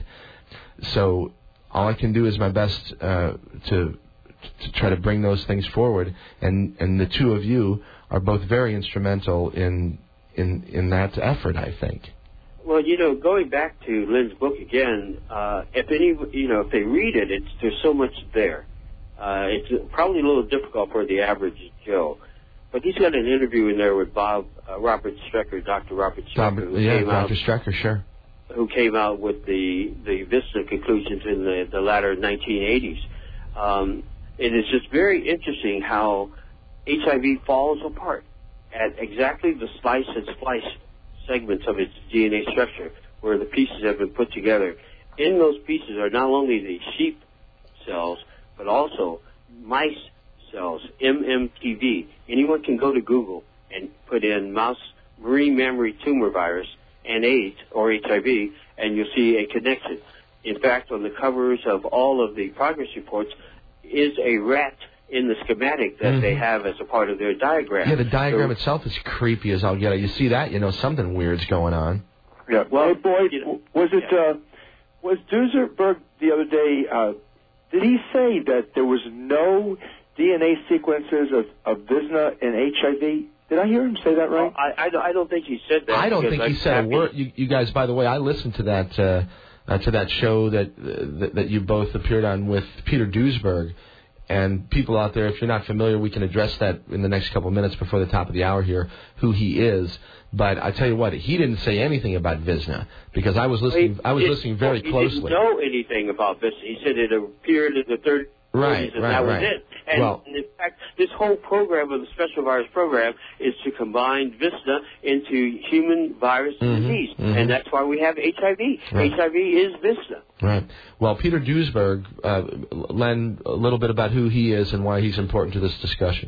Speaker 1: So all I can do is my best uh, to to try to bring those things forward, and, and the two of you are both very instrumental in in in that effort, I think.
Speaker 7: Well, you know, going back to Len's book again, uh, if any, you know, if they read it, it's there's so much there. Uh, it's probably a little difficult for the average Joe, but he's got an interview in there with Bob uh, Robert Strecker, Doctor Robert Strecker,
Speaker 1: Bob,
Speaker 7: who
Speaker 1: yeah,
Speaker 7: came
Speaker 1: Doctor
Speaker 7: out,
Speaker 1: Strecker, sure,
Speaker 7: who came out with the the Vista conclusions in the the latter nineteen eighties. Um, it is just very interesting how H I V falls apart at exactly the slice and splice segments of its D N A structure, where the pieces have been put together. In those pieces are not only the sheep cells, but also mice cells, M M T V. Anyone can go to Google and put in mouse marine mammary tumor virus and AIDS, or H I V, and you'll see a connection. In fact, on the covers of all of the progress reports is a rat in the schematic that mm-hmm. they have as a part of their diagram.
Speaker 1: Yeah, the diagram
Speaker 7: so,
Speaker 1: itself is creepy as I'll get it. You see that, you know something weird's going on.
Speaker 6: Yeah. Well, hey, Boyd,
Speaker 7: you know,
Speaker 6: was it
Speaker 7: yeah.
Speaker 6: uh, was Duesenberg the other day? Uh, Did he say that there was no D N A sequences of, of Visna and H I V? Did I hear him say that right?
Speaker 7: Well, I, I, I don't think he said that.
Speaker 1: I don't think he said
Speaker 7: happy.
Speaker 1: a word. You, you guys, by the way, I listened to that uh, uh, to that show that, uh, that that you both appeared on with Peter Duesberg. And people out there, if you're not familiar, we can address that in the next couple of minutes before the top of the hour here, who he is. But I tell you what, he didn't say anything about Visna because I was listening. I was
Speaker 7: it,
Speaker 1: listening very
Speaker 7: well,
Speaker 1: closely.
Speaker 7: He didn't know anything about Visna. He said it appeared in the third.
Speaker 1: Right,
Speaker 7: and
Speaker 1: right,
Speaker 7: that was
Speaker 1: right.
Speaker 7: it. And
Speaker 1: well,
Speaker 7: in fact, this whole program of the Special Virus Program is to combine Visna into human virus
Speaker 1: mm-hmm,
Speaker 7: disease,
Speaker 1: mm-hmm.
Speaker 7: and that's why we have H I V.
Speaker 1: Right.
Speaker 7: H I V is Visna.
Speaker 1: Right. Well, Peter Duesberg, uh, Len, a little bit about who he is and why he's important to this discussion.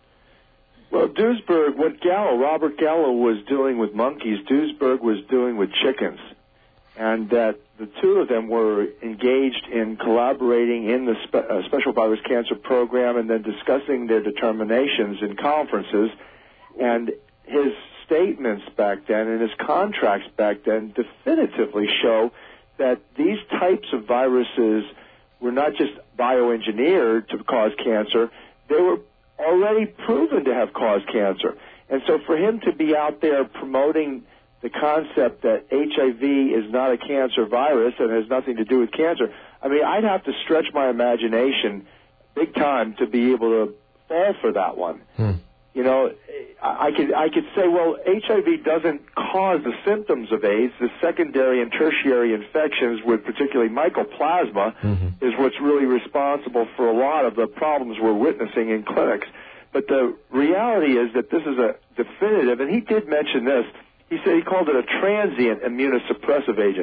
Speaker 6: Well, Duesberg, what Gallo, Robert Gallo was doing with monkeys, Duesberg was doing with chickens, and that the two of them were engaged in collaborating in the spe- uh, Special Virus Cancer Program and then discussing their determinations in conferences. And his statements back then and his contracts back then definitively show that these types of viruses were not just bioengineered to cause cancer, they were already proven to have caused cancer. And so for him to be out there promoting the concept that H I V is not a cancer virus and has nothing to do with cancer, I mean, I'd have to stretch my imagination big time to be able to fall for that one.
Speaker 1: Hmm.
Speaker 6: You know, I could I could say, well, H I V doesn't cause the symptoms of AIDS. The secondary and tertiary infections with particularly mycoplasma mm-hmm. is what's really responsible for a lot of the problems we're witnessing in clinics. But the reality is that this is a definitive, and he did mention this, he said he called it a transient immunosuppressive agent.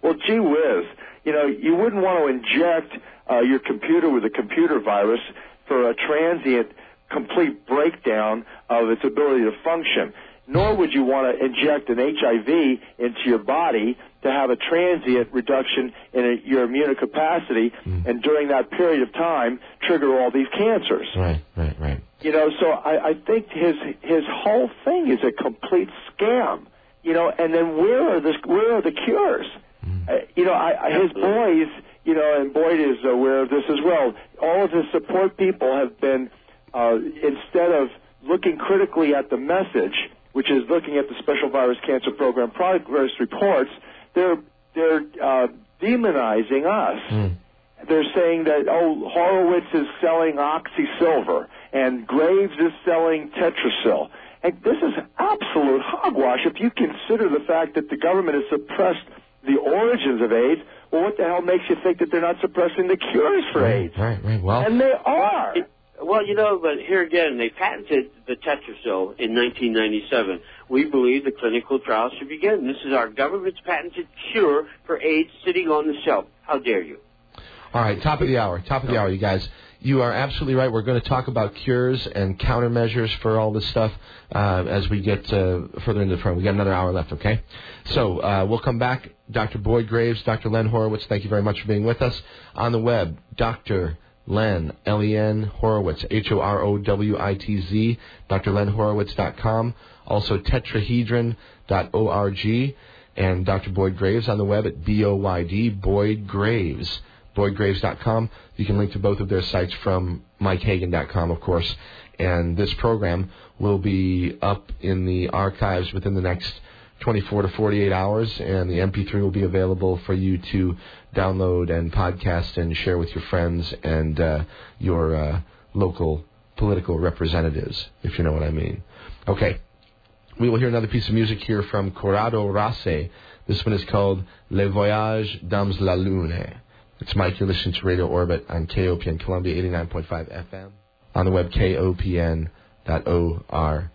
Speaker 6: Well, gee whiz, you know, you wouldn't want to inject uh, your computer with a computer virus for a transient, complete breakdown of its ability to function. Nor would you want to inject an H I V into your body to have a transient reduction in a, your immunocapacity, mm. and during that period of time trigger all these cancers.
Speaker 1: Right, right, right.
Speaker 6: You know, so I, I think his his whole thing is a complete scam. You know, and then where are the where are the cures? Mm. Uh, you know, I, I, his boys, you know, and Boyd is aware of this as well. All of his support people have been, uh, instead of looking critically at the message, which is looking at the Special Virus Cancer Program progress reports, they're they're uh, demonizing us. Mm. They're saying that, oh, Horowitz is selling Oxysilver and Graves is selling Tetrasil. And this is absolute hogwash if you consider the fact that the government has suppressed the origins of AIDS. Well, what the hell makes you think that they're not suppressing the cures for
Speaker 1: right,
Speaker 6: AIDS?
Speaker 1: Right, right, well.
Speaker 6: And they are.
Speaker 7: Well, you know, but here again, they patented the Tetrasil in nineteen ninety-seven. We believe the clinical trials should begin. This is our government's patented cure for AIDS sitting on the shelf. How dare you?
Speaker 1: All right, top of the hour, top of the hour, you guys. You are absolutely right. We're going to talk about cures and countermeasures for all this stuff uh, as we get uh, further into the program. We've got another hour left, okay? So uh, we'll come back. Doctor Boyd Graves, Doctor Len Horowitz, thank you very much for being with us. On the web, Doctor Len, L E N, Horowitz, H O R O W I T Z, D R len horowitz dot com. Also tetrahedron dot org. And Doctor Boyd Graves on the web at B O Y D, Boyd Graves. Boyd Graves dot com. You can link to both of their sites from Mike Hagan dot com, of course. And this program will be up in the archives within the next twenty-four to forty-eight hours, and the M P three will be available for you to download and podcast and share with your friends and uh, your uh, local political representatives, if you know what I mean. Okay. We will hear another piece of music here from Corrado Race. This one is called Le Voyage dans la Lune. It's Mike. You're listening to Radio Orbit on K O P N Columbia eighty-nine point five F M. On the web, K O P N dot org.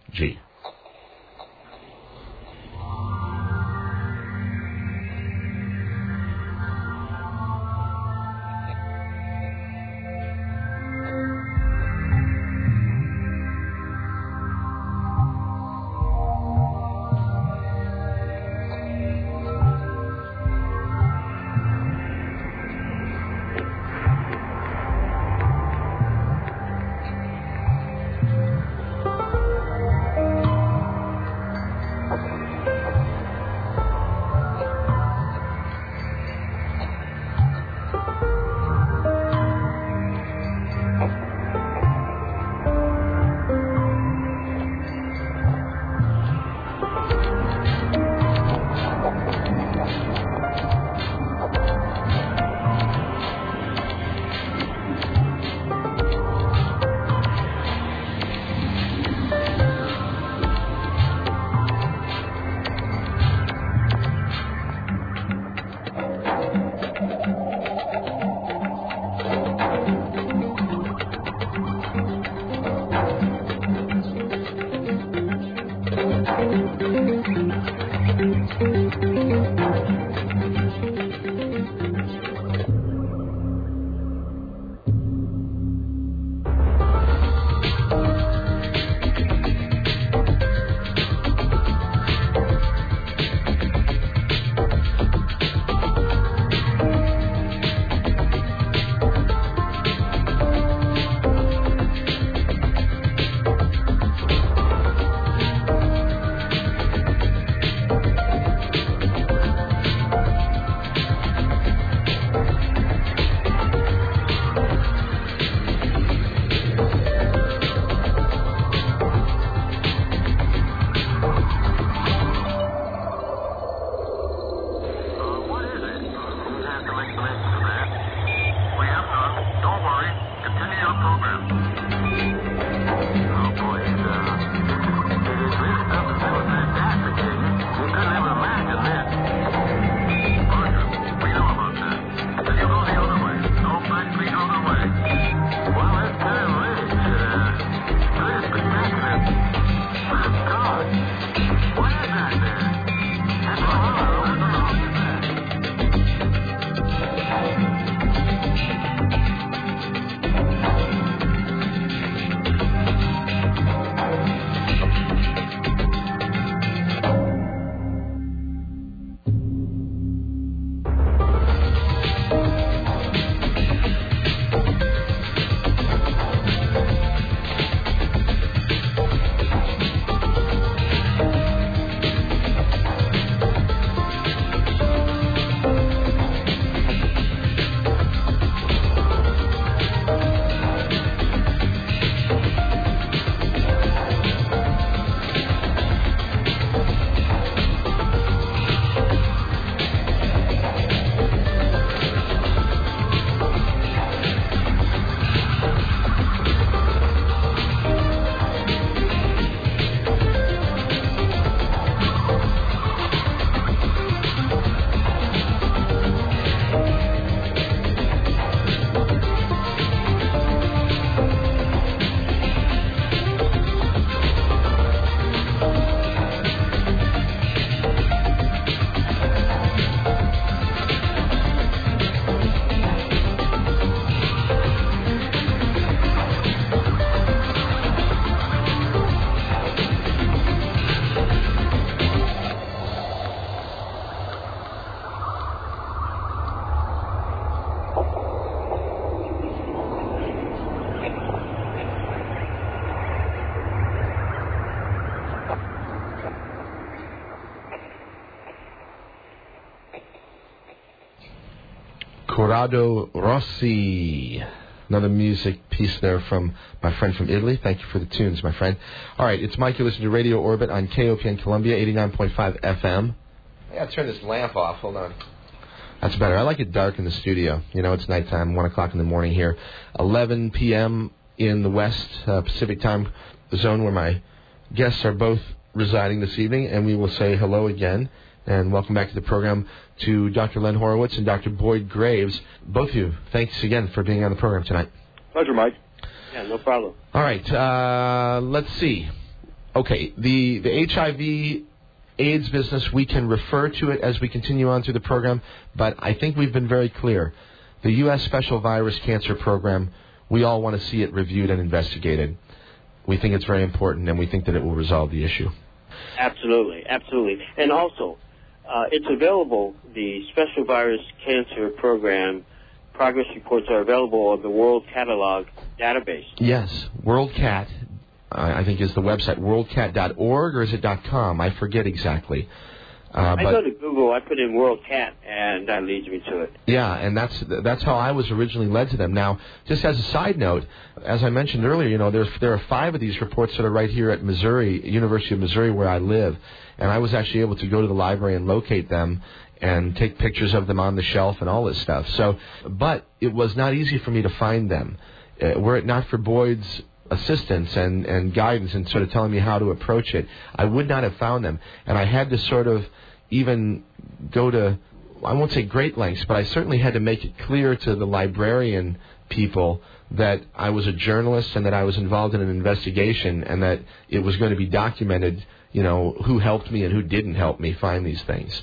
Speaker 1: Corrado Rossi. Another music piece there from my friend from Italy. Thank you for the tunes, my friend. All right, it's Mike. You listen to Radio Orbit on K O P N Columbia, eighty-nine point five F M. I gotta turn this lamp off. Hold on. That's better. I like it dark in the studio. You know, it's nighttime, one o'clock in the morning here. eleven p.m. in the West uh, Pacific time zone where my guests are both residing this evening, and we will say hello again and welcome back to the program to Doctor Len Horowitz and Doctor Boyd Graves. Both of you, thanks again for being on the program tonight.
Speaker 6: Pleasure, Mike.
Speaker 7: Yeah, no problem.
Speaker 1: All right, uh, let's see. Okay, the, the H I V AIDS business, we can refer to it as we continue on through the program, but I think we've been very clear. The U S Special Virus Cancer Program, we all want to see it reviewed and investigated. We think it's very important, and we think that it will resolve the issue.
Speaker 7: Absolutely, absolutely. And also, uh, it's available, the Special Virus Cancer Program progress reports are available on the World Catalog database.
Speaker 1: Yes, WorldCat, I think is the website, worldcat dot org, or is it .com? I forget exactly. Uh,
Speaker 7: I
Speaker 1: but,
Speaker 7: go to Google, I put in WorldCat, and that leads me to it.
Speaker 1: Yeah, and that's that's how I was originally led to them. Now, just as a side note, as I mentioned earlier, you know, there's, there are five of these reports that are right here at Missouri, University of Missouri, where I live, and I was actually able to go to the library and locate them and take pictures of them on the shelf and all this stuff. So, but it was not easy for me to find them. Uh, were it not for Boyd's assistance and, and guidance and sort of telling me how to approach it, I would not have found them. And I had to sort of even go to, I won't say great lengths, but I certainly had to make it clear to the librarian people that I was a journalist and that I was involved in an investigation and that it was going to be documented, you know, who helped me and who didn't help me find these things.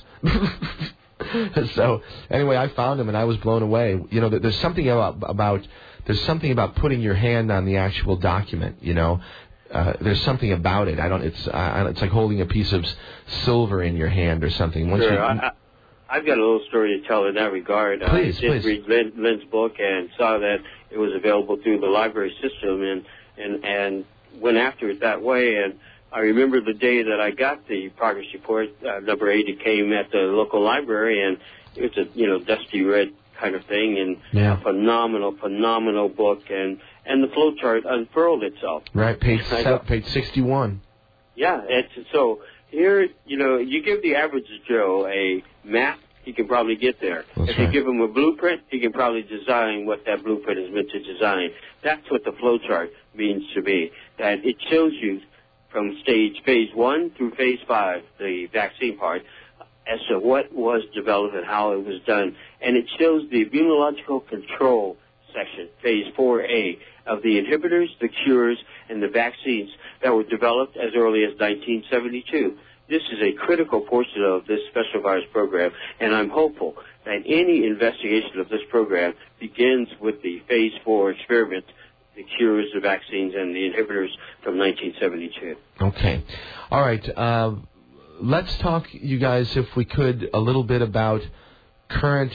Speaker 1: So anyway, I found them and I was blown away. You know, there's something about, about there's something about putting your hand on the actual document. You know, uh, there's something about it. I don't. It's uh, it's like holding a piece of silver in your hand or something. Once
Speaker 7: sure,
Speaker 1: you,
Speaker 7: I, I, I've got a little story to tell in that regard.
Speaker 1: Please,
Speaker 7: I did
Speaker 1: please.
Speaker 7: read Len, Len's book and saw that it was available through the library system, and and and went after it that way. And I remember the day that I got the progress report, uh, number eight, it came at the local library, and it was a, you know, dusty red kind of thing, and
Speaker 1: yeah.
Speaker 7: a phenomenal, phenomenal book, and, and the flow chart unfurled itself.
Speaker 1: Right, page se- page sixty-one.
Speaker 7: Yeah, it's, so here, you know, you give the average Joe a map, he can probably get there.
Speaker 1: That's
Speaker 7: if
Speaker 1: right.
Speaker 7: you give him a blueprint, he can probably design what that blueprint is meant to design. That's what the flow chart means to me, that it shows you from stage phase one through phase five, the vaccine part, as to what was developed and how it was done. And it shows the immunological control section, phase four A, of the inhibitors, the cures, and the vaccines that were developed as early as nineteen seventy-two. This is a critical portion of this special virus program, and I'm hopeful that any investigation of this program begins with the phase four experiment, the cures, the vaccines, and the inhibitors from nineteen seventy-two.
Speaker 1: Okay. All right. Uh, let's talk, you guys, if we could, a little bit about current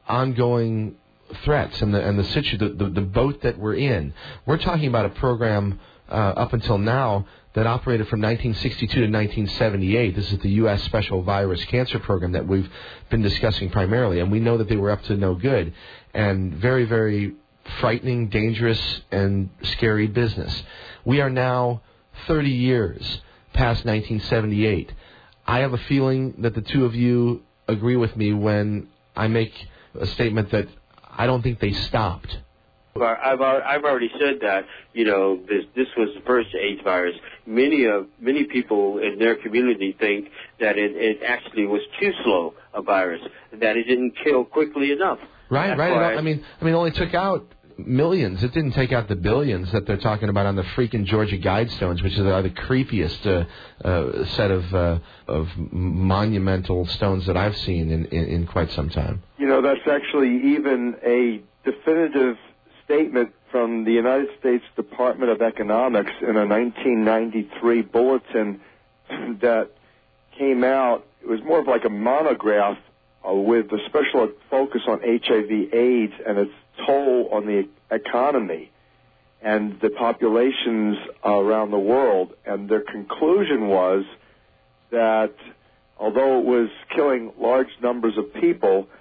Speaker 1: ongoing threats and the and the situ the, the, the boat that we're in. We're talking about a program uh, up until now that operated from nineteen sixty-two to nineteen seventy-eight. This is the U S Special Virus Cancer Program that we've been discussing primarily, and we know that they were up to no good and very, very frightening, dangerous, and scary business. We are now thirty years past nineteen seventy-eight. I have a feeling that the two of you agree with me when I make a statement that I don't think they stopped.
Speaker 7: I've I've already said that, you know, this this was the first AIDS virus. Many of many people in their community think that it, it actually was too slow a virus, that it didn't kill quickly enough.
Speaker 1: Right,
Speaker 7: That's
Speaker 1: right.
Speaker 7: why
Speaker 1: I mean, I mean, it only took out millions. It didn't take out the billions that they're talking about on the freaking Georgia Guidestones, which are the creepiest uh, uh, set of uh, of monumental stones that I've seen in, in, in quite some time.
Speaker 6: You know, that's actually even a definitive statement from the United States Department of Economics in a nineteen ninety-three bulletin that came out. It was more of like a monograph uh, with a special focus on H I V AIDS and its toll on the economy and the populations around the world. And their conclusion was that although it was killing large numbers of people,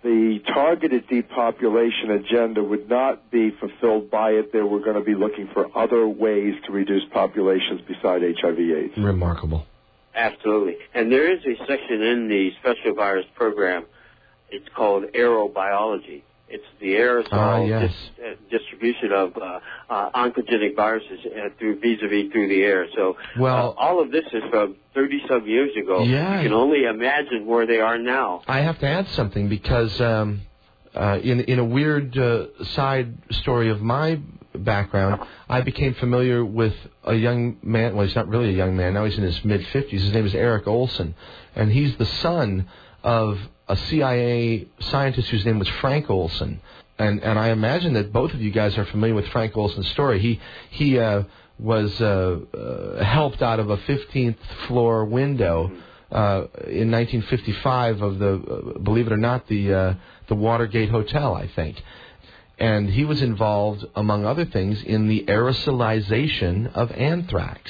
Speaker 6: the targeted depopulation agenda would not be fulfilled by it. They were going to be looking for other ways to reduce populations beside H I V AIDS.
Speaker 1: Remarkable.
Speaker 7: Absolutely. And there is a section in the special virus program. It's called aerobiology. It's the aerosol
Speaker 1: ah, yes.
Speaker 7: dis- uh, distribution of uh, uh, oncogenic viruses uh, through vis-a-vis through the air. So
Speaker 1: well,
Speaker 7: uh, all of this is from thirty-some years ago.
Speaker 1: Yeah.
Speaker 7: You can only imagine where they are now.
Speaker 1: I have to add something because um, uh, in, in a weird uh, side story of my background, I became familiar with a young man. Well, he's not really a young man. Now he's in his mid-fifties. His name is Eric Olson, and he's the son of a C I A scientist whose name was Frank Olson. And and I imagine that both of you guys are familiar with Frank Olson's story. He he uh, was uh, uh, helped out of a fifteenth floor window uh, in nineteen fifty-five of the, uh, believe it or not, the uh, the Watergate Hotel, I think. And he was involved, among other things, in the aerosolization of anthrax.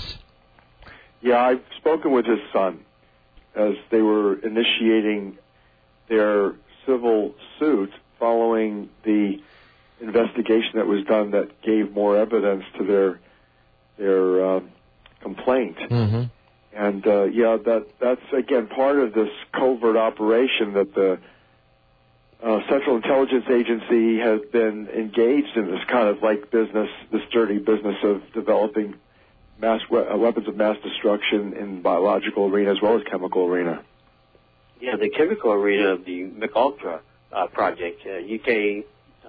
Speaker 6: Yeah, I've spoken with his son as they were initiating their civil suit following the investigation that was done that gave more evidence to their their uh, complaint.
Speaker 1: Mm-hmm.
Speaker 6: And uh, yeah, that that's again part of this covert operation that the uh, Central Intelligence Agency has been engaged in, this kind of like business, this dirty business of developing mass we- uh, weapons of mass destruction in biological arena as well as chemical arena.
Speaker 7: Yeah, the chemical arena of the MKUltra uh, project, uh, U K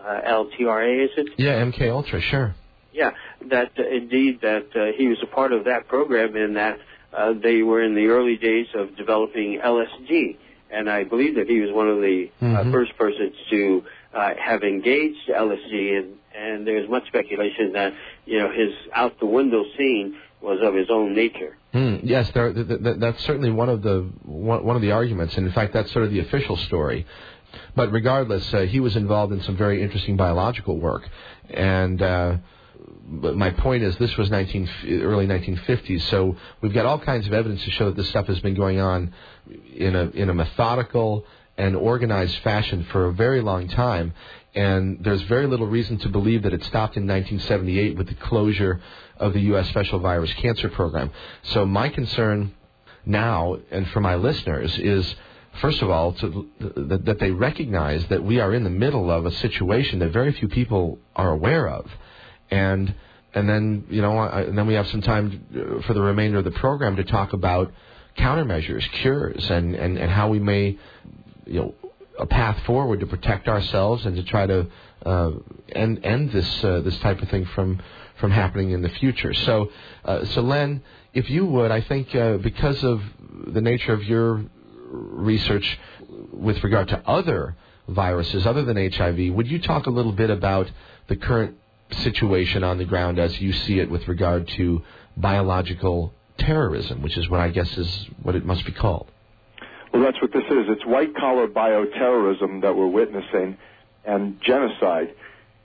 Speaker 7: L T R A, is it?
Speaker 1: Yeah, MKUltra, sure.
Speaker 7: Yeah, that uh, indeed that uh, he was a part of that program in that uh, they were in the early days of developing L S G, and I believe that he was one of the mm-hmm. uh, first persons to uh, have engaged L S G, and, and there's much speculation that, you know, his out-the-window scene was of his own nature.
Speaker 1: Mm, yes, there, th- th- that's certainly one of the one, one of the arguments, and in fact, that's sort of the official story. But regardless, uh, he was involved in some very interesting biological work, and uh, but my point is, this was nineteen early nineteen fifties, so we've got all kinds of evidence to show that this stuff has been going on in a in a methodical and organized fashion for a very long time. And there's very little reason to believe that it stopped in nineteen seventy-eight with the closure of the U S Special Virus Cancer Program. So my concern now, and for my listeners, is, first of all, to, that, that they recognize that we are in the middle of a situation that very few people are aware of. And and then, you know, I, and then we have some time for the remainder of the program to talk about countermeasures, cures, and, and, and how we may, you know, a path forward to protect ourselves and to try to uh, end end this uh, this type of thing from from happening in the future. So, uh, so Len, if you would, I think uh, because of the nature of your research with regard to other viruses other than H I V, would you talk a little bit about the current situation on the ground as you see it with regard to biological terrorism, which is what I guess is what it must be called?
Speaker 6: Well, that's what this is. It's white-collar bioterrorism that we're witnessing, and genocide.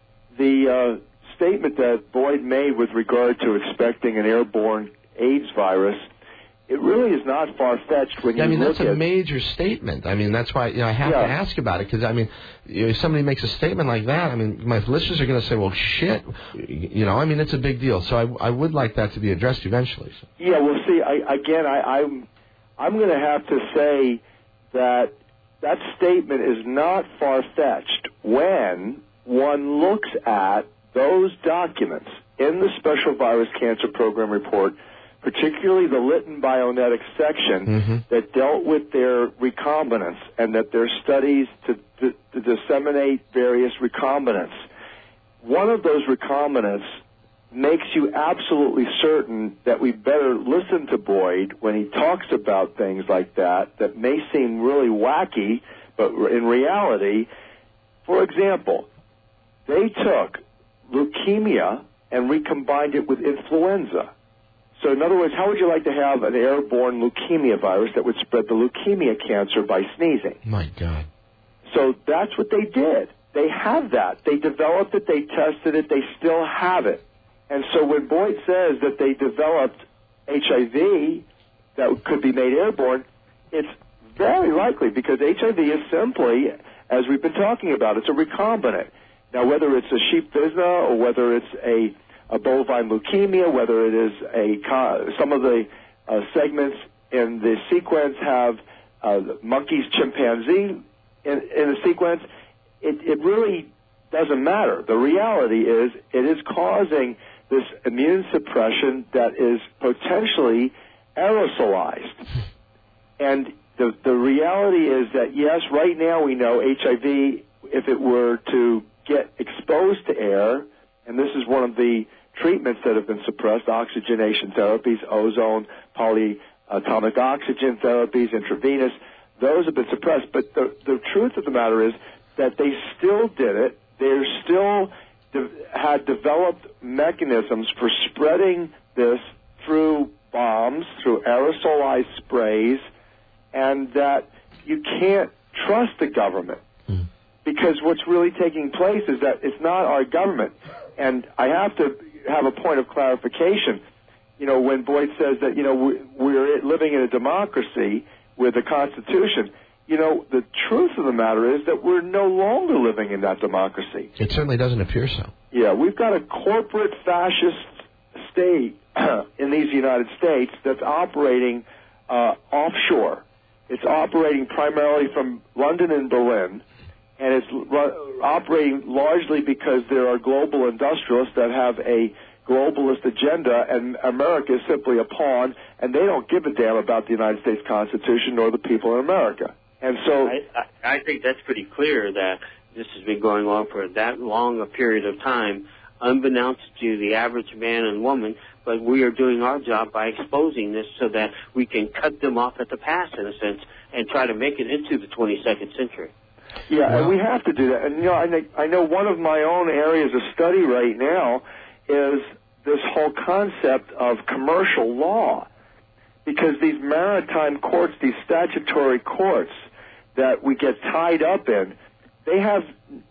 Speaker 6: The uh, statement that Boyd made with regard to expecting an airborne AIDS virus, it really is not far-fetched when you
Speaker 1: yeah, I mean,
Speaker 6: look
Speaker 1: that's a
Speaker 6: at...
Speaker 1: major statement. I mean, that's why, you know, I have
Speaker 6: yeah.
Speaker 1: to ask about it, because, I mean, if somebody makes a statement like that, I mean, my listeners are going to say, well, shit, you know, I mean, it's a big deal. So I, I would like that to be addressed eventually. So.
Speaker 6: Yeah, well, see, I, again, I, I'm... I'm going to have to say that that statement is not far-fetched when one looks at those documents in the Special Virus Cancer Program report, particularly the Lytton Bionetics section
Speaker 1: mm-hmm.
Speaker 6: that dealt with their recombinants and that their studies to, to, to disseminate various recombinants. One of those recombinants makes you absolutely certain that we better listen to Boyd when he talks about things like that that may seem really wacky, but in reality, for example, they took leukemia and recombined it with influenza. So in other words, how would you like to have an airborne leukemia virus that would spread the leukemia cancer by sneezing?
Speaker 1: My God.
Speaker 6: So that's what they did. They have that. They developed it. They tested it. They still have it. And so when Boyd says that they developed H I V that could be made airborne, it's very likely because H I V is simply as we've been talking about. It's a recombinant. Now, whether it's a sheep visna or whether it's a, a bovine leukemia, whether it is a some of the uh, segments in the sequence have uh, monkeys, chimpanzee in, in the sequence, it, it really doesn't matter. The reality is it is causing this immune suppression that is potentially aerosolized. And the, the reality is that, yes, right now we know H I V, if it were to get exposed to air, and this is one of the treatments that have been suppressed, oxygenation therapies, ozone, polyatomic oxygen therapies, intravenous, those have been suppressed. But the, the truth of the matter is that they still did it. They're still de- had developed mechanisms for spreading this through bombs, through aerosolized sprays, and that you can't trust the government. Mm. Because what's really taking place is that it's not our government. And I have to have a point of clarification. You know, when Boyd says that, you know, we're living in a democracy with a Constitution, you know, the truth of the matter is that we're no longer living in that democracy.
Speaker 1: It certainly doesn't appear so.
Speaker 6: Yeah, we've got a corporate fascist state in these United States that's operating uh, offshore. It's operating primarily from London and Berlin, and it's ru- operating largely because there are global industrialists that have a globalist agenda, and America is simply a pawn, and they don't give a damn about the United States Constitution nor the people in America. And so
Speaker 7: I, I, I think that's pretty clear that this has been going on for that long a period of time, unbeknownst to the average man and woman, but we are doing our job by exposing this so that we can cut them off at the pass, in a sense, and try to make it into the twenty-second century.
Speaker 6: Yeah, well, and we have to do that. And, you know, I know, I know one of my own areas of study right now is this whole concept of commercial law, because these maritime courts, these statutory courts that we get tied up in, they have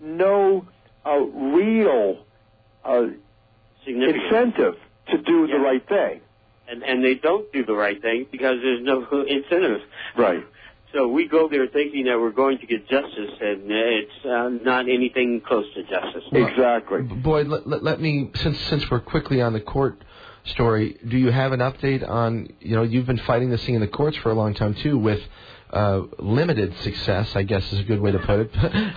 Speaker 6: no uh, real uh, incentive to do
Speaker 7: yeah.
Speaker 6: the right thing.
Speaker 7: And and they don't do the right thing because there's no incentive.
Speaker 6: Right.
Speaker 7: So we go there thinking that we're going to get justice, and it's uh, not anything close to justice.
Speaker 6: Exactly.
Speaker 1: Boyd, let, let, let me, since since we're quickly on the court story, do you have an update on, you know, you've been fighting this thing in the courts for a long time, too, with uh, limited success, I guess is a good way to put it.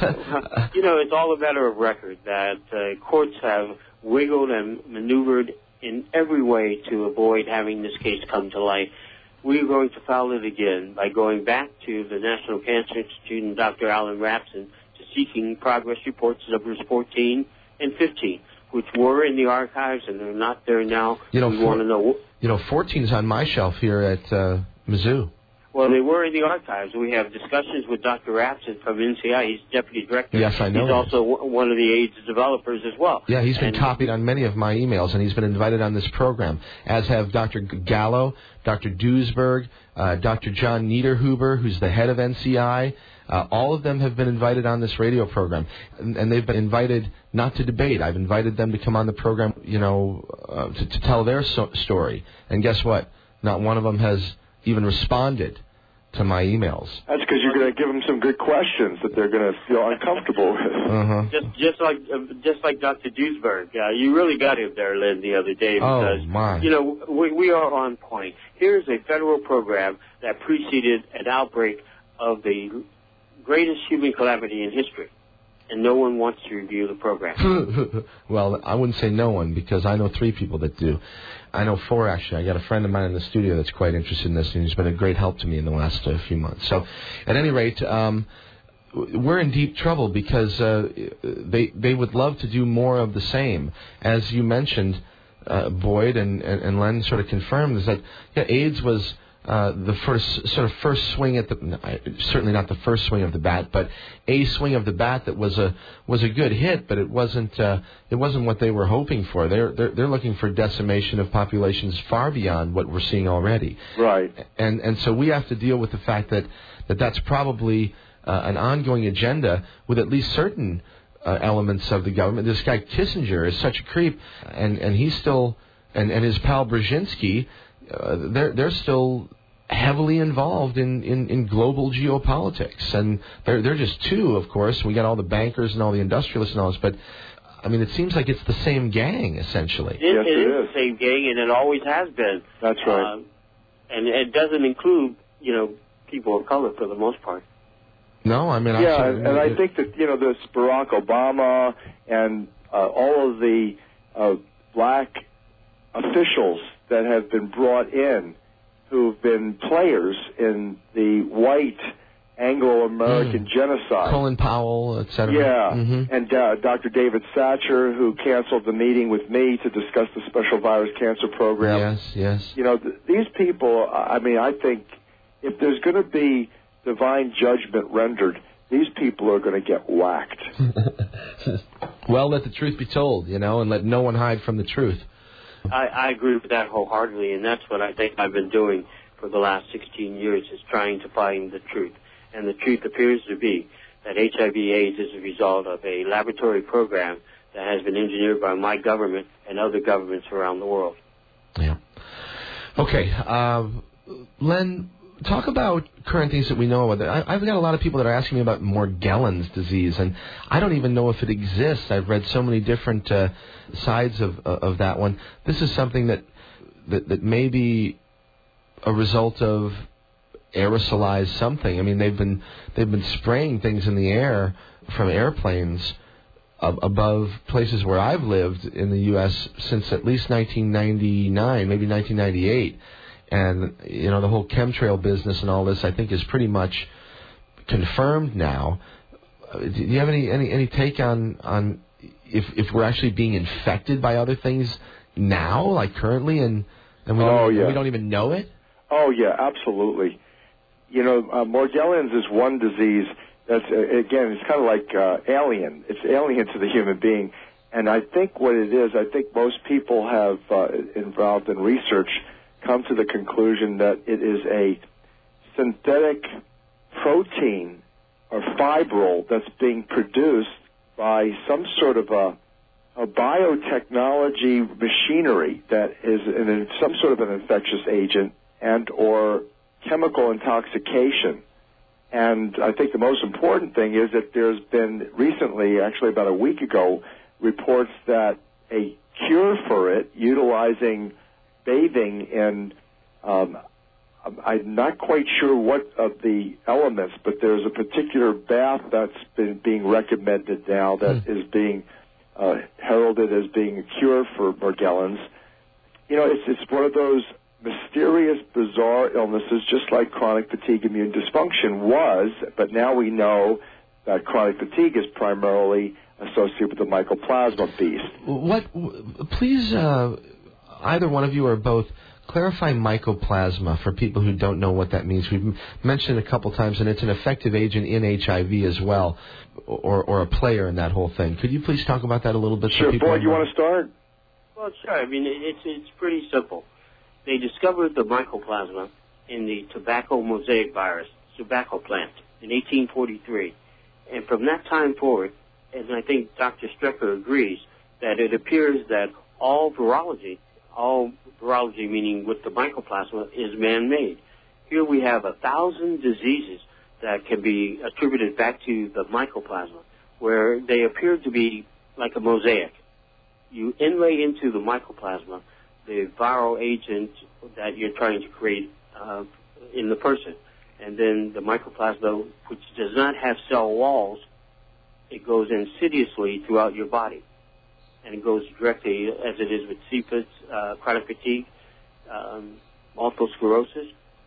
Speaker 7: You know, it's all a matter of record that uh, courts have wiggled and maneuvered in every way to avoid having this case come to light. We are going to file it again by going back to the National Cancer Institute and Doctor Alan Rapson to seeking progress reports numbers fourteen and fifteen, which were in the archives and they're not there now.
Speaker 1: You know,
Speaker 7: we
Speaker 1: for,
Speaker 7: want to know.
Speaker 1: You know, fourteen's on my shelf here at uh, Mizzou.
Speaker 7: Well, they were in the archives. We have discussions with Doctor Rapson from N C I. He's deputy director.
Speaker 1: Yes, I know.
Speaker 7: He's also one of the AIDS developers as well.
Speaker 1: Yeah, he's been
Speaker 7: and
Speaker 1: copied on many of my emails, and he's been invited on this program, as have Doctor Gallo, Doctor Duesberg, uh, Doctor John Niederhuber, who's the head of N C I. Uh, all of them have been invited on this radio program, and, and they've been invited not to debate. I've invited them to come on the program, you know, uh, to, to tell their so- story. And guess what? Not one of them has even responded to my emails.
Speaker 6: That's because you're going to give them some good questions that they're going to feel uncomfortable with.
Speaker 1: Uh-huh.
Speaker 7: Just, just like, uh, just like Doctor Duesberg, uh, you really got him there, Lynn, the other day because,
Speaker 1: oh, my.
Speaker 7: you know, we, we are on point. Here's a federal program that preceded an outbreak of the greatest human calamity in history, and no one wants to review the program.
Speaker 1: Well, I wouldn't say no one, because I know three people that do. I know four, actually. I got a friend of mine in the studio that's quite interested in this, and he's been a great help to me in the last uh, few months. So, at any rate, um, we're in deep trouble because uh, they they would love to do more of the same. As you mentioned, uh, Boyd and, and, and Len sort of confirmed, is that yeah, AIDS was Uh, the first sort of first swing at the certainly not the first swing of the bat, but a swing of the bat that was a was a good hit, but it wasn't uh, it wasn't what they were hoping for. They're, they're they're looking for decimation of populations far beyond what we're seeing already.
Speaker 6: Right.
Speaker 1: And and so we have to deal with the fact that that that's probably uh, an ongoing agenda with at least certain uh, elements of the government. This guy Kissinger is such a creep, and and he's still and and his pal Brzezinski. Uh, they're they're still heavily involved in, in, in global geopolitics. And they're, they're just two, of course. We got all the bankers and all the industrialists and all this, but I mean, it seems like it's the same gang, essentially.
Speaker 7: It,
Speaker 6: yes,
Speaker 7: it,
Speaker 6: it
Speaker 7: is
Speaker 6: is
Speaker 7: the same gang, and it always has been.
Speaker 6: That's right.
Speaker 7: Uh, and it doesn't include, you know, people of color for the most part.
Speaker 1: No, I mean,
Speaker 6: yeah,
Speaker 1: I
Speaker 6: and, and I think that, you know, this Barack Obama and uh, all of the uh, black officials that have been brought in who've been players in the white Anglo-American mm. genocide.
Speaker 1: Colin Powell, et cetera.
Speaker 6: Yeah,
Speaker 1: mm-hmm.
Speaker 6: and uh, Doctor David Satcher, who canceled the meeting with me to discuss the special virus cancer program.
Speaker 1: Yes, yes.
Speaker 6: You know, th- these people, I mean, I think if there's going to be divine judgment rendered, these people are going to get whacked.
Speaker 1: Well, let the truth be told, you know, and let no one hide from the truth.
Speaker 7: I, I agree with that wholeheartedly, and that's what I think I've been doing for the last sixteen years, is trying to find the truth. And the truth appears to be that H I V AIDS is a result of a laboratory program that has been engineered by my government and other governments around the world.
Speaker 1: Yeah. Okay. Uh, Len, talk about current things that we know about. I, I've got a lot of people that are asking me about Morgellons disease, and I don't even know if it exists. I've read so many different uh, sides of of that one. This is something that, that, that may be a result of aerosolized something. I mean, they've been they've been spraying things in the air from airplanes ab- above places where I've lived in the U S since at least nineteen ninety-nine, maybe nineteen ninety-eight. And, you know, the whole chemtrail business and all this, I think, is pretty much confirmed now. Do you have any, any, any take on, on if if we're actually being infected by other things now, like currently, and, and we, don't,
Speaker 6: oh, yeah.
Speaker 1: we don't even know it?
Speaker 6: Oh, yeah, absolutely. You know, uh, Morgellons is one disease that's, uh, again, it's kind of like uh, alien. It's alien to the human being. And I think what it is, I think most people have uh, involved in research come to the conclusion that it is a synthetic protein or fibril that's being produced by some sort of a, a biotechnology machinery that is in some sort of an infectious agent and or chemical intoxication. And I think the most important thing is that there's been recently, actually about a week ago, reports that a cure for it utilizing bathing in, um, I'm not quite sure what of the elements, but there's a particular bath that's been being recommended now that mm. is being uh, heralded as being a cure for Morgellons. You know, it's it's one of those mysterious, bizarre illnesses, just like chronic fatigue immune dysfunction was, but now we know that chronic fatigue is primarily associated with the mycoplasma beast.
Speaker 1: What? Please, uh, either one of you or both, clarify mycoplasma for people who don't know what that means. We've mentioned it a couple times, and it's an effective agent in H I V as well, or or a player in that whole thing. Could you please talk about that a little bit?
Speaker 6: Sure, Boyd, you want to start?
Speaker 7: Well, sure. I mean, it's it's pretty simple. They discovered the mycoplasma in the tobacco mosaic virus, tobacco plant, in eighteen forty-three. And from that time forward, and I think Doctor Strecker agrees, that it appears that all virology, all virology meaning with the mycoplasma, is man-made. Here we have a thousand diseases that can be attributed back to the mycoplasma, where they appear to be like a mosaic. You inlay into the mycoplasma the viral agent that you're trying to create uh, in the person. And then the mycoplasma, which does not have cell walls, it goes insidiously throughout your body. And it goes directly, as it is with C F I D, uh, chronic fatigue, um, multiple sclerosis.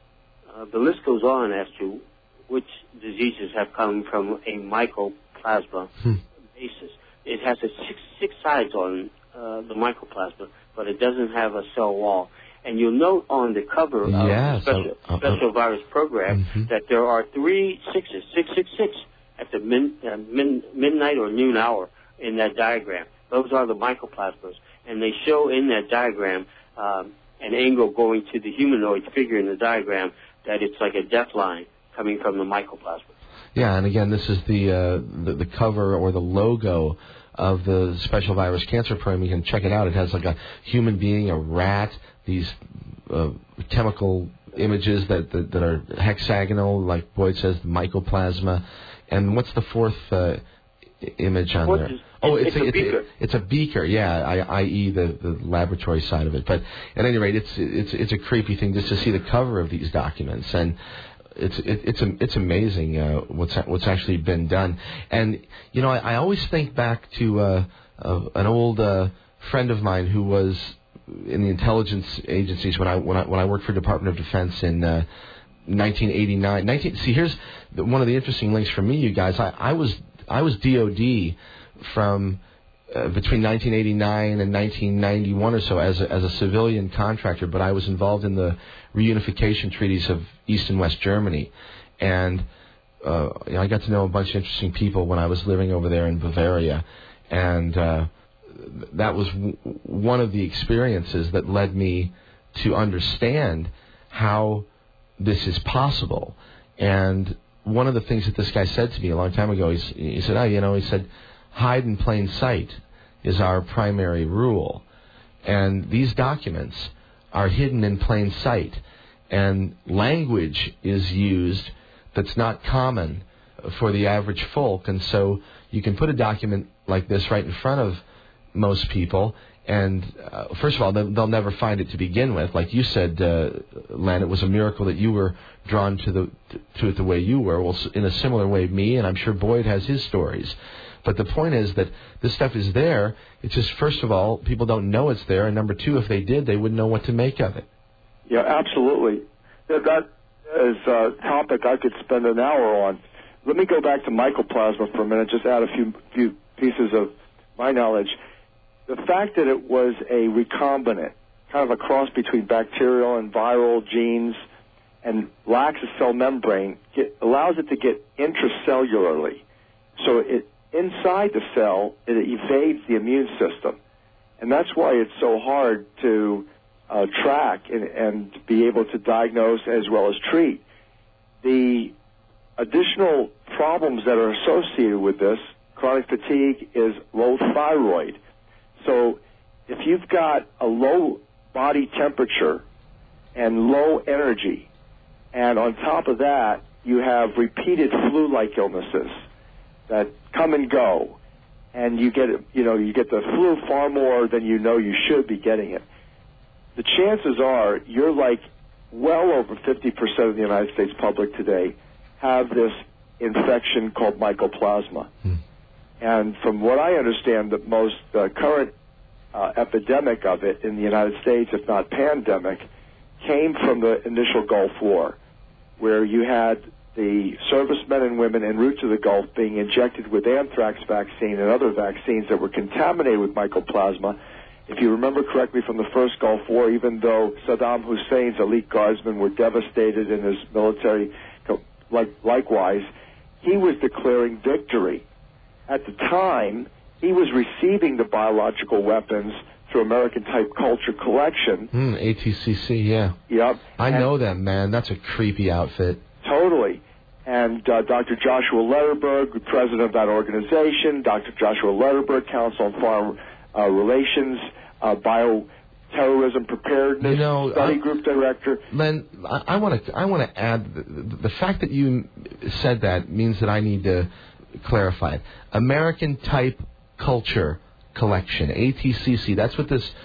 Speaker 7: Uh, the list goes on as to which diseases have come from a mycoplasma hmm. basis. It has a six, six sides on uh, the mycoplasma, but it doesn't have a cell wall. And you'll note on the cover
Speaker 1: yeah,
Speaker 7: of the special,
Speaker 1: so, uh,
Speaker 7: special virus program
Speaker 1: mm-hmm.
Speaker 7: that there are three sixes, six six six, at the min, uh, min, midnight or noon hour in that diagram. Those are the mycoplasmas. And they show in that diagram um, an angle going to the humanoid figure in the diagram that it's like a death line coming from the mycoplasma.
Speaker 1: Yeah, and again, this is the, uh, the the cover or the logo of the Special Virus Cancer Program. You can check it out. It has like a human being, a rat, these uh, chemical images that, that that are hexagonal, like Boyd says, mycoplasma. And what's the fourth uh, image on
Speaker 3: What
Speaker 1: there?
Speaker 3: is-
Speaker 1: Oh,
Speaker 3: it's
Speaker 1: it's,
Speaker 3: a
Speaker 1: it's,
Speaker 3: beaker.
Speaker 1: a, it's a beaker, yeah, I, that is the, the laboratory side of it. But at any rate, it's it's it's a creepy thing just to see the cover of these documents, and it's it, it's it's amazing uh, what's what's actually been done. And you know, I, I always think back to uh, uh, an old uh, friend of mine who was in the intelligence agencies when I when I when I worked for Department of Defense in uh, nineteen eighty-nine. nineteen See, here's the, one of the interesting links for me, you guys. I, I was I was D O D from uh, between nineteen eighty-nine and nineteen ninety-one or so as a, as a civilian contractor, but I was involved in the reunification treaties of East and West Germany, and uh, you know, I got to know a bunch of interesting people when I was living over there in Bavaria, and uh, that was w- one of the experiences that led me to understand how this is possible. And one of the things that this guy said to me a long time ago, he's, he said, oh, you know, he said, hide in plain sight is our primary rule. And these documents are hidden in plain sight. And language is used that's not common for the average folk. And so you can put a document like this right in front of most people, and uh, first of all, they'll, they'll never find it to begin with. Like you said, uh, Len, it was a miracle that you were drawn to the to it the way you were. Well, in a similar way, me, and I'm sure Boyd has his stories. But the point is that this stuff is there. It's just, first of all, people don't know it's there, and number two, if they did, they wouldn't know what to make of it.
Speaker 6: Yeah, absolutely. That, that is a topic I could spend an hour on. Let me go back to mycoplasma for a minute, just add a few, few pieces of my knowledge. The fact that it was a recombinant, kind of a cross between bacterial and viral genes, and lacks a cell membrane, get, allows it to get intracellularly. So it inside the cell, it evades the immune system. And that's why it's so hard to uh, track and, and be able to diagnose as well as treat. The additional problems that are associated with this, chronic fatigue, is low thyroid. So if you've got a low body temperature and low energy, and on top of that, you have repeated flu-like illnesses that come and go, and you get, you know, you get the flu far more than you know you should be getting it. The chances are you're like well over fifty percent of the United States public today have this infection called mycoplasma. Hmm. And from what I understand, the most uh, current uh, epidemic of it in the United States, if not pandemic, came from the initial Gulf War, where you had the servicemen and women en route to the Gulf being injected with anthrax vaccine and other vaccines that were contaminated with mycoplasma. If you remember correctly from the first Gulf War, even though Saddam Hussein's elite guardsmen were devastated in his military, like, likewise, he was declaring victory. At the time, he was receiving the biological weapons through American Type Culture Collection.
Speaker 1: Mm, A T C C, yeah.
Speaker 6: Yep.
Speaker 1: I
Speaker 6: and
Speaker 1: know them, man. That's a creepy outfit.
Speaker 6: Totally. And uh, Doctor Joshua Lederberg, president of that organization, Doctor Joshua Lederberg, Council on Foreign uh, Relations, uh, Bioterrorism Preparedness
Speaker 1: you know,
Speaker 6: Study
Speaker 1: I,
Speaker 6: Group Director.
Speaker 1: Len, I want to I want to add the, the fact that you said that means that I need to clarify it. American Type Culture Collection, A T C C. That's what this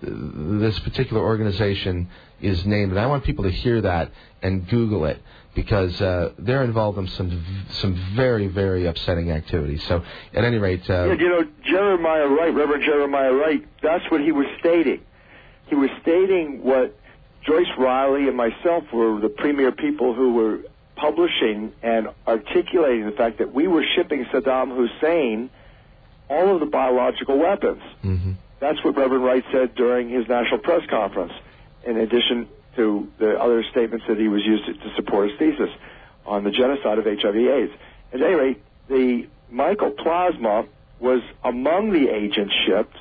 Speaker 1: this particular organization is named, and I want people to hear that and Google it, because uh, they're involved in some some very, very upsetting activities. So, at any rate... Uh,
Speaker 6: yeah, you know, Jeremiah Wright, Reverend Jeremiah Wright, that's what he was stating. He was stating what Joyce Riley and myself were the premier people who were publishing and articulating the fact that we were shipping Saddam Hussein all of the biological weapons.
Speaker 1: Mm-hmm. That's
Speaker 6: what Reverend Wright said during his national press conference, in addition to the other statements that he was used to, to support his thesis on the genocide of H I V AIDS. At any rate, the mycoplasma was among the agents shipped.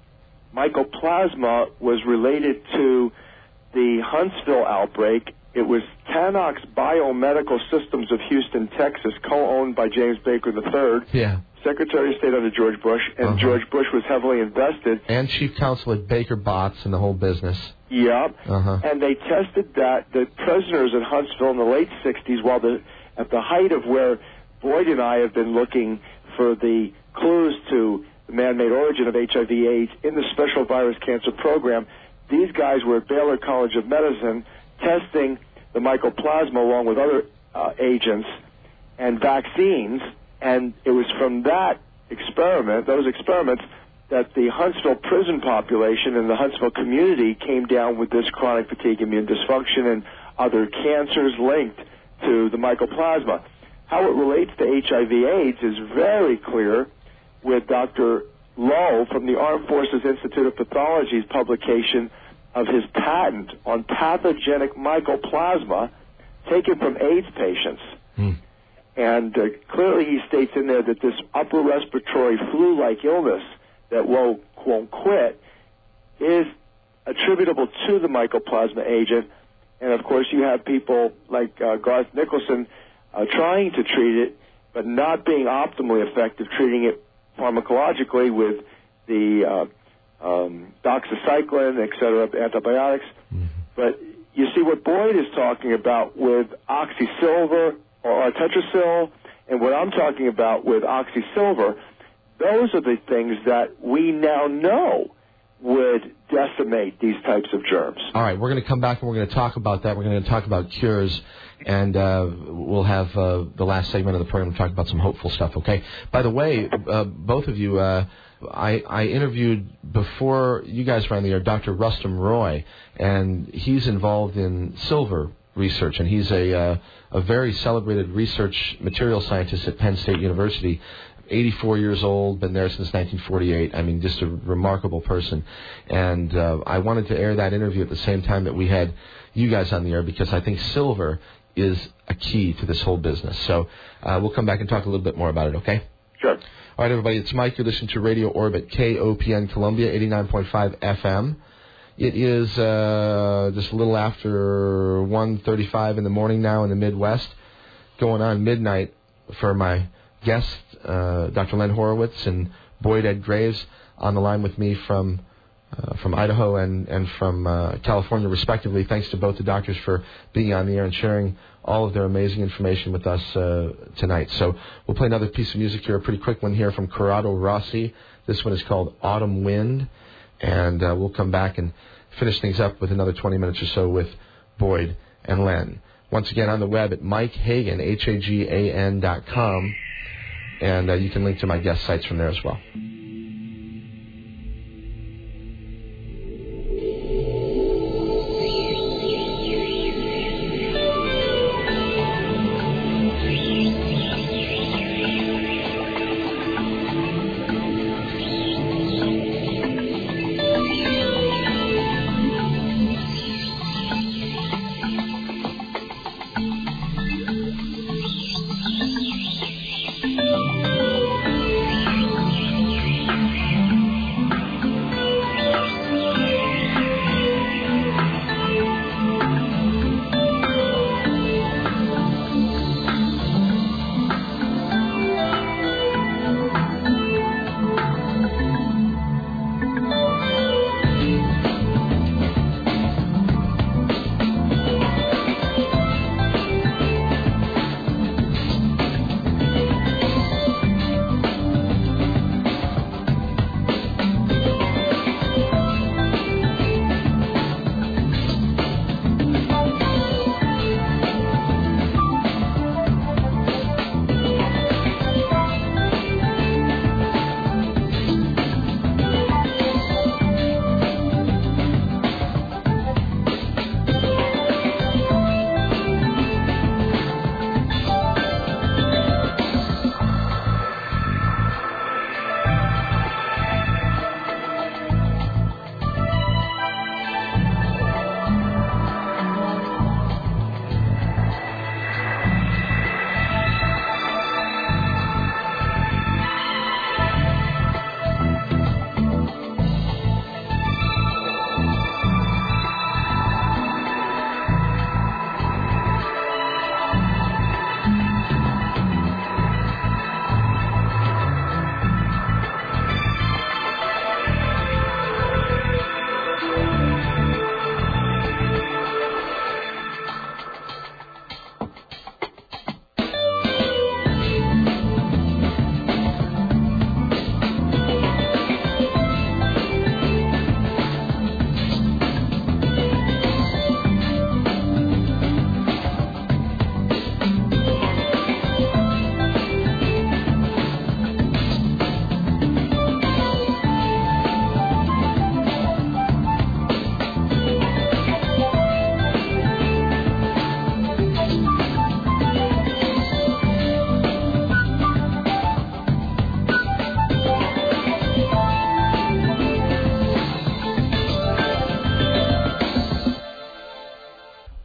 Speaker 6: Mycoplasma was related to the Huntsville outbreak. It was Tanox Biomedical Systems of Houston, Texas, co-owned by James Baker the third.
Speaker 1: Yeah.
Speaker 6: Secretary of State under George Bush, and
Speaker 1: uh-huh.
Speaker 6: George Bush was heavily invested.
Speaker 1: And chief counsel at Baker Botts and the whole business.
Speaker 6: Yep.
Speaker 1: Uh-huh.
Speaker 6: And they tested that the prisoners at Huntsville in the late sixties, while the at the height of where Boyd and I have been looking for the clues to the man-made origin of H I V AIDS in the Special Virus Cancer Program, these guys were at Baylor College of Medicine testing the mycoplasma along with other uh, agents and vaccines, and it was from that experiment, those experiments, that the Huntsville prison population and the Huntsville community came down with this chronic fatigue immune dysfunction and other cancers linked to the mycoplasma. How it relates to H I V AIDS is very clear with Doctor Lowe from the Armed Forces Institute of Pathology's publication of his patent on pathogenic mycoplasma taken from AIDS patients.
Speaker 1: Hmm.
Speaker 6: And uh, clearly he states in there that this upper respiratory flu-like illness that won't, won't quit is attributable to the mycoplasma agent. And, of course, you have people like uh, Garth Nicholson uh, trying to treat it, but not being optimally effective, treating it pharmacologically with the uh, um, doxycycline, et cetera, antibiotics.
Speaker 1: Mm-hmm.
Speaker 6: But you see what Boyd is talking about with oxysilver or tetrasil, and what I'm talking about with oxysilver, those are the things that we now know would decimate these types of germs.
Speaker 1: All right, we're going to come back and we're going to talk about that. We're going to talk about cures, and uh, we'll have uh, the last segment of the program to talk about some hopeful stuff, okay? By the way, uh, both of you, uh, I, I interviewed before you guys were on the air Doctor Rustum Roy, and he's involved in silver research, and he's a, uh, a very celebrated research material scientist at Penn State University. eighty-four years old, been there since nineteen forty-eight. I mean, just a remarkable person. And uh, I wanted to air that interview at the same time that we had you guys on the air because I think silver is a key to this whole business. So uh, we'll come back and talk a little bit more about it, okay?
Speaker 6: Sure.
Speaker 1: All right, everybody, it's Mike. You're listening to Radio Orbit, K O P N Columbia, eighty-nine point five F M. It is uh, just a little after one thirty-five in the morning now in the Midwest, going on midnight for my guest, uh, Doctor Len Horowitz and Boyd Ed Graves, on the line with me from uh, from Idaho and, and from uh, California, respectively. Thanks to both the doctors for being on the air and sharing all of their amazing information with us uh, tonight. So we'll play another piece of music here, a pretty quick one here from Corrado Rossi. This one is called Autumn Wind, and uh, we'll come back and finish things up with another twenty minutes or so with Boyd and Len. Once again, on the web at Mike Hagan, H A G A N dot com. And uh, you can link to my guest sites from there as well.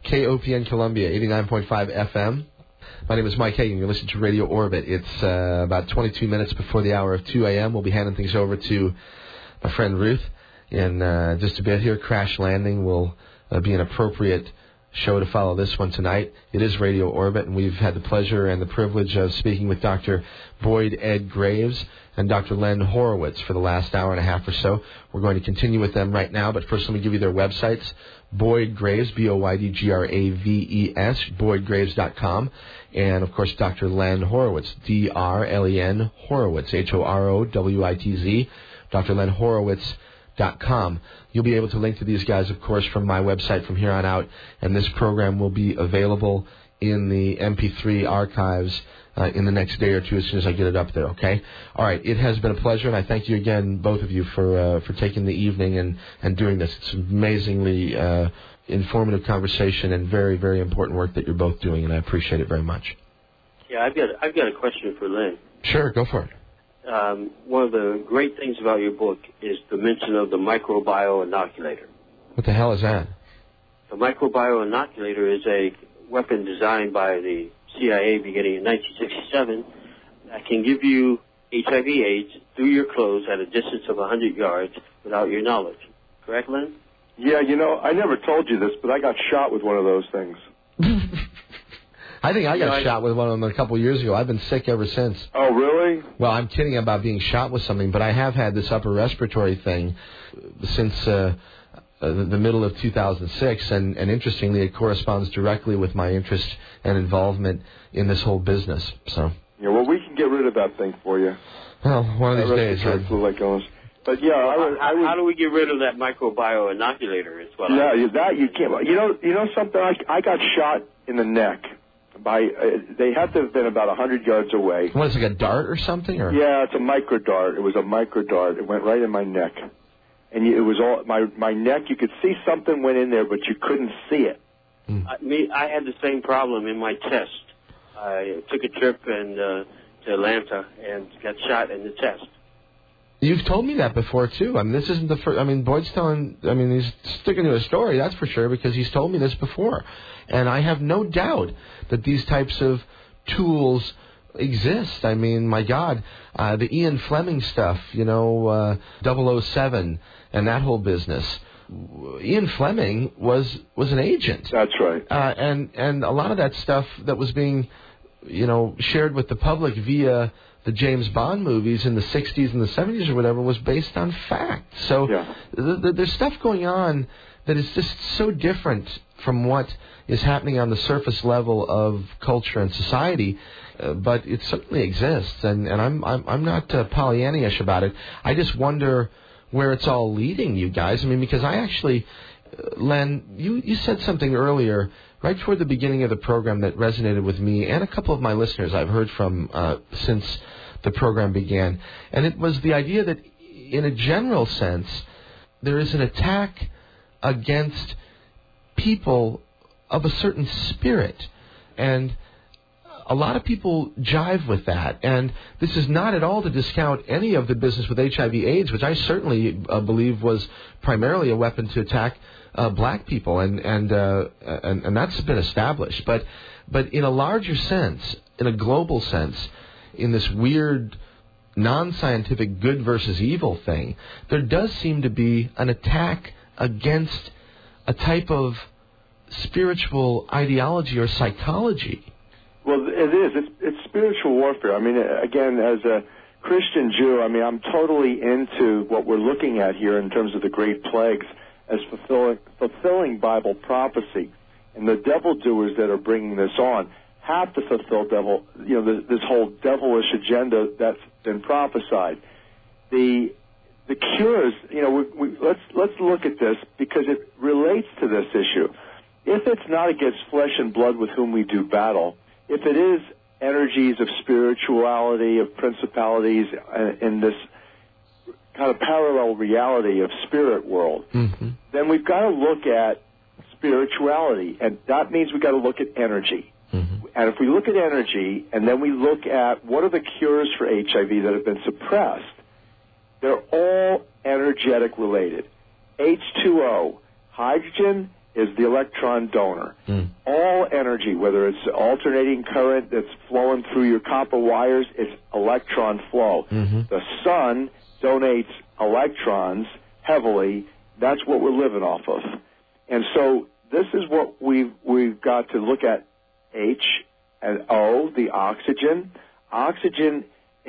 Speaker 1: K O P N Columbia, eighty-nine point five F M. My name is Mike Hagan. You're listening to Radio Orbit. It's uh, about twenty-two minutes before the hour of two a.m. We'll be handing things over to my friend Ruth in uh, just a bit here. Crash Landing will uh, be an appropriate show to follow this one tonight. It is Radio Orbit, and we've had the pleasure and the privilege of speaking with Doctor Boyd Ed Graves and Doctor Len Horowitz for the last hour and a half or so. We're going to continue with them right now, but first let me give you their websites. Boyd Graves, B O Y D G R A V E S, boyd graves dot com, and, of course, Doctor Len Horowitz, D R L E N Horowitz, H O R O W I T Z, Dr Len Horowitz dot com. You'll be able to link to these guys, of course, from my website from here on out, and this program will be available in the M P three archives uh, in the next day or two as soon as I get it up there, okay? All right, it has been a pleasure, and I thank you again, both of you, for uh, for taking the evening and, and doing this. It's amazingly uh, informative conversation and very, very important work that you're both doing, and I appreciate it very much.
Speaker 7: Yeah, I've got I've got a question for Len.
Speaker 1: Sure, go for it.
Speaker 7: Um, one of the great things about your book is the mention of the microbio inoculator.
Speaker 1: What the hell is that?
Speaker 7: The microbio inoculator is a weapon designed by the C I A beginning in nineteen sixty-seven that can give you H I V AIDS through your clothes at a distance of one hundred yards without your knowledge. Correct, Len?
Speaker 6: Yeah, you know, I never told you this, but I got shot with one of those things.
Speaker 1: I think I got
Speaker 7: you know, I,
Speaker 1: shot with one of them a couple of years ago. I've been sick ever since.
Speaker 6: Oh, really?
Speaker 1: Well, I'm kidding about being shot with something, but I have had this upper respiratory thing since uh, uh, the, the middle of two thousand six, and, and interestingly, it corresponds directly with my interest and involvement in this whole business. So.
Speaker 6: Yeah, well, we can get rid of that thing for you.
Speaker 1: Well, one of these days.
Speaker 6: Flu-like illness. But yeah, I would,
Speaker 7: how,
Speaker 6: I would,
Speaker 7: how do we get rid of that microbio inoculator? Is what
Speaker 6: yeah,
Speaker 7: I
Speaker 6: that you can't. You know, you know something. I, I got shot in the neck. By uh, they had to have been about a hundred yards away.
Speaker 1: What is it, like a dart or something? Or?
Speaker 6: Yeah, it's a micro dart. It was a micro dart. It went right in my neck, and you, it was all my my neck. You could see something went in there, but you couldn't see it.
Speaker 1: Mm.
Speaker 7: I, me, I had the same problem in my chest. I took a trip and uh, to Atlanta and got shot in the chest.
Speaker 1: You've told me that before, too. I mean, this isn't the first. I mean, Boyd's telling, I mean, he's sticking to his story, that's for sure, because he's told me this before. And I have no doubt that these types of tools exist. I mean, my God, uh, the Ian Fleming stuff, you know, uh, double oh seven and that whole business. Ian Fleming was was an agent.
Speaker 6: That's right.
Speaker 1: Uh, and, and a lot of that stuff that was being, you know, shared with the public via the James Bond movies in the sixties and the seventies or whatever was based on fact. So
Speaker 6: yeah.
Speaker 1: th- th- there's stuff going on that is just so different from what is happening on the surface level of culture and society, uh, but it certainly exists, and, and I'm, I'm I'm not uh, Pollyannish about it. I just wonder where it's all leading you guys. I mean, because I actually, uh, Len, you, you said something earlier right toward the beginning of the program that resonated with me and a couple of my listeners I've heard from uh, since the program began. And it was the idea that in a general sense, there is an attack against people of a certain spirit. And a lot of people jive with that. And this is not at all to discount any of the business with H I V AIDS, which I certainly uh, believe was primarily a weapon to attack Uh, black people, and and, uh, and and that's been established. But but in a larger sense, in a global sense, in this weird, non-scientific good versus evil thing, there does seem to be an attack against a type of spiritual ideology or psychology.
Speaker 6: Well, it is. It's, it's spiritual warfare. I mean, again, as a Christian Jew, I mean, I'm totally into what we're looking at here in terms of the great plagues as fulfilling, fulfilling Bible prophecy. And the devil doers that are bringing this on have to fulfill devil, you know, this, this whole devilish agenda that's been prophesied. The the cures, you know, we, we, let's let's look at this because it relates to this issue. If it's not against flesh and blood with whom we do battle, if it is energies of spirituality, of principalities uh, in this kind of parallel reality of spirit world,
Speaker 1: mm-hmm.
Speaker 6: then we've got to look at spirituality, and that means we've got to look at energy.
Speaker 1: Mm-hmm.
Speaker 6: And if we look at energy, and then we look at what are the cures for H I V that have been suppressed, they're all energetic related. H two O, hydrogen is the electron donor.
Speaker 1: Mm.
Speaker 6: All energy, whether it's alternating current that's flowing through your copper wires, it's electron flow.
Speaker 1: Mm-hmm.
Speaker 6: The sun donates electrons heavily. That's what we're living off of. And so this is what we've, we've got to look at. H and O, the oxygen. Oxygen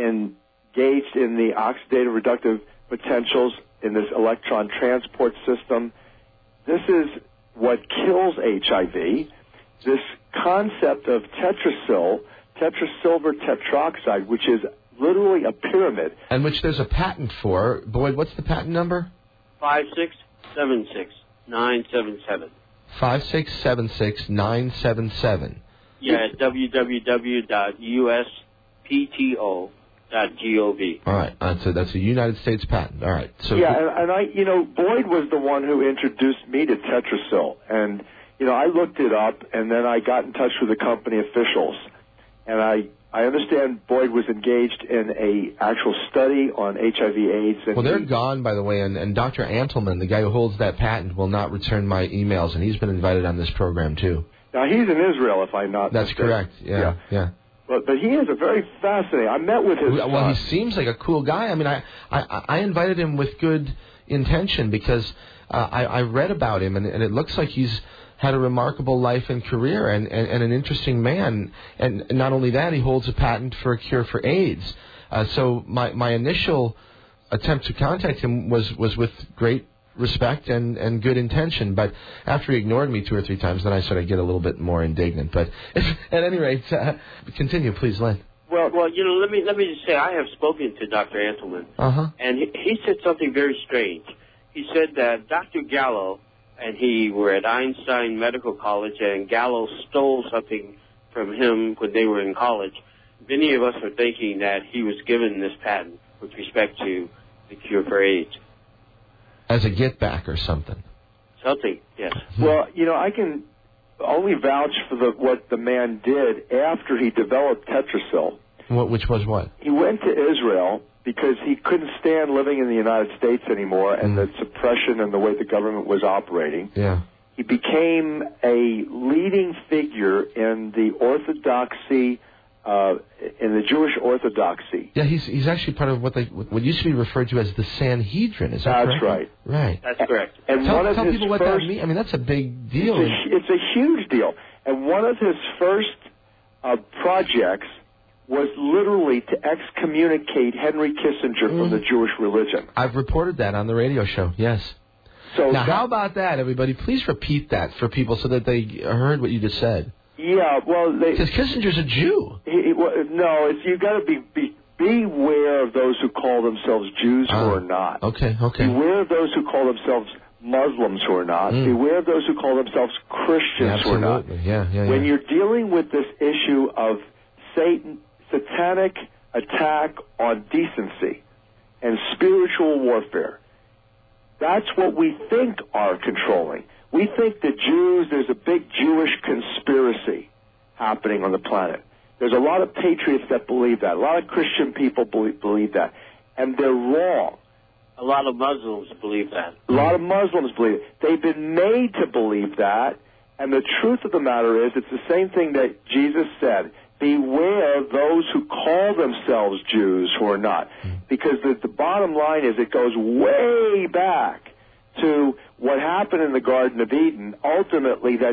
Speaker 6: engaged in the oxidative reductive potentials in this electron transport system. This is what kills H I V. This concept of tetrasil, tetrasilver tetroxide, which is literally a pyramid.
Speaker 1: And which there's a patent for. Boyd, what's the patent number?
Speaker 7: five six seven six nine seven seven.
Speaker 1: five six seven six nine seven seven.
Speaker 7: Yeah, at w w w dot u s p t o dot gov.
Speaker 1: All right, uh, so that's a United States patent. All right. So
Speaker 6: yeah, and, and I, you know, Boyd was the one who introduced me to Tetrasil, and you know, I looked it up, and then I got in touch with the company officials, and I, I understand Boyd was engaged in a actual study on H I V/AIDS. And
Speaker 1: well, they're
Speaker 6: he,
Speaker 1: gone, by the way, and, and Doctor Antelman, the guy who holds that patent, will not return my emails, and he's been invited on this program too.
Speaker 6: Now he's in Israel, if I'm not
Speaker 1: That's
Speaker 6: mistaken.
Speaker 1: correct. Yeah, yeah. yeah.
Speaker 6: But but he is a very fascinating. I met with his.
Speaker 1: Well,
Speaker 6: son.
Speaker 1: he seems like a cool guy. I mean, I I, I invited him with good intention because uh, I I read about him, and, and it looks like he's had a remarkable life and career, and, and, and an interesting man. And not only that, he holds a patent for a cure for AIDS. Uh, so my my initial attempt to contact him was was with great respect and, and good intention, but after he ignored me two or three times, then I started to get a little bit more indignant. But at any rate, uh, continue, please, Len.
Speaker 7: Well, well, you know, let me let me just say, I have spoken to Doctor Antelman,
Speaker 1: uh-huh.
Speaker 7: and he, he said something very strange. He said that Doctor Gallo and he were at Einstein Medical College, and Gallo stole something from him when they were in college. Many of us are thinking that he was given this patent with respect to the cure for AIDS.
Speaker 1: As a get back or something.
Speaker 7: Something, yes.
Speaker 6: Well, you know, I can only vouch for the, what the man did after he developed Tetrasil.
Speaker 1: What, which was what?
Speaker 6: He went to Israel because he couldn't stand living in the United States anymore and
Speaker 1: mm.
Speaker 6: the suppression and the way the government was operating.
Speaker 1: Yeah.
Speaker 6: He became a leading figure in the Orthodoxy, uh, in the Jewish Orthodoxy.
Speaker 1: Yeah, he's he's actually part of what they what used to be referred to as the Sanhedrin. Is that
Speaker 6: That's
Speaker 1: correct?
Speaker 6: right.
Speaker 1: Right.
Speaker 7: That's correct.
Speaker 6: And
Speaker 1: tell
Speaker 6: one of
Speaker 1: tell
Speaker 6: his
Speaker 1: people what
Speaker 6: first,
Speaker 1: that means. I mean, that's a big deal.
Speaker 6: It's a, it's a huge deal. And one of his first uh, projects was literally to excommunicate Henry Kissinger mm. from the Jewish religion.
Speaker 1: I've reported that on the radio show, yes.
Speaker 6: So
Speaker 1: now,
Speaker 6: that,
Speaker 1: how about that, everybody? Please repeat that for people so that they heard what you just said.
Speaker 6: Yeah, well, they...
Speaker 1: Because Kissinger's a Jew.
Speaker 6: He, he, well, no, it's, you've got to be, be beware of those who call themselves Jews
Speaker 1: oh,
Speaker 6: who are not.
Speaker 1: Okay, okay.
Speaker 6: Beware of those who call themselves Muslims who are not. Mm. Beware of those who call themselves Christians
Speaker 1: yeah,
Speaker 6: who are not.
Speaker 1: Yeah, yeah, yeah.
Speaker 6: When you're dealing with this issue of Satan, satanic attack on decency and spiritual warfare, that's what we think are controlling. We think the Jews, there's a big Jewish conspiracy happening on the planet. There's a lot of patriots that believe that. A lot of Christian people believe, believe that. And they're wrong.
Speaker 7: A lot of Muslims believe that.
Speaker 6: A lot of Muslims believe it. They've been made to believe that. And the truth of the matter is, it's the same thing that Jesus said. Beware those who call themselves Jews who are not. Because the, the bottom line is it goes way back to what happened in the Garden of Eden, ultimately that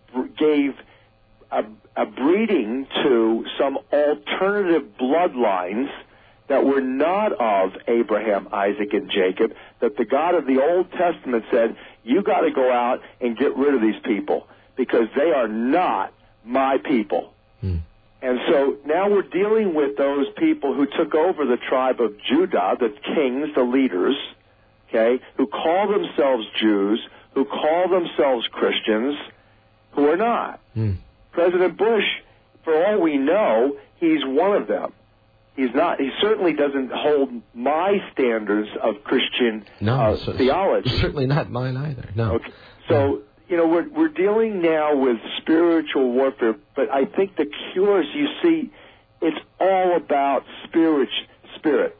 Speaker 6: gave a, a breeding to some alternative bloodlines that were not of Abraham, Isaac, and Jacob, that the God of the Old Testament said, you got to go out and get rid of these people because they are not my people.
Speaker 1: Hmm.
Speaker 6: And so now we're dealing with those people who took over the tribe of Judah, the kings, the leaders, okay, who call themselves Jews, who call themselves Christians, who are not.
Speaker 1: Hmm.
Speaker 6: President Bush, for all we know, he's one of them. He's not. He certainly doesn't hold my standards of Christian
Speaker 1: no,
Speaker 6: uh,
Speaker 1: so,
Speaker 6: theology.
Speaker 1: Certainly not mine either. No.
Speaker 6: Okay. So, you know, we're we're dealing now with spiritual warfare, but I think the cures, you see, it's all about spirit. Spirit.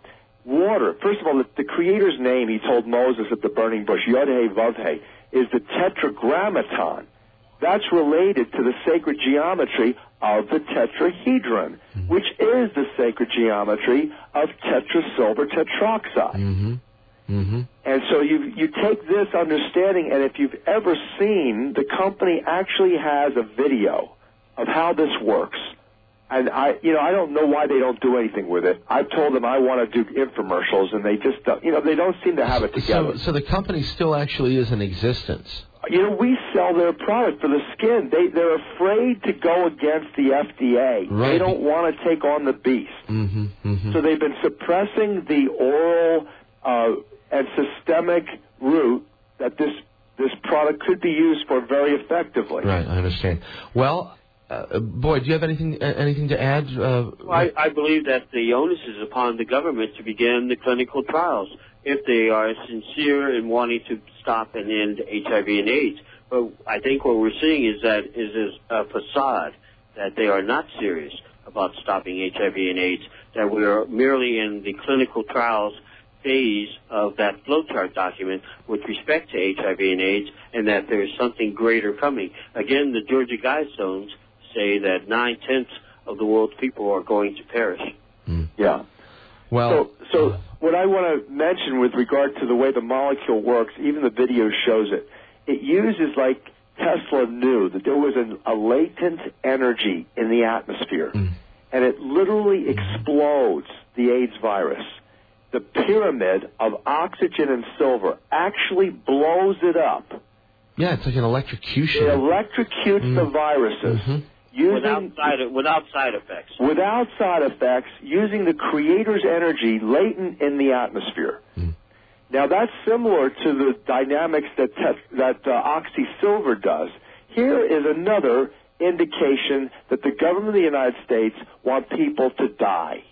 Speaker 6: water. First of all, the, the Creator's name, he told Moses at the burning bush, Yod-Heh Vav-Heh, is the Tetragrammaton. That's related to the sacred geometry of the tetrahedron, mm-hmm. which is the sacred geometry of tetrasilver tetroxide.
Speaker 1: Mm-hmm. Mm-hmm.
Speaker 6: And so you you take this understanding, and if you've ever seen, the company actually has a video of how this works. And I, you know, I don't know why they don't do anything with it. I've told them I want to do infomercials, and they just, don't, you know, they don't seem to have it together.
Speaker 1: So, so the company still actually is in existence.
Speaker 6: You know, we sell their product for the skin. They they're afraid to go against the F D A.
Speaker 1: Right.
Speaker 6: They don't want to take on the beast.
Speaker 1: Mm-hmm, mm-hmm.
Speaker 6: So they've been suppressing the oral uh, and systemic route that this this product could be used for very effectively.
Speaker 1: Right, I understand. Well, uh, Boyd, do you have anything anything to add? Uh,
Speaker 7: well, I, I believe that the onus is upon the government to begin the clinical trials if they are sincere in wanting to stop and end H I V and AIDS. But I think what we're seeing is that is a facade, that they are not serious about stopping H I V and AIDS, that we are merely in the clinical trials phase of that flowchart document with respect to H I V and AIDS, and that there's something greater coming. Again, the Georgia Guidestones say that nine-tenths of the world's people are going to perish.
Speaker 1: Mm.
Speaker 6: Yeah.
Speaker 1: Well,
Speaker 6: so, so what I want to mention with regard to the way the molecule works, even the video shows it, it uses, like Tesla knew, that there was an, a latent energy in the atmosphere,
Speaker 1: mm.
Speaker 6: and it literally explodes the AIDS virus. The pyramid of oxygen and silver actually blows it up.
Speaker 1: Yeah, it's like an electrocution.
Speaker 6: It electrocutes mm. the viruses.
Speaker 1: Mm-hmm.
Speaker 7: Using, without, side, without side effects.
Speaker 6: Without side effects, using the Creator's energy latent in the atmosphere.
Speaker 1: Mm.
Speaker 6: Now, that's similar to the dynamics that te- that uh, oxysilver does. Here is another indication that the government of the United States want people to die.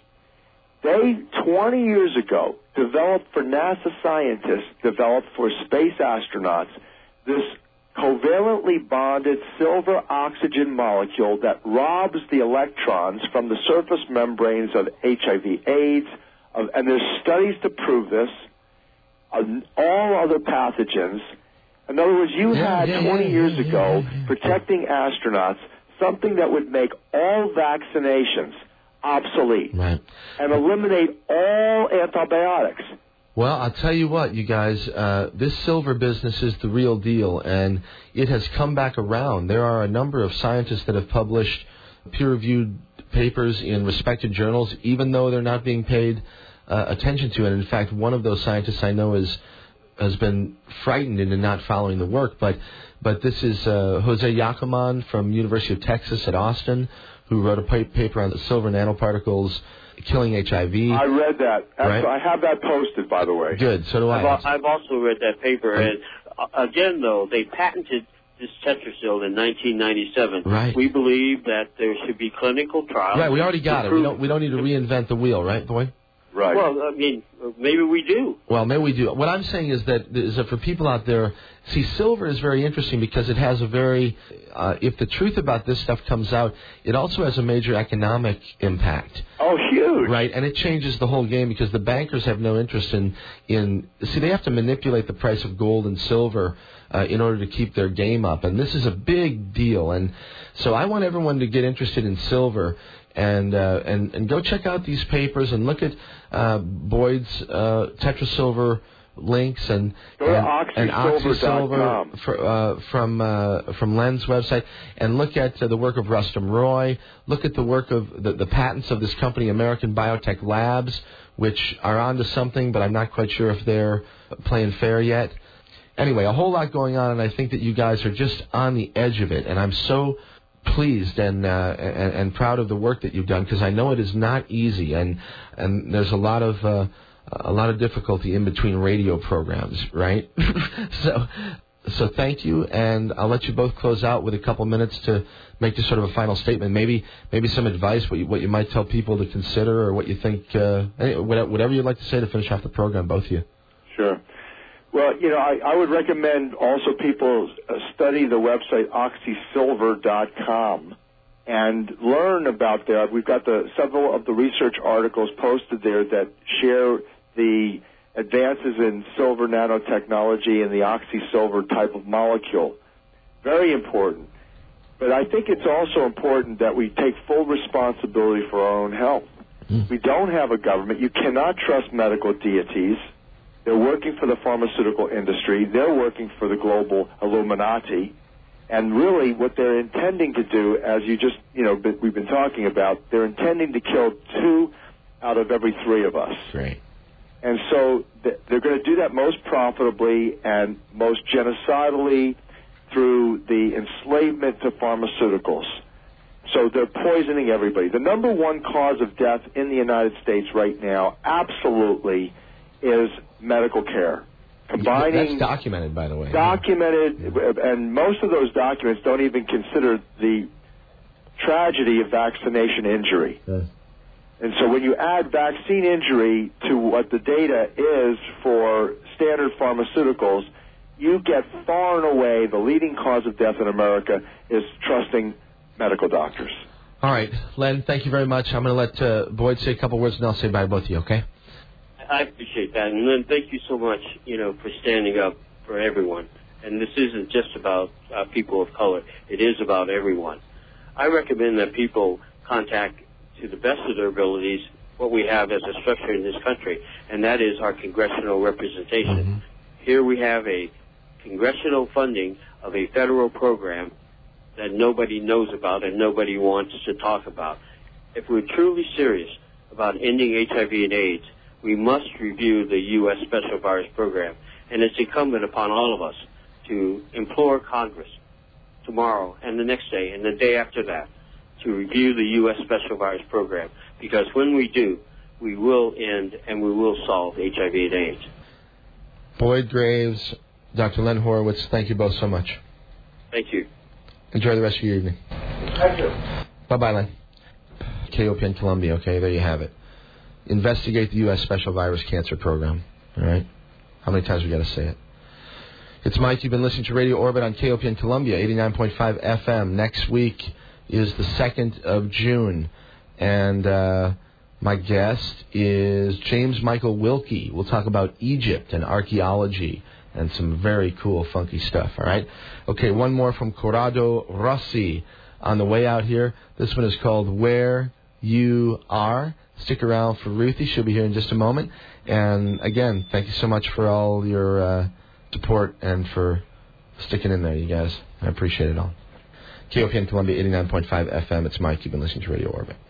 Speaker 6: They, twenty years ago, developed for NASA scientists, developed for space astronauts, this covalently bonded silver oxygen molecule that robs the electrons from the surface membranes of H I V AIDS, of, and there's studies to prove this, of all other pathogens. In other words, you
Speaker 1: yeah,
Speaker 6: had
Speaker 1: yeah,
Speaker 6: twenty
Speaker 1: yeah,
Speaker 6: years
Speaker 1: yeah,
Speaker 6: ago
Speaker 1: yeah, yeah.
Speaker 6: protecting astronauts something that would make all vaccinations obsolete
Speaker 1: right.
Speaker 6: and eliminate all antibiotics.
Speaker 1: Well, I'll tell you what, you guys, uh, this silver business is the real deal, and it has come back around. There are a number of scientists that have published peer-reviewed papers in respected journals, even though they're not being paid uh, attention to. And in fact, one of those scientists I know is has been frightened into not following the work. But but this is uh, Jose Yacaman from University of Texas at Austin, who wrote a paper on the silver nanoparticles killing H I V.
Speaker 6: I read that.
Speaker 1: Right?
Speaker 6: I have that posted, by the way.
Speaker 1: Good. So do I.
Speaker 7: I've, I've also read that paper. And uh, again, though, they patented this Tetrasil in nineteen ninety-seven.
Speaker 1: Right.
Speaker 7: We believe that there should be clinical trials.
Speaker 1: Right. We already got it. We don't. We don't need to reinvent the wheel, right, boy?
Speaker 6: Right.
Speaker 7: Well, I mean, maybe we do.
Speaker 1: Well, maybe we do. What I'm saying is that is that for people out there, see, silver is very interesting because it has a very, uh, if the truth about this stuff comes out, it also has a major economic impact.
Speaker 6: Oh, huge.
Speaker 1: Right, and it changes the whole game because the bankers have no interest in, in see, they have to manipulate the price of gold and silver uh, in order to keep their game up. And this is a big deal. And so I want everyone to get interested in silver. And, uh, and and go check out these papers and look at uh, Boyd's uh, Tetrasilver links and
Speaker 6: Go to
Speaker 1: and, and
Speaker 6: oxysilver
Speaker 1: Oxysilver for, uh, from uh, from Len's website, and look at uh, the work of Rustum Roy. Look at the work of the, the patents of this company, American Biotech Labs, which are onto something, but I'm not quite sure if they're playing fair yet. Anyway, a whole lot going on, and I think that you guys are just on the edge of it, and I'm so pleased and, uh, and and proud of the work that you've done, because I know it is not easy, and and there's a lot of uh, a lot of difficulty in between radio programs, right? so so thank you, and I'll let you both close out with a couple minutes to make just sort of a final statement, maybe maybe some advice, what you, what you might tell people to consider, or what you think, uh, whatever you'd like to say to finish off the program, both of you.
Speaker 6: Sure. Well, you know, I, I would recommend also people uh, study the website oxysilver dot com and learn about that. We've got the several of the research articles posted there that share the advances in silver nanotechnology and the oxysilver type of molecule. Very important. But I think it's also important that we take full responsibility for our own health. Mm. We don't have a government. You cannot trust medical deities. They're working for the pharmaceutical industry. They're working for the global Illuminati. And really what they're intending to do, as you just, you know, we've been talking about, they're intending to kill two out of every three of us.
Speaker 1: Great.
Speaker 6: And so they're going to do that most profitably and most genocidally through the enslavement to pharmaceuticals. So they're poisoning everybody. The number one cause of death in the United States right now, absolutely, is medical care. Combining
Speaker 1: That's documented, by the way.
Speaker 6: Documented, yeah. And most of those documents don't even consider the tragedy of vaccination injury. Yeah. And so when you add vaccine injury to what the data is for standard pharmaceuticals, you get far and away the leading cause of death in America is trusting medical doctors.
Speaker 1: All right, Len, thank you very much. I'm going to let uh, Boyd say a couple words, and I'll say bye to both of you, okay?
Speaker 7: I appreciate that. And Len, thank you so much, you know, for standing up for everyone. And this isn't just about uh, people of color. It is about everyone. I recommend that people contact, to the best of their abilities, what we have as a structure in this country, and that is our congressional representation. Mm-hmm. Here we have a congressional funding of a federal program that nobody knows about and nobody wants to talk about. If we're truly serious about ending H I V and AIDS, we must review the U S Special Virus Program, and it's incumbent upon all of us to implore Congress tomorrow and the next day and the day after that to review the U S Special Virus Program, because when we do, we will end and we will solve H I V and AIDS.
Speaker 1: Boyd Graves, Doctor Len Horowitz, thank you both so much.
Speaker 7: Thank you.
Speaker 1: Enjoy the rest of your evening.
Speaker 6: Thank you.
Speaker 1: Bye-bye, Len. K O P N Columbia, okay, there you have it. Investigate the U S Special Virus Cancer Program, all right? How many times we got to say it? It's Mike. You've been listening to Radio Orbit on K O P N Columbia, eighty-nine point five F M. Next week is the second of June, and uh, my guest is James Michael Wilkie. We'll talk about Egypt and archaeology and some very cool, funky stuff, all right? Okay, one more from Corrado Rossi on the way out here. This one is called Where You Are. Stick around for Ruthie. She'll be here in just a moment. And, again, thank you so much for all your uh, support and for sticking in there, you guys. I appreciate it all. K O P N Columbia, eighty-nine point five F M. It's Mike. You've been listening to Radio Orbit.